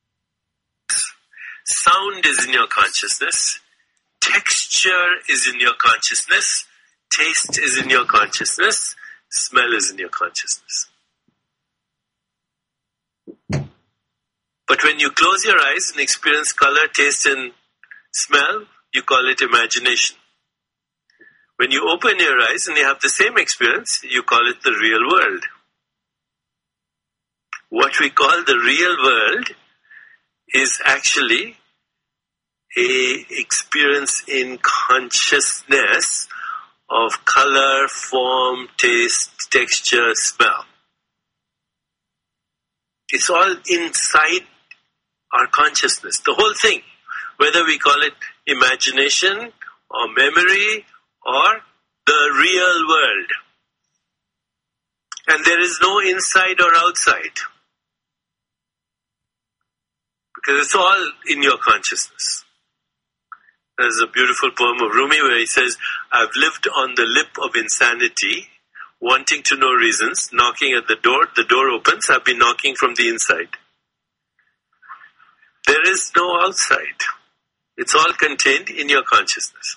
sound is in your consciousness, texture is in your consciousness, taste is in your consciousness, smell is in your consciousness. But when you close your eyes and experience color, taste and smell, you call it imagination. When you open your eyes and you have the same experience, you call it the real world. What we call the real world is actually a experience in consciousness of color, form, taste, texture, smell. It's all inside our consciousness, the whole thing, whether we call it imagination or memory or the real world. And there is no inside or outside, because it's all in your consciousness. There's a beautiful poem of Rumi where he says, I've lived on the lip of insanity, wanting to know reasons, knocking at the door, the door opens, I've been knocking from the inside. There is no outside. It's all contained in your consciousness.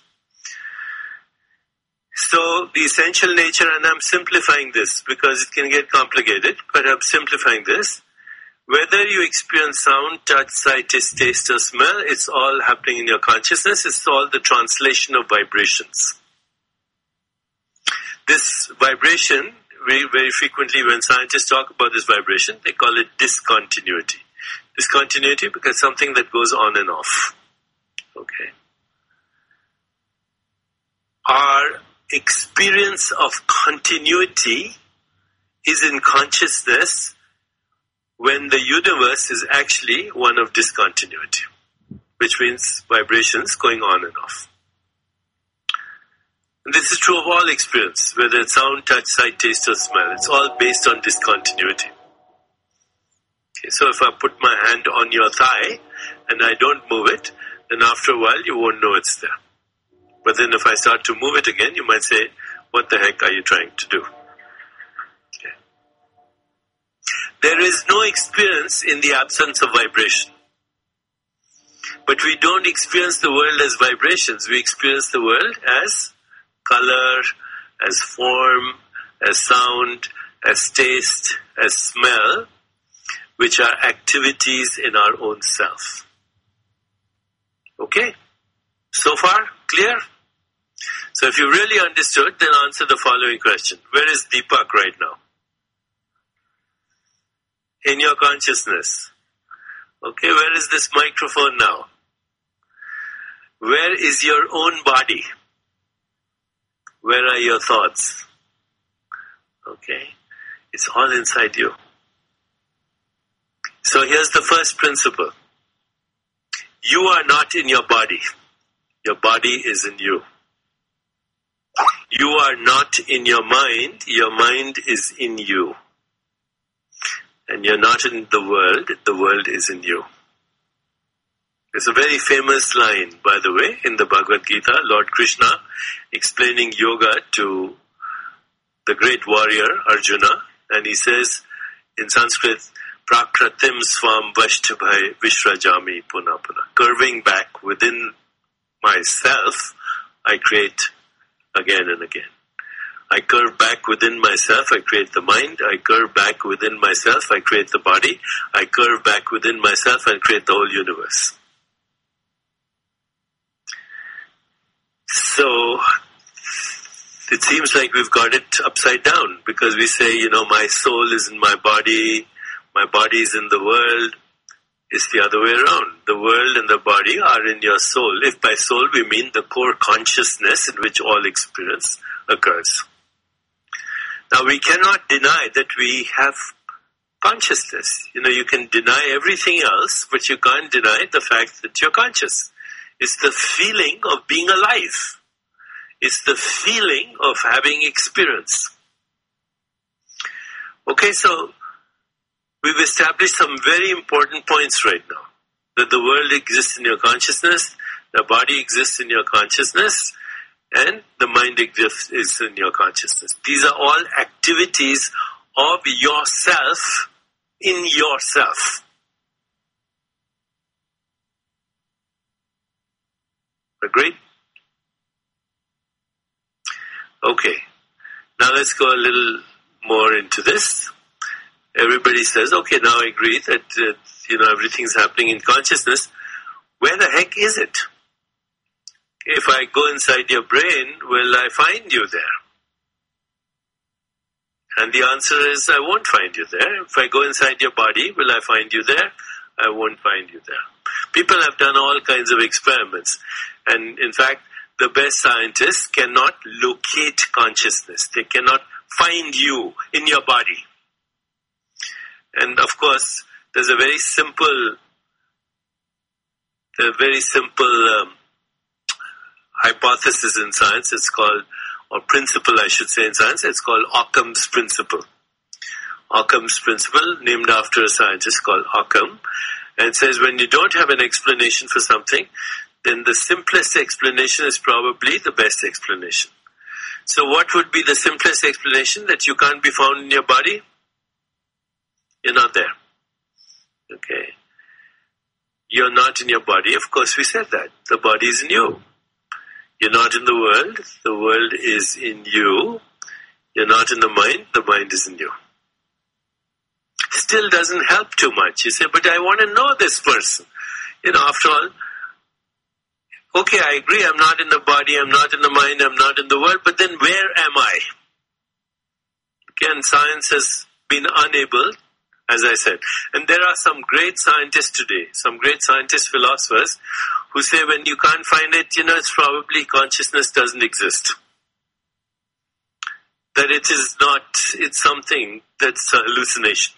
So the essential nature, and I'm simplifying this because it can get complicated, but I'm simplifying this. Whether you experience sound, touch, sight, taste, taste or smell, it's all happening in your consciousness. It's all the translation of vibrations. This vibration, very, very frequently when scientists talk about this vibration, they call it discontinuity. Discontinuity because something that goes on and off. Okay. Our experience of continuity is in consciousness when the universe is actually one of discontinuity, which means vibrations going on and off. And this is true of all experience, whether it's sound, touch, sight, taste or smell. It's all based on discontinuity. Okay, so if I put my hand on your thigh and I don't move it, then after a while you won't know it's there. But then if I start to move it again, you might say, what the heck are you trying to do? Okay. There is no experience in the absence of vibration. But we don't experience the world as vibrations. We experience the world as color, as form, as sound, as taste, as smell, which are activities in our own self. Okay? So far, clear? So if you really understood, then answer the following question. Where is Deepak right now? In your consciousness. Okay, where is this microphone now? Where is your own body? Where are your thoughts? Okay, it's all inside you. So here's the first principle. You are not in your body. Your body is in you. You are not in your mind. Your mind is in you. And you're not in the world. The world is in you. There's a very famous line, by the way, in the Bhagavad Gita, Lord Krishna explaining yoga to the great warrior Arjuna, and he says in Sanskrit, Prakratim swam vashtabhai vishrajami puna puna. Curving back within myself, I create again and again. I curve back within myself, I create the mind. I curve back within myself, I create the body. I curve back within myself and create the whole universe. So, it seems like we've got it upside down because we say, you know, my soul is in my body, my body is in the world. It's the other way around. The world and the body are in your soul. If by soul we mean the core consciousness in which all experience occurs. Now we cannot deny that we have consciousness. You know, you can deny everything else, but you can't deny the fact that you're conscious. It's the feeling of being alive. It's the feeling of having experience. Okay, so we've established some very important points right now. That the world exists in your consciousness, the body exists in your consciousness, and the mind exists is in your consciousness. These are all activities of yourself in yourself. Agreed? Okay. Now let's go a little more into this. Everybody says, okay, now I agree that, uh, you know, everything's happening in consciousness. Where the heck is it? If I go inside your brain, will I find you there? And the answer is, I won't find you there. If I go inside your body, will I find you there? I won't find you there. People have done all kinds of experiments. And in fact, the best scientists cannot locate consciousness. They cannot find you in your body. And of course, there's a very simple, a very simple um, hypothesis in science. It's called, or principle I should say in science, it's called Occam's principle. Occam's principle, named after a scientist called Occam. And it says when you don't have an explanation for something, then the simplest explanation is probably the best explanation. So what would be the simplest explanation? That you can't be found in your body? You're not there. Okay. You're not in your body. Of course we said that. The body is in you. You're not in the world. The world is in you. You're not in the mind. The mind is in you. Still doesn't help too much. You say, but I want to know this person. You know, after all, okay, I agree, I'm not in the body, I'm not in the mind, I'm not in the world, but then where am I? Again, science has been unable, as I said. And there are some great scientists today, some great scientist philosophers, who say when you can't find it, you know, it's probably consciousness doesn't exist. That it is not, it's something that's a hallucination.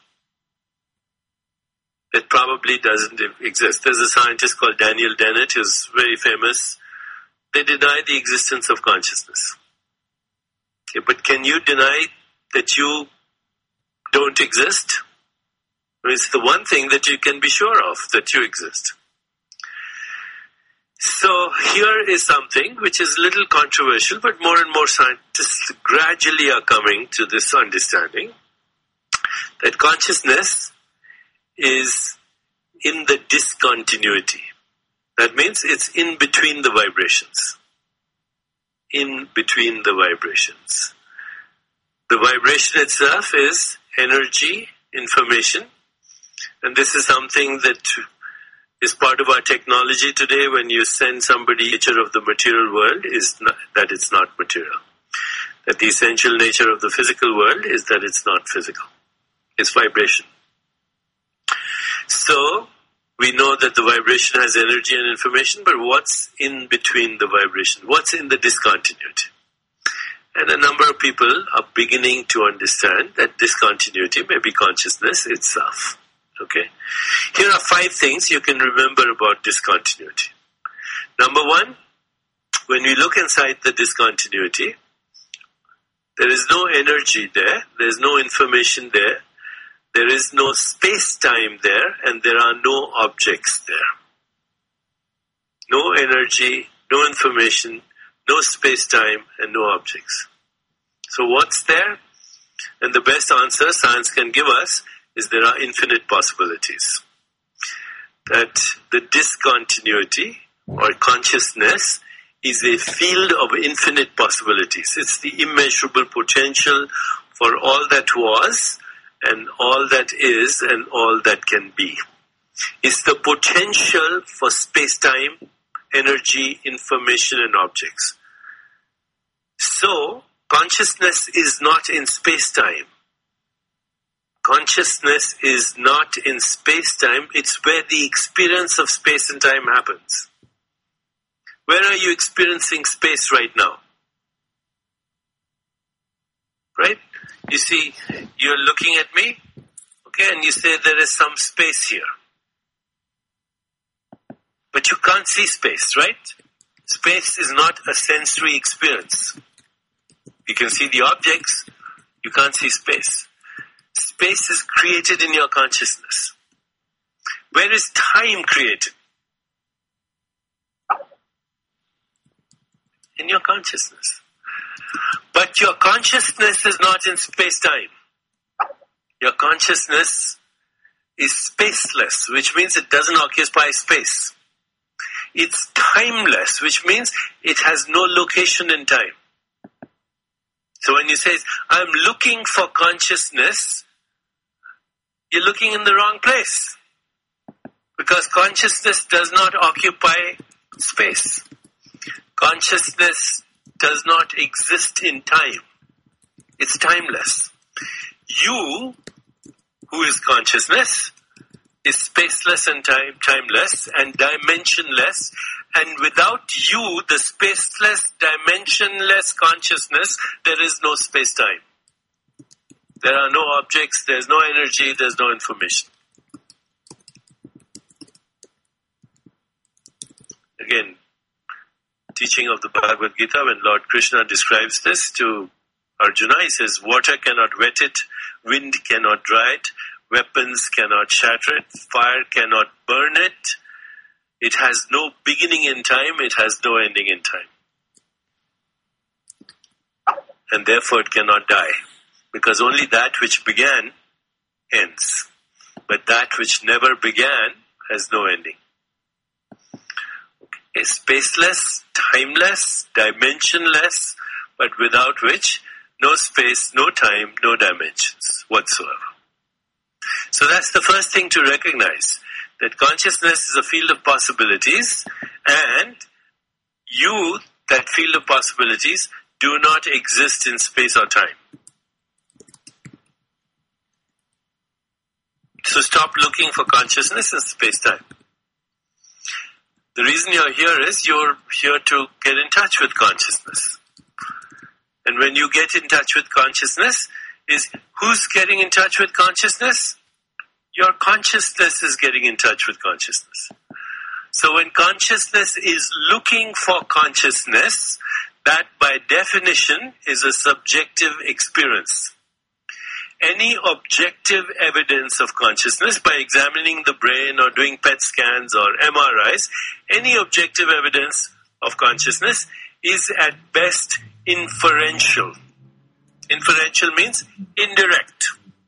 It probably doesn't exist. There's a scientist called Daniel Dennett, who's very famous. They deny the existence of consciousness. Okay, but can you deny that you don't exist? I mean, it's the one thing that you can be sure of, that you exist. So here is something which is a little controversial, but more and more scientists gradually are coming to this understanding that consciousness is in the discontinuity. That means it's in between the vibrations. In between the vibrations. The vibration itself is energy, information, and this is something that is part of our technology today. When you send somebody nature of the material world is not, that it's not material. That the essential nature of the physical world is that it's not physical. It's vibration. So, we know that the vibration has energy and information, but what's in between the vibration? What's in the discontinuity? And a number of people are beginning to understand that discontinuity may be consciousness itself. Okay? Here are five things you can remember about discontinuity. Number one, when we look inside the discontinuity, there is no energy there, there is no information there, there is no space-time there, and there are no objects there. No energy, no information, no space-time, and no objects. So what's there? And the best answer science can give us is there are infinite possibilities. That the discontinuity or consciousness is a field of infinite possibilities. It's the immeasurable potential for all that was, and all that is, and all that can be. It's the potential for space-time, energy, information, and objects. So, consciousness is not in space-time. Consciousness is not in space-time. It's where the experience of space and time happens. Where are you experiencing space right now? Right? You see, you're looking at me, okay, and you say there is some space here. But you can't see space, right? Space is not a sensory experience. You can see the objects, you can't see space. Space is created in your consciousness. Where is time created? In your consciousness. But your consciousness is not in space-time. Your consciousness is spaceless, which means it doesn't occupy space. It's timeless, which means it has no location in time. So when you say, I'm looking for consciousness, you're looking in the wrong place. Because consciousness does not occupy space. Consciousness does not exist in time. It's timeless. You, who is consciousness, is spaceless and time timeless and dimensionless, and without you, the spaceless, dimensionless consciousness, there is no space-time. There are no objects, there's no energy, there's no information. Again, teaching of the Bhagavad Gita, when Lord Krishna describes this to Arjuna, he says, water cannot wet it, wind cannot dry it, weapons cannot shatter it, fire cannot burn it. It has no beginning in time, it has no ending in time. And therefore it cannot die, because only that which began ends. But that which never began has no ending. Okay. Spaceless, timeless, dimensionless, but without which no space, no time, no dimensions whatsoever. So that's the first thing to recognize, that consciousness is a field of possibilities, and you, that field of possibilities, do not exist in space or time. So stop looking for consciousness in space-time. The reason you're here is you're here to get in touch with consciousness. And when you get in touch with consciousness, is who's getting in touch with consciousness? Your consciousness is getting in touch with consciousness. So when consciousness is looking for consciousness, that by definition is a subjective experience. Any objective evidence of consciousness, by examining the brain or doing P E T scans or M R Is, any objective evidence of consciousness is at best inferential. Inferential means indirect.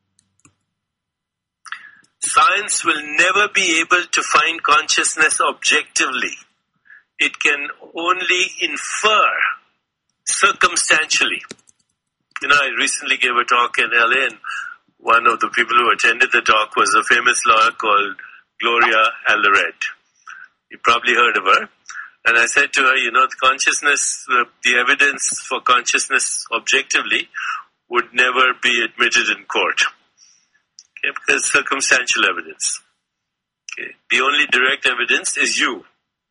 Science will never be able to find consciousness objectively. It can only infer circumstantially. You know, I recently gave a talk in L A, and one of the people who attended the talk was a famous lawyer called Gloria Allred. You probably heard of her. And I said to her, you know, the consciousness, the, the evidence for consciousness objectively would never be admitted in court. Okay, because circumstantial evidence. Okay. The only direct evidence is you.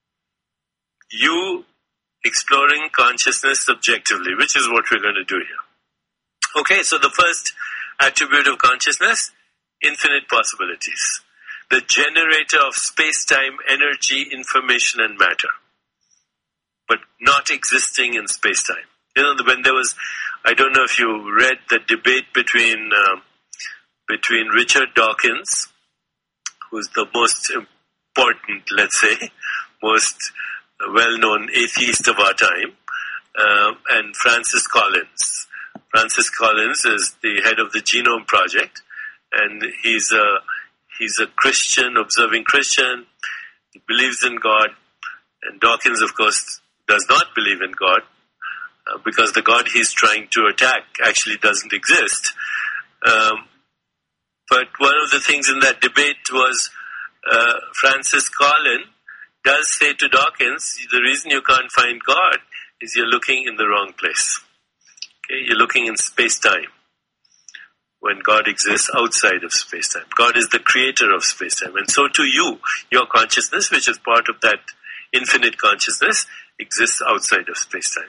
You exploring consciousness subjectively, which is what we're going to do here. Okay, so the first attribute of consciousness, infinite possibilities. The generator of space-time, energy, information, and matter. But not existing in space-time. You know, when there was, I don't know if you read the debate between uh, between Richard Dawkins, who's the most important, let's say, most well-known atheist of our time, uh, and Francis Collins. Francis Collins is the head of the Genome Project, and he's a he's a Christian, observing Christian. He believes in God, and Dawkins, of course, does not believe in God, uh, because the God he's trying to attack actually doesn't exist. Um, but one of the things in that debate was uh, Francis Collins does say to Dawkins, the reason you can't find God is you're looking in the wrong place. Okay? You're looking in space-time, when God exists outside of space-time. God is the creator of space-time. And so to you, your consciousness, which is part of that infinite consciousness, exists outside of space-time.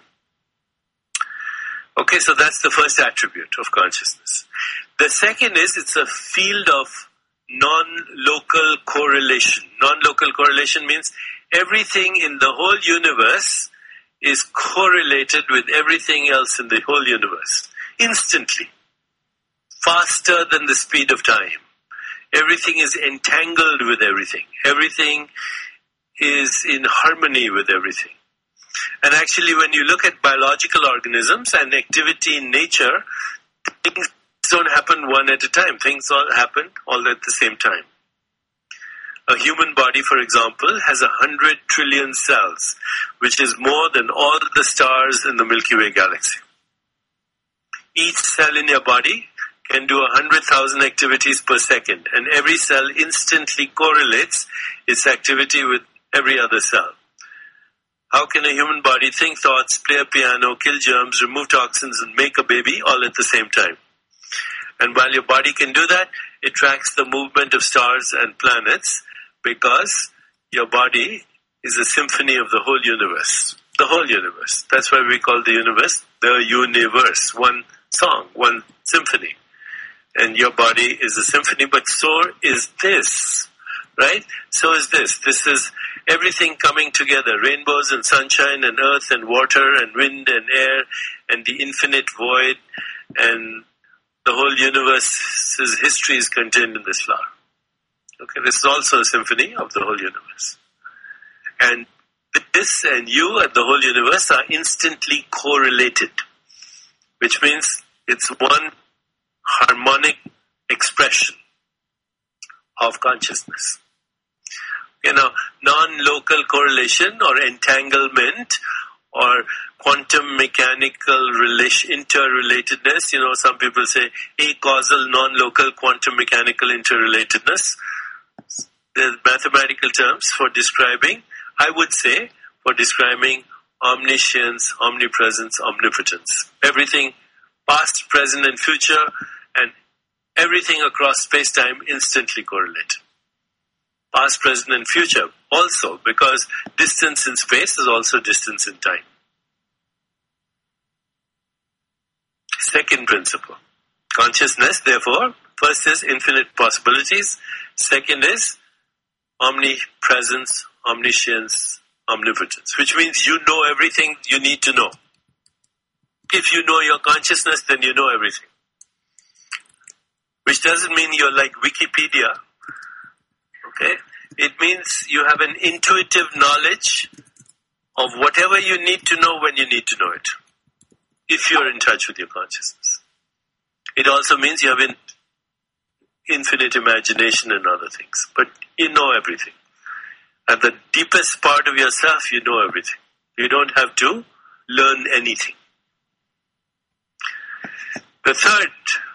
Okay, so that's the first attribute of consciousness. The second is it's a field of non-local correlation. Non-local correlation means everything in the whole universe is correlated with everything else in the whole universe. Instantly. Faster than the speed of time. Everything is entangled with everything. Everything is in harmony with everything. And actually, when you look at biological organisms and activity in nature, things don't happen one at a time. Things all happen all at the same time. A human body, for example, has a hundred trillion cells, which is more than all the stars in the Milky Way galaxy. Each cell in your body can do a hundred thousand activities per second, and every cell instantly correlates its activity with every other cell. How can a human body think thoughts, play a piano, kill germs, remove toxins, and make a baby all at the same time? And while your body can do that, it tracks the movement of stars and planets because your body is a symphony of the whole universe. The whole universe. That's why we call the universe the universe. One song, one symphony. And your body is a symphony, but so is this. Right? So is this. This is everything coming together. Rainbows and sunshine and earth and water and wind and air and the infinite void and the whole universe's history is contained in this flower. Okay, this is also a symphony of the whole universe. And this and you and the whole universe are instantly correlated, which means it's one harmonic expression of consciousness. You know, non-local correlation or entanglement or quantum mechanical relation, interrelatedness. You know, some people say acausal, non-local quantum mechanical interrelatedness. There's mathematical terms for describing, I would say, for describing omniscience, omnipresence, omnipotence. Everything past, present, and future, and everything across space-time instantly correlated. Past, present, and future also, because distance in space is also distance in time. Second principle. Consciousness, therefore, first is infinite possibilities. Second is omnipresence, omniscience, omnipotence, which means you know everything you need to know. If you know your consciousness, then you know everything. Which doesn't mean you're like Wikipedia. Okay? It means you have an intuitive knowledge of whatever you need to know when you need to know it. If you're in touch with your consciousness. It also means you have an infinite imagination and other things. But you know everything. At the deepest part of yourself, you know everything. You don't have to learn anything. The third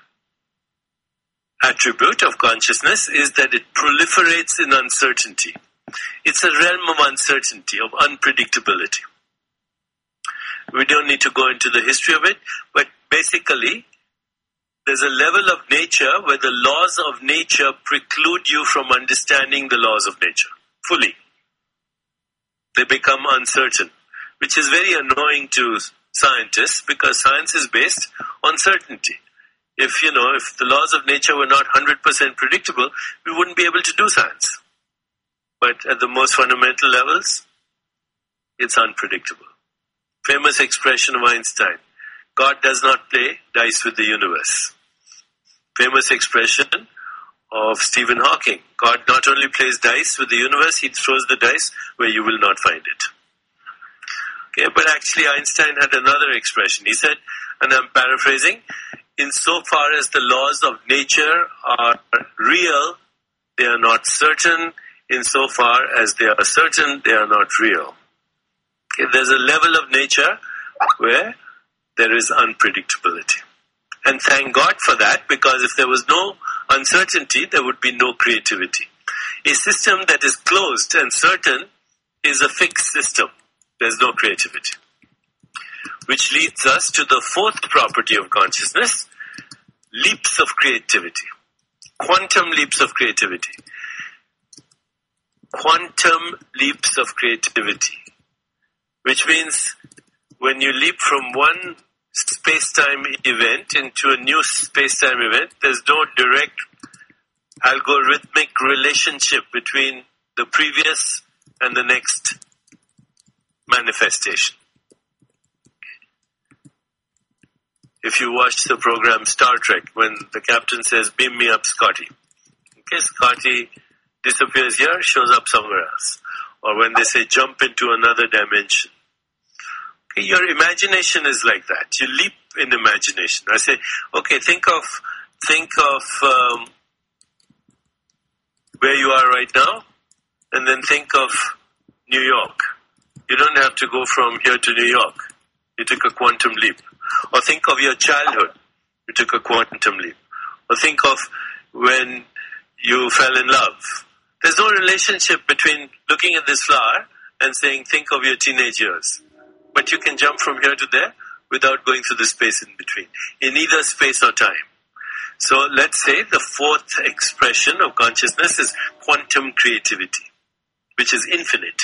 attribute of consciousness is that it proliferates in uncertainty. It's a realm of uncertainty, of unpredictability. We don't need to go into the history of it, but basically, there's a level of nature where the laws of nature preclude you from understanding the laws of nature fully. They become uncertain, which is very annoying to scientists because science is based on certainty. If, you know, if the laws of nature were not one hundred percent predictable, we wouldn't be able to do science. But at the most fundamental levels, it's unpredictable. Famous expression of Einstein, God does not play dice with the universe. Famous expression of Stephen Hawking, God not only plays dice with the universe, he throws the dice where you will not find it. Okay, but actually Einstein had another expression. He said, and I'm paraphrasing, insofar as the laws of nature are real, they are not certain. Insofar as they are certain, they are not real. Okay, there's a level of nature where there is unpredictability. And thank God for that, because if there was no uncertainty, there would be no creativity. A system that is closed and certain is a fixed system. There's no creativity. Which leads us to the fourth property of consciousness, leaps of creativity. Quantum leaps of creativity. Quantum leaps of creativity. Which means when you leap from one space-time event into a new space-time event, there's no direct algorithmic relationship between the previous and the next manifestation. If you watch the program Star Trek, when the captain says, beam me up, Scotty. Okay, Scotty disappears here, shows up somewhere else. Or when they say, jump into another dimension. Okay, your imagination is like that. You leap in imagination. I say, okay, think of, think of um, where you are right now, and then think of New York. You don't have to go from here to New York. You took a quantum leap. Or think of your childhood. You took a quantum leap. Or think of when you fell in love. There's no relationship between looking at this flower and saying, think of your teenage years. But you can jump from here to there without going through the space in between, in either space or time. So let's say the fourth expression of consciousness is quantum creativity, which is infinite.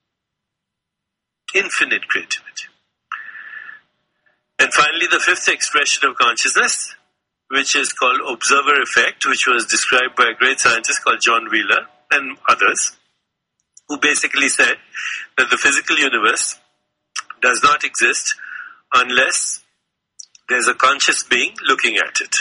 Infinite creativity. And finally, the fifth expression of consciousness, which is called observer effect, which was described by a great scientist called John Wheeler and others, who basically said that the physical universe does not exist unless there's a conscious being looking at it.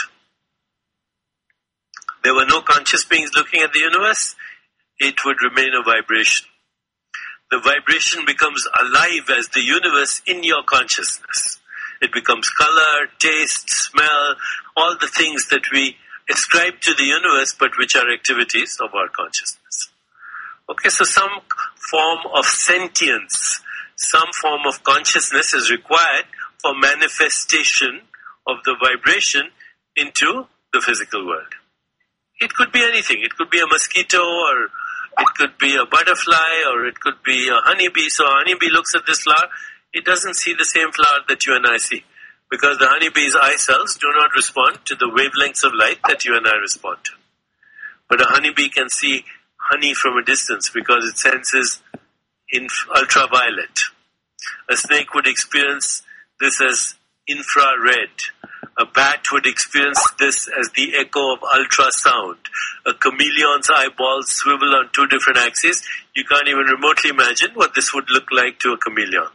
There were no conscious beings looking at the universe, it would remain a vibration. The vibration becomes alive as the universe in your consciousness. It becomes color, taste, smell, all the things that we ascribe to the universe, but which are activities of our consciousness. Okay, so some form of sentience, some form of consciousness is required for manifestation of the vibration into the physical world. It could be anything. It could be a mosquito, or it could be a butterfly, or it could be a honeybee. So a honeybee looks at this flower, it doesn't see the same flower that you and I see, because the honeybee's eye cells do not respond to the wavelengths of light that you and I respond to. But a honeybee can see honey from a distance because it senses in ultraviolet. A snake would experience this as infrared. A bat would experience this as the echo of ultrasound. A chameleon's eyeballs swivel on two different axes. You can't even remotely imagine what this would look like to a chameleon.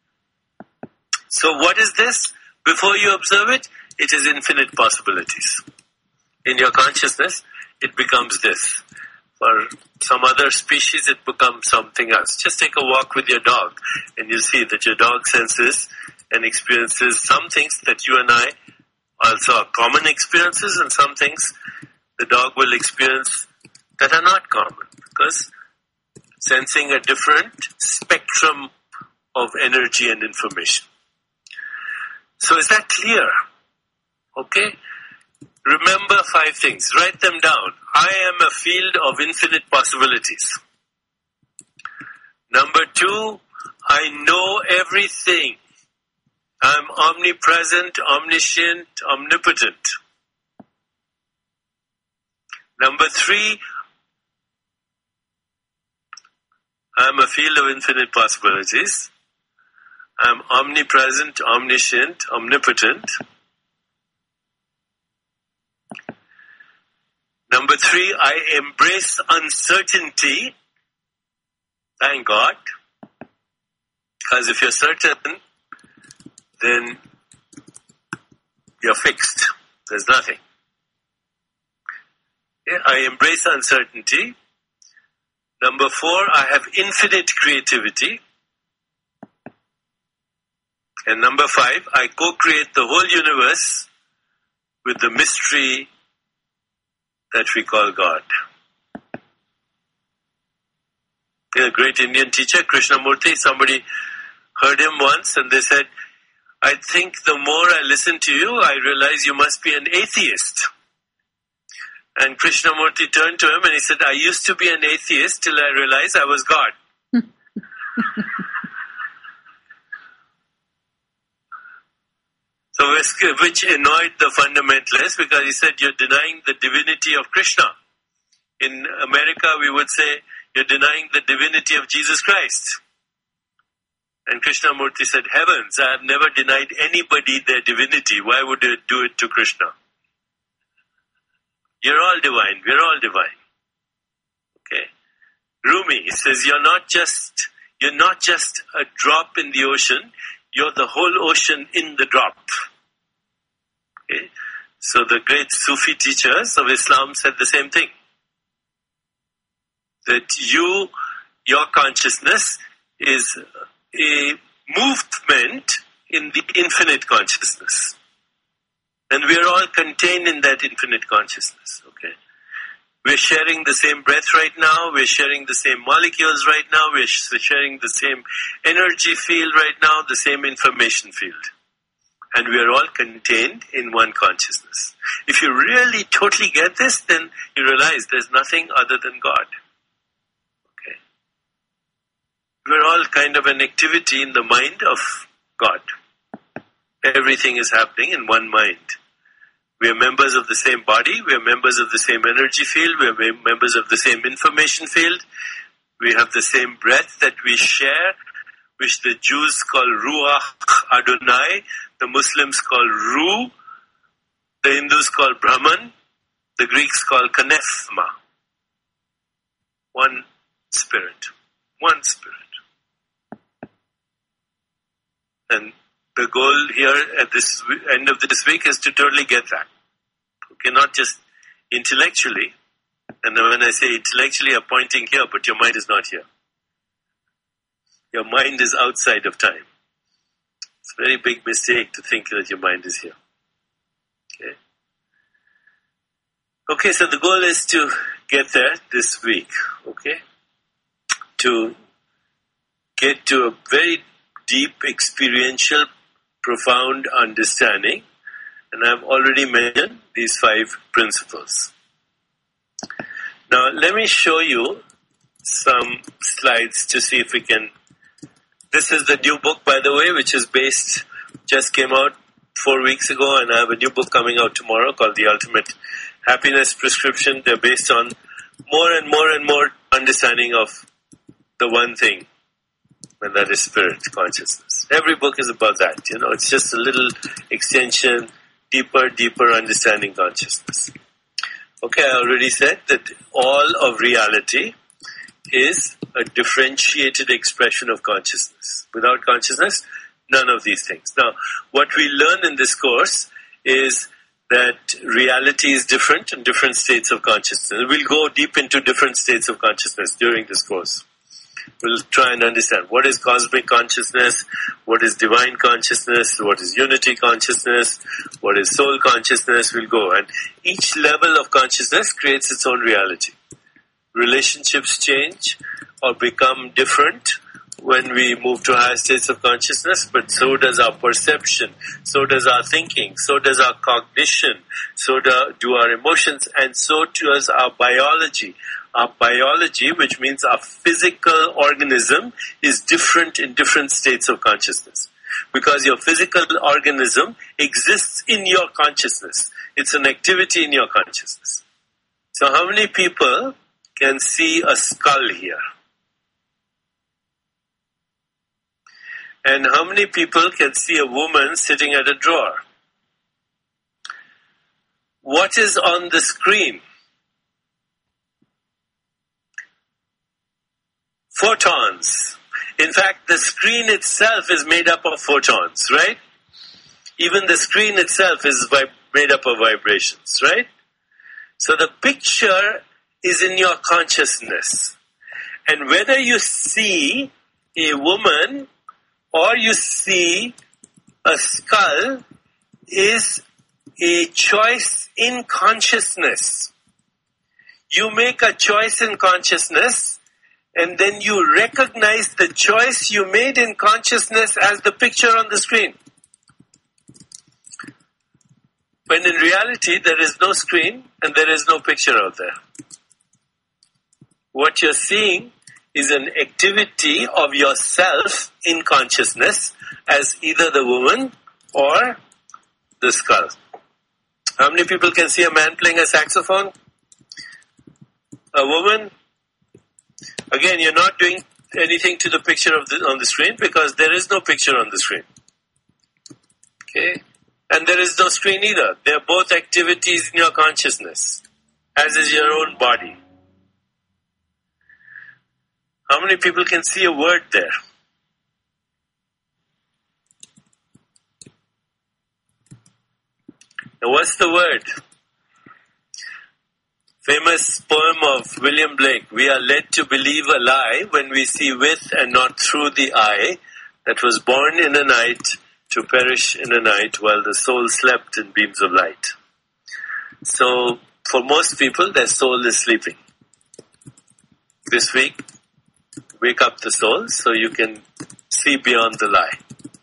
So what is this? Before you observe it, it is infinite possibilities. In your consciousness, it becomes this. For some other species, it becomes something else. Just take a walk with your dog, and you see that your dog senses and experiences some things that you and I also are common experiences, and some things the dog will experience that are not common, because sensing a different spectrum of energy and information. So is that clear? Okay? Remember five things. Write them down. I am a field of infinite possibilities. Number two, I know everything. I'm omnipresent, omniscient, omnipotent. Number three, I'm a field of infinite possibilities. I'm omnipresent, omniscient, omnipotent. Number three, I embrace uncertainty. Thank God. Because if you're certain, then you're fixed. There's nothing. Yeah, I embrace uncertainty. Number four, I have infinite creativity. And number five, I co-create the whole universe with the mystery that we call God. A great Indian teacher, Krishnamurti, somebody heard him once and they said, I think the more I listen to you, I realize you must be an atheist. And Krishnamurti turned to him and he said, I used to be an atheist till I realized I was God. So, which annoyed the fundamentalists, because he said, you're denying the divinity of Krishna. In America, we would say, you're denying the divinity of Jesus Christ. And Krishnamurti said, heavens, I have never denied anybody their divinity. Why would you do it to Krishna? You're all divine. We're all divine. Okay. Rumi says, you're not just, you're not just a drop in the ocean. You're the whole ocean in the drop. Okay? So the great Sufi teachers of Islam said the same thing. That you, your consciousness is a movement in the infinite consciousness. And we are all contained in that infinite consciousness. Okay? We're sharing the same breath right now. We're sharing the same molecules right now. We're sharing the same energy field right now, the same information field. And we are all contained in one consciousness. If you really totally get this, then you realize there's nothing other than God. Okay? We're all kind of an activity in the mind of God. Everything is happening in one mind. We are members of the same body. We are members of the same energy field. We are mem- members of the same information field. We have the same breath that we share, which the Jews call Ruach Adonai, the Muslims call Ruh, the Hindus call Brahman, the Greeks call Kanefma. One spirit. One spirit. And the goal here at this end of this week is to totally get that. Okay, not just intellectually. And when I say intellectually, I'm pointing here, but your mind is not here. Your mind is outside of time. It's a very big mistake to think that your mind is here. Okay. Okay, so the goal is to get there this week. Okay. To get to a very deep, experiential, profound understanding. And I've already mentioned these five principles. Now, let me show you some slides to see if we can. This is the new book, by the way, which is based, just came out four weeks ago, and I have a new book coming out tomorrow called The Ultimate Happiness Prescription. They're based on more and more and more understanding of the one thing, and that is spirit consciousness. Every book is about that, you know, it's just a little extension, deeper, deeper understanding consciousness. Okay, I already said that all of reality is a differentiated expression of consciousness. Without consciousness, none of these things. Now, what we learn in this course is that reality is different in different states of consciousness. We'll go deep into different states of consciousness during this course. We'll try and understand what is cosmic consciousness, what is divine consciousness, what is unity consciousness, what is soul consciousness. We'll go. And each level of consciousness creates its own reality. Relationships change or become different when we move to higher states of consciousness, but so does our perception, so does our thinking, so does our cognition, so do, do our emotions, and so does our biology. Our biology, which means our physical organism, is different in different states of consciousness. Because your physical organism exists in your consciousness. It's an activity in your consciousness. So how many people can see a skull here? And how many people can see a woman sitting at a drawer? What is on the screen? Photons. In fact, the screen itself is made up of photons, right? Even the screen itself is vib- made up of vibrations, right? So the picture is in your consciousness. And whether you see a woman or you see a skull is a choice in consciousness. You make a choice in consciousness, and then you recognize the choice you made in consciousness as the picture on the screen. When in reality, there is no screen and there is no picture out there. What you're seeing is an activity of yourself in consciousness as either the woman or the skull. How many people can see a man playing a saxophone? A woman? Again, you're not doing anything to the picture of the, on the screen because there is no picture on the screen. Okay? And there is no screen either. They're both activities in your consciousness, as is your own body. How many people can see a word there? Now, what's the word? Famous poem of William Blake. We are led to believe a lie when we see with and not through the eye that was born in a night to perish in a night while the soul slept in beams of light. So, for most people, their soul is sleeping. This week, wake up the soul so you can see beyond the lie.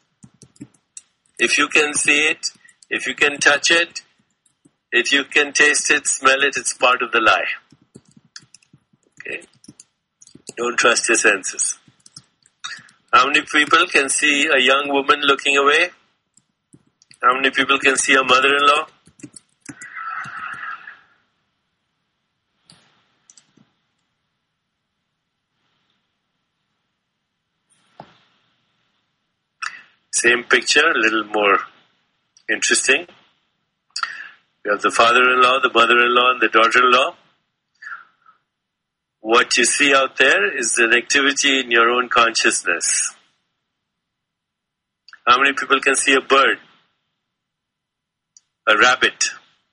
If you can see it, if you can touch it, if you can taste it, smell it, it's part of the lie. Okay? Don't trust your senses. How many people can see a young woman looking away? How many people can see a mother-in-law? Same picture, a little more interesting. You have the father-in-law, the mother-in-law, and the daughter-in-law. What you see out there is an activity in your own consciousness. How many people can see a bird? A rabbit?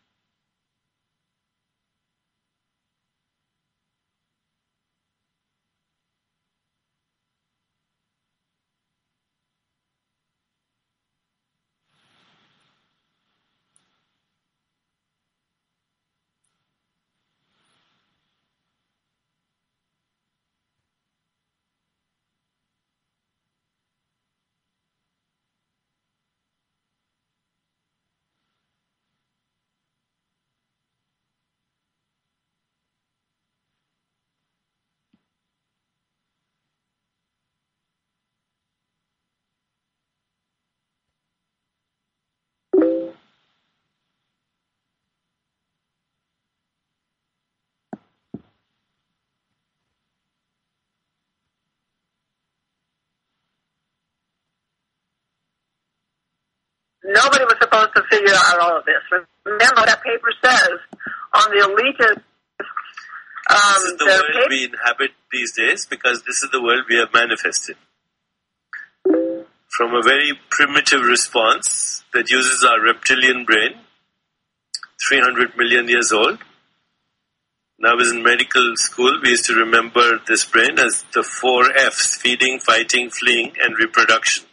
Nobody was supposed to figure out all of this. Remember what that paper says on the elitist. Um, this is the their world paper- we inhabit these days because this is the world we have manifested. From a very primitive response that uses our reptilian brain, three hundred million years old. When I was in medical school, we used to remember this brain as the four F's: feeding, fighting, fleeing, and reproduction.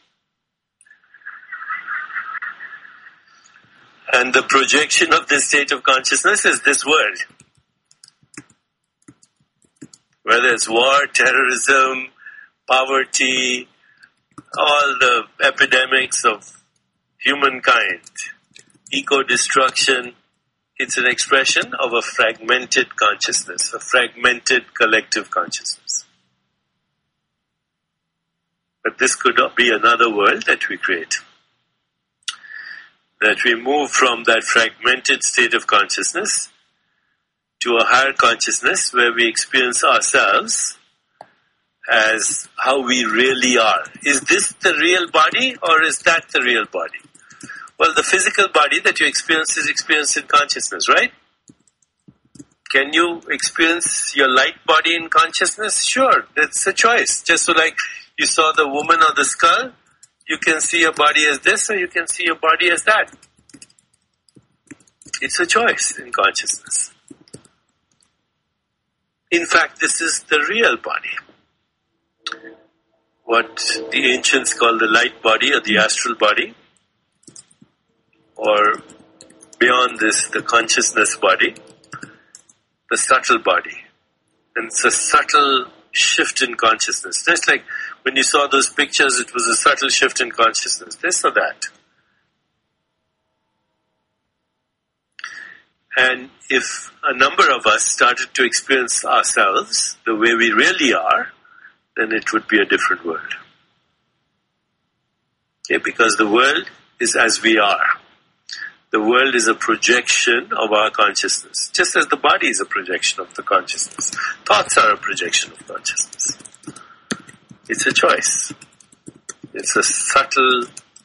And the projection of this state of consciousness is this world. Whether it's war, terrorism, poverty, all the epidemics of humankind, eco-destruction, it's an expression of a fragmented consciousness, a fragmented collective consciousness. But this could be another world that we create. That we move from that fragmented state of consciousness to a higher consciousness where we experience ourselves as how we really are. Is this the real body or is that the real body? Well, the physical body that you experience is experienced in consciousness, right? Can you experience your light body in consciousness? Sure, that's a choice. Just so like you saw the woman or the skull, you can see your body as this or you can see your body as that. It's a choice in consciousness. In fact, this is the real body. What the ancients call the light body or the astral body, or beyond this, the consciousness body, the subtle body. And it's a subtle shift in consciousness. Just like when you saw those pictures, it was a subtle shift in consciousness. This or that. And if a number of us started to experience ourselves the way we really are, then it would be a different world. Okay, because the world is as we are. The world is a projection of our consciousness, just as the body is a projection of the consciousness. Thoughts are a projection of consciousness. It's a choice. It's a subtle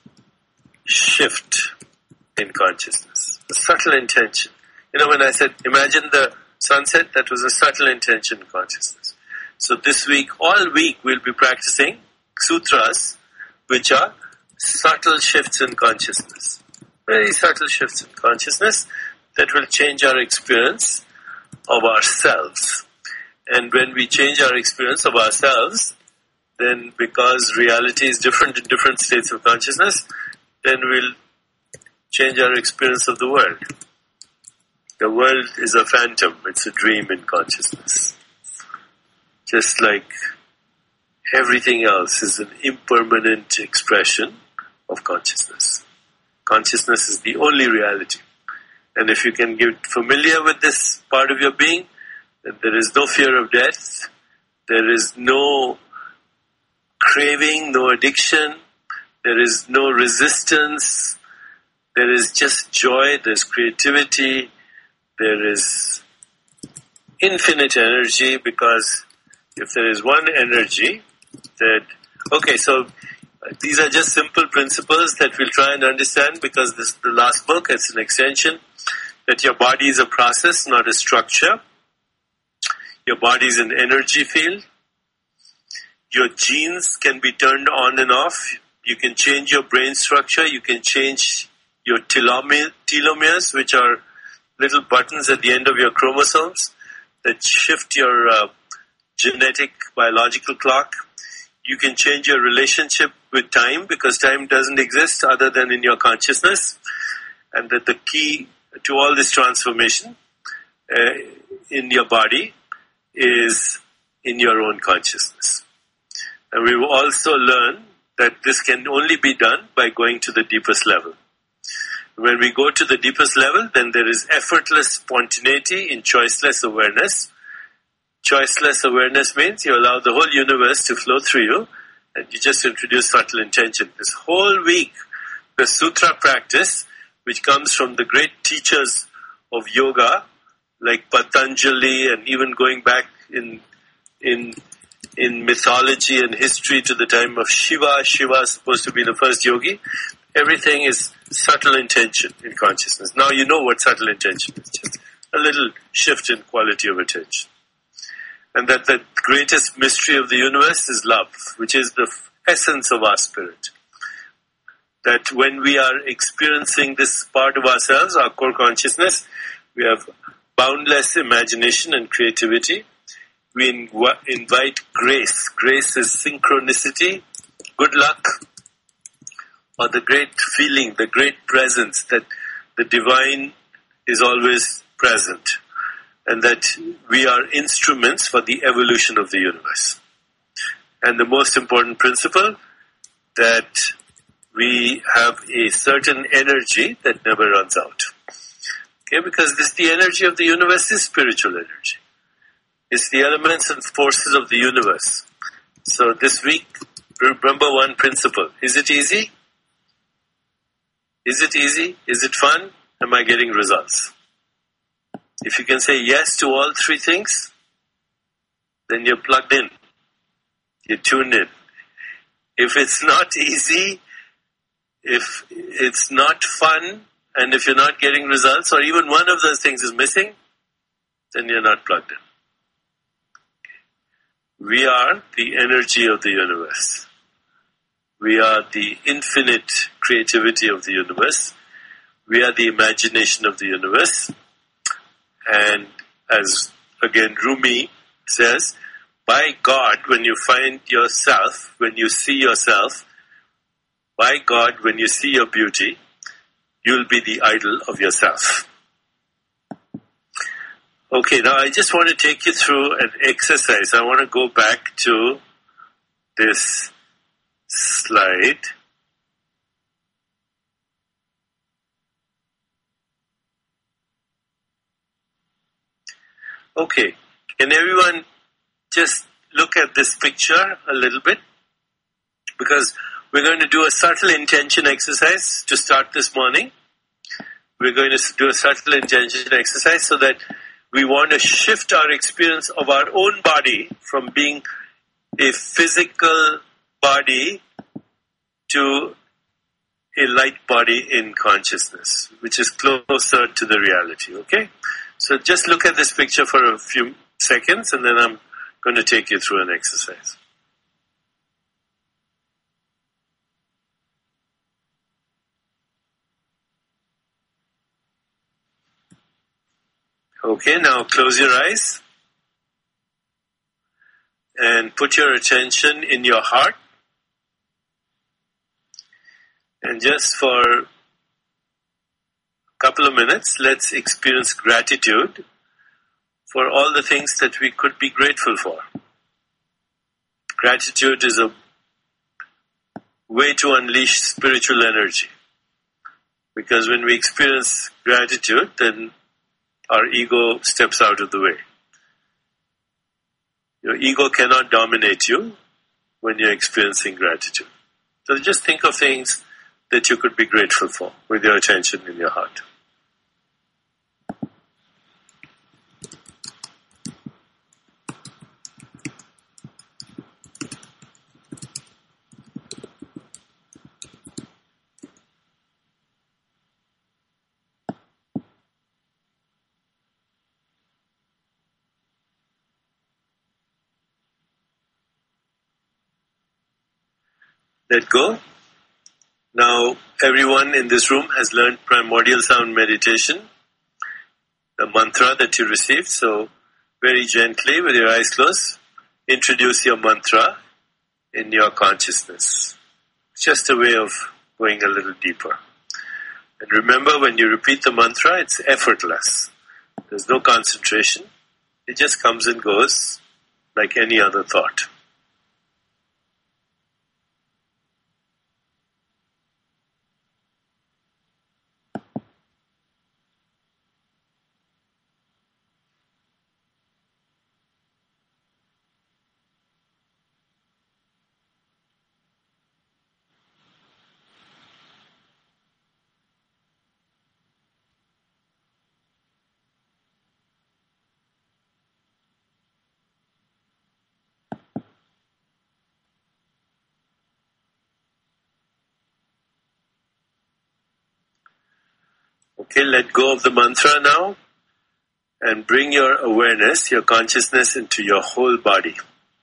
shift in consciousness, a subtle intention. You know, when I said, imagine the sunset, that was a subtle intention in consciousness. So this week, all week, we'll be practicing sutras, which are subtle shifts in consciousness. Very subtle shifts in consciousness that will change our experience of ourselves. And when we change our experience of ourselves, then because reality is different in different states of consciousness, then we'll change our experience of the world. The world is a phantom, it's a dream in consciousness. Just like everything else is an impermanent expression of consciousness. Consciousness is the only reality. And if you can get familiar with this part of your being, then there is no fear of death, there is no craving, no addiction, there is no resistance, there is just joy, there's creativity, there is infinite energy, because if there is one energy that, okay, so These are just simple principles that we'll try and understand because this is the last book. It's an extension that your body is a process, not a structure. Your body is an energy field. Your genes can be turned on and off. You can change your brain structure. You can change your telome- telomeres, which are little buttons at the end of your chromosomes that shift your uh, genetic biological clock. You can change your relationship with time because time doesn't exist other than in your consciousness. And that the key to all this transformation uh, in your body is in your own consciousness. And we will also learn that this can only be done by going to the deepest level. When we go to the deepest level, then there is effortless spontaneity in choiceless awareness. Choiceless awareness means you allow the whole universe to flow through you and you just introduce subtle intention. This whole week, the sutra practice, which comes from the great teachers of yoga, like Patanjali, and even going back in in in mythology and history to the time of Shiva. Shiva is supposed to be the first yogi. Everything is subtle intention in consciousness. Now you know what subtle intention is. Just a little shift in quality of attention. And that the greatest mystery of the universe is love, which is the essence of our spirit. That when we are experiencing this part of ourselves, our core consciousness, we have boundless imagination and creativity. We inv- invite grace. Grace is synchronicity, good luck, or the great feeling, the great presence that the divine is always present. And that we are instruments for the evolution of the universe. And the most important principle, that we have a certain energy that never runs out. Okay, because this the energy of the universe is spiritual energy. It's the elements and forces of the universe. So this week, remember one principle. Is it easy? Is it easy? Is it fun? Am I getting results? If you can say yes to all three things, then you're plugged in. You're tuned in. If it's not easy, if it's not fun, and if you're not getting results, or even one of those things is missing, then you're not plugged in. We are the energy of the universe. We are the infinite creativity of the universe. We are the imagination of the universe. And as again Rumi says, by God, when you find yourself, when you see yourself, by God, when you see your beauty, you'll be the idol of yourself. Okay, now I just want to take you through an exercise. I want to go back to this slide. Okay, can everyone just look at this picture a little bit? Because we're going to do a subtle intention exercise to start this morning. We're going to do a subtle intention exercise so that we want to shift our experience of our own body from being a physical body to a light body in consciousness, which is closer to the reality, okay? So just look at this picture for a few seconds and then I'm going to take you through an exercise. Okay, now close your eyes and put your attention in your heart. And just for a couple of minutes, let's experience gratitude for all the things that we could be grateful for. Gratitude is a way to unleash spiritual energy. Because when we experience gratitude, then our ego steps out of the way. Your ego cannot dominate you when you're experiencing gratitude. So just think of things that you could be grateful for with your attention in your heart. Let go. Now, everyone in this room has learned primordial sound meditation, the mantra that you received. So, very gently, with your eyes closed, introduce your mantra in your consciousness. It's just a way of going a little deeper. And remember, when you repeat the mantra, it's effortless. There's no concentration. It just comes and goes like any other thought. Okay, let go of the mantra now and bring your awareness, your consciousness into your whole body.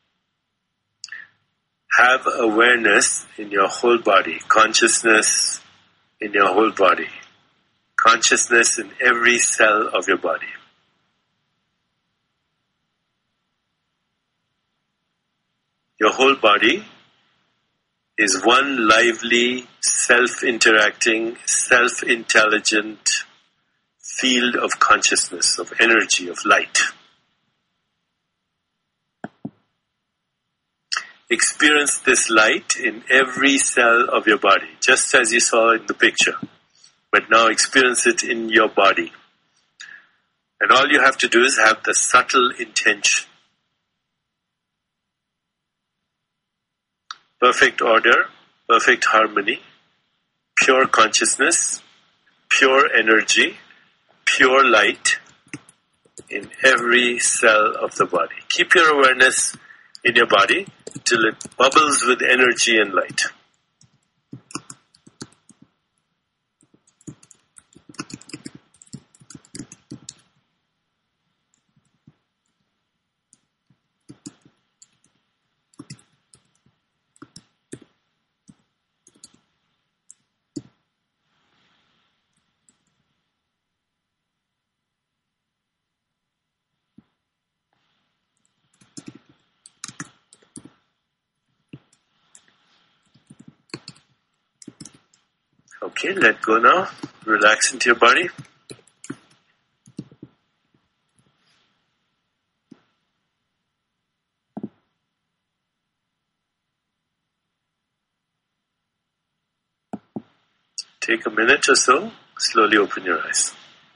Have awareness in your whole body, consciousness in your whole body, consciousness in every cell of your body. Your whole body is one lively, self-interacting, self-intelligent field of consciousness, of energy, of light. Experience this light in every cell of your body, just as you saw in the picture. But now experience it in your body. And all you have to do is have the subtle intention. Perfect order, perfect harmony, pure consciousness, pure energy, pure light in every cell of the body. Keep your awareness in your body till it bubbles with energy and light. Okay, let go now. Relax into your body. Take a minute or so. Slowly open your eyes.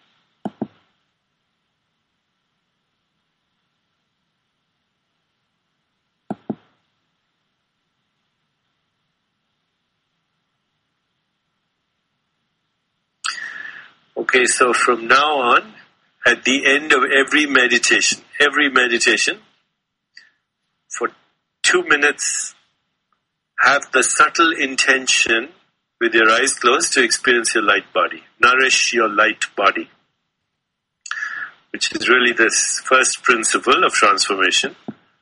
Okay, so from now on, at the end of every meditation, every meditation, for two minutes, have the subtle intention with your eyes closed to experience your light body. Nourish your light body, which is really this first principle of transformation.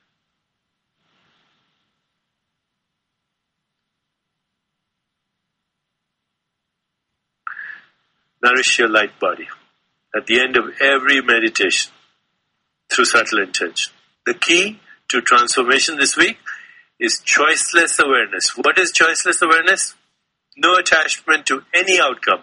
Nourish your light body at the end of every meditation through subtle intention. The key to transformation this week is choiceless awareness. What is choiceless awareness? No attachment to any outcome.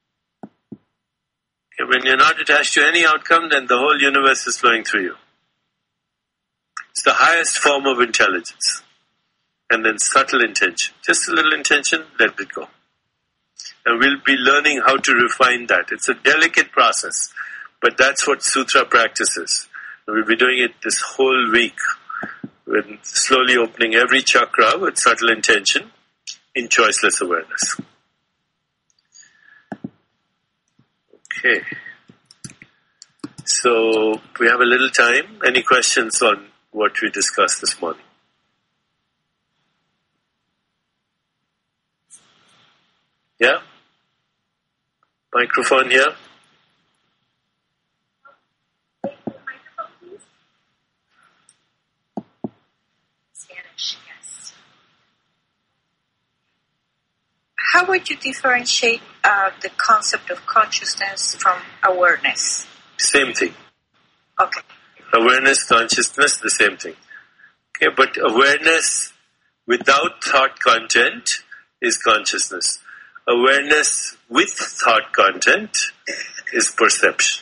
Okay, when you're not attached to any outcome, then the whole universe is flowing through you. It's the highest form of intelligence. And then subtle intention. Just a little intention, let it go. And we'll be learning how to refine that. It's a delicate process, but that's what Sutra practices. We'll be doing it this whole week, with slowly opening every chakra with subtle intention in choiceless awareness. Okay. So we have a little time. Any questions on what we discussed this morning? Yeah? Microphone here. Spanish, yes. how would you differentiate uh, the concept of consciousness from awareness? Same thing. Okay. Awareness, consciousness, the same thing. Okay, but awareness without thought content is consciousness. Awareness with thought content is perception.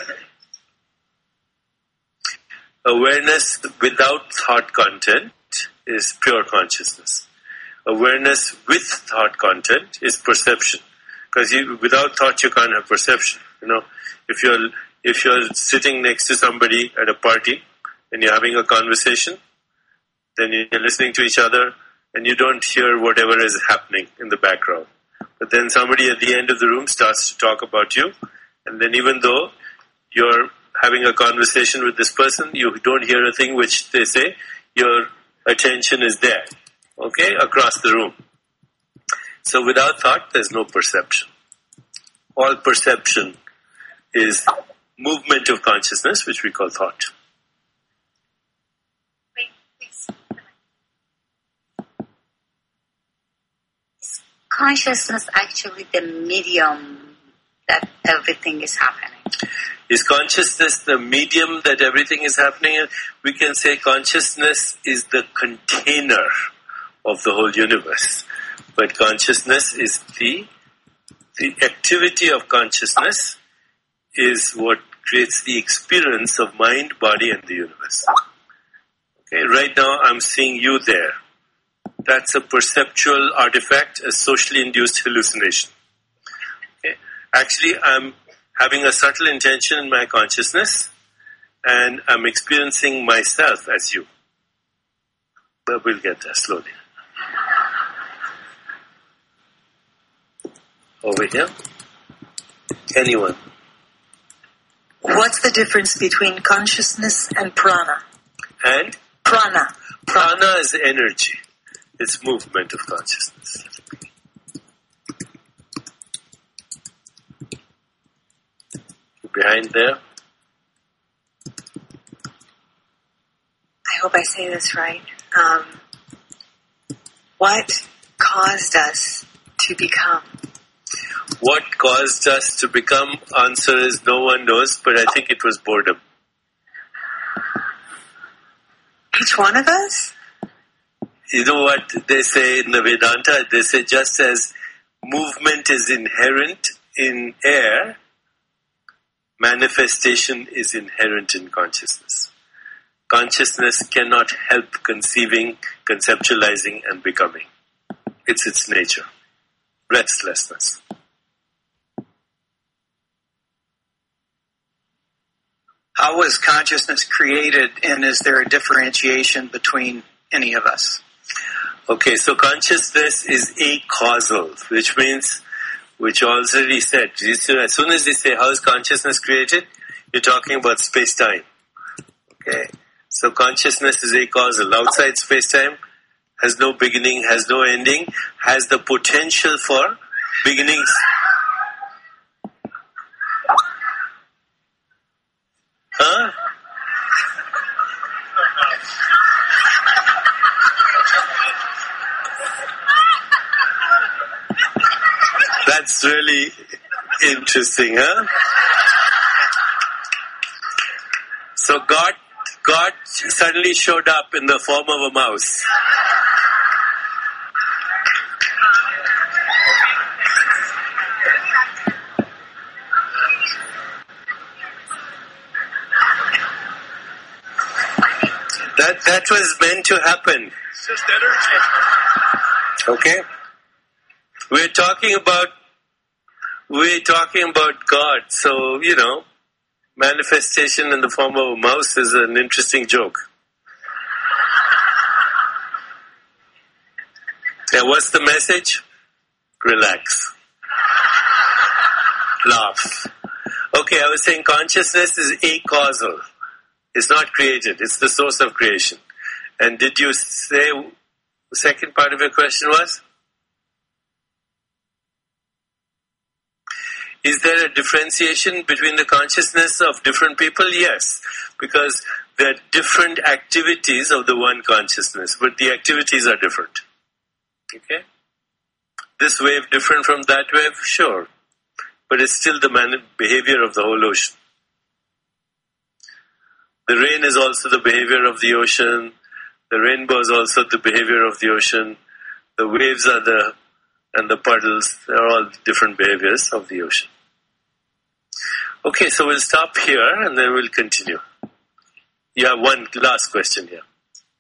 Awareness without thought content is pure consciousness. Awareness with thought content is perception. Because you, without thought you can't have perception. You know, if you're if you're sitting next to somebody at a party and you're having a conversation, then you're listening to each other and you don't hear whatever is happening in the background. But then somebody at the end of the room starts to talk about you, and then even though you're having a conversation with this person, you don't hear a thing which they say, your attention is there, okay, across the room. So without thought, there's no perception. All perception is movement of consciousness, which we call thought. Wait, please. Is consciousness actually the medium that everything is happening? Is consciousness the medium that everything is happening in? We can say consciousness is the container of the whole universe. But consciousness is the, the activity of consciousness is what creates the experience of mind, body, and the universe. Okay, right now I'm seeing you there. That's a perceptual artifact, a socially induced hallucination. Okay? Actually, I'm having a subtle intention in my consciousness, and I'm experiencing myself as you. But we'll get there slowly. Over here? Anyone? What's the difference between consciousness and prana? And? Prana. Prana is energy. It's movement of consciousness. Behind there? I hope I say this right. Um, what caused us to become? What caused us to become? Answer is no one knows, but I think it was boredom. Each one of us? You know what they say in the Vedanta? They say just as movement is inherent in air, manifestation is inherent in consciousness. Consciousness cannot help conceiving, conceptualizing, and becoming. It's its nature. Restlessness. How was consciousness created, and is there a differentiation between any of us? Okay, so consciousness is acausal, which means, which already said, as soon as they say, how is consciousness created? You're talking about space-time. Okay, so consciousness is acausal. Outside space-time has no beginning, has no ending, has the potential for beginnings. Huh? That's really interesting, huh? So God, God suddenly showed up in the form of a mouse. That that was meant to happen. It's just energy. Okay? We're talking about we're talking about God, so you know, manifestation in the form of a mouse is an interesting joke. Yeah, what's the message? Relax. Laugh. Okay, I was saying consciousness is acausal. It's not created. It's the source of creation. And did you say the second part of your question was? Is there a differentiation between the consciousness of different people? Yes, because there are different activities of the one consciousness, but the activities are different. Okay? this wave different from that wave? Sure. But it's still the man- behavior of the whole ocean. The rain is also the behavior of the ocean. The rainbow is also the behavior of the ocean. The waves are the, and the puddles, they're all different behaviors of the ocean. Okay, so we'll stop here and then we'll continue. You have one last question here.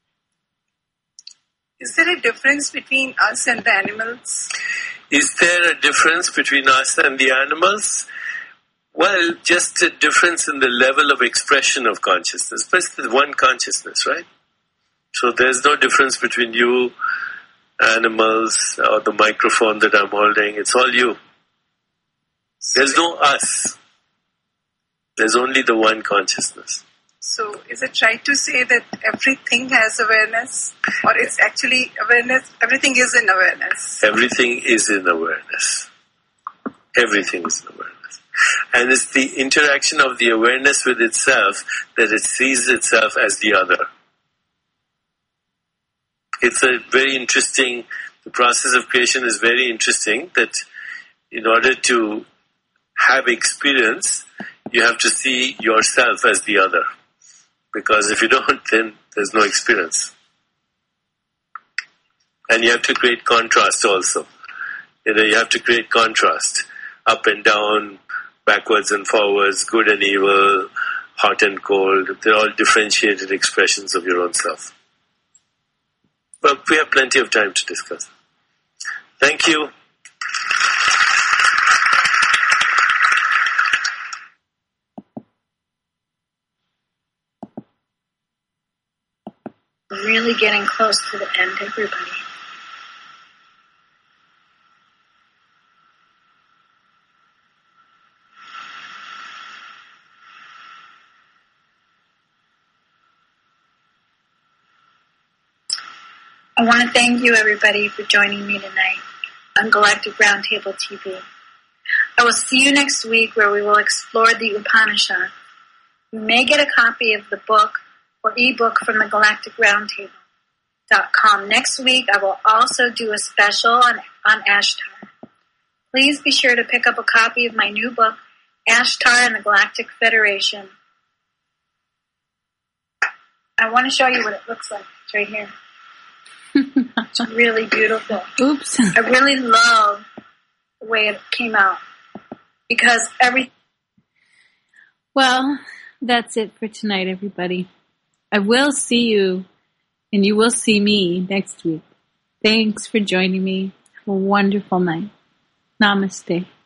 Is there a difference between us and the animals? Is there a difference between us and the animals? Well, just a difference in the level of expression of consciousness. But it's one consciousness, right? So there's no difference between you, animals, or the microphone that I'm holding. It's all you. There's no us. There's only the one consciousness. So is it right to say that everything has awareness? Or it's actually awareness, everything is in awareness? Everything is in awareness. Everything is in awareness. And it's the interaction of the awareness with itself that it sees itself as the other. It's a very interesting, the process of creation is very interesting, that in order to have experience, you have to see yourself as the other. Because if you don't, then there's no experience. And you have to create contrast also. You know, you have to create contrast. Up and down, backwards and forwards, good and evil, hot and cold. They're all differentiated expressions of your own self. But we have plenty of time to discuss. Thank you. Really getting close to the end, everybody. I want to thank you, everybody, for joining me tonight on Galactic Roundtable T V. I will see you next week where we will explore the Upanishad. You may get a copy of the book or ebook from the Galactic Roundtable dot com. Next week, I will also do a special on, on Ashtar. Please be sure to pick up a copy of my new book, Ashtar and the Galactic Federation. I want to show you what it looks like. It's right here. It's really beautiful. Oops. I really love the way it came out because every. Well, that's it for tonight, everybody. I will see you, and you will see me next week. Thanks for joining me. Have a wonderful night. Namaste.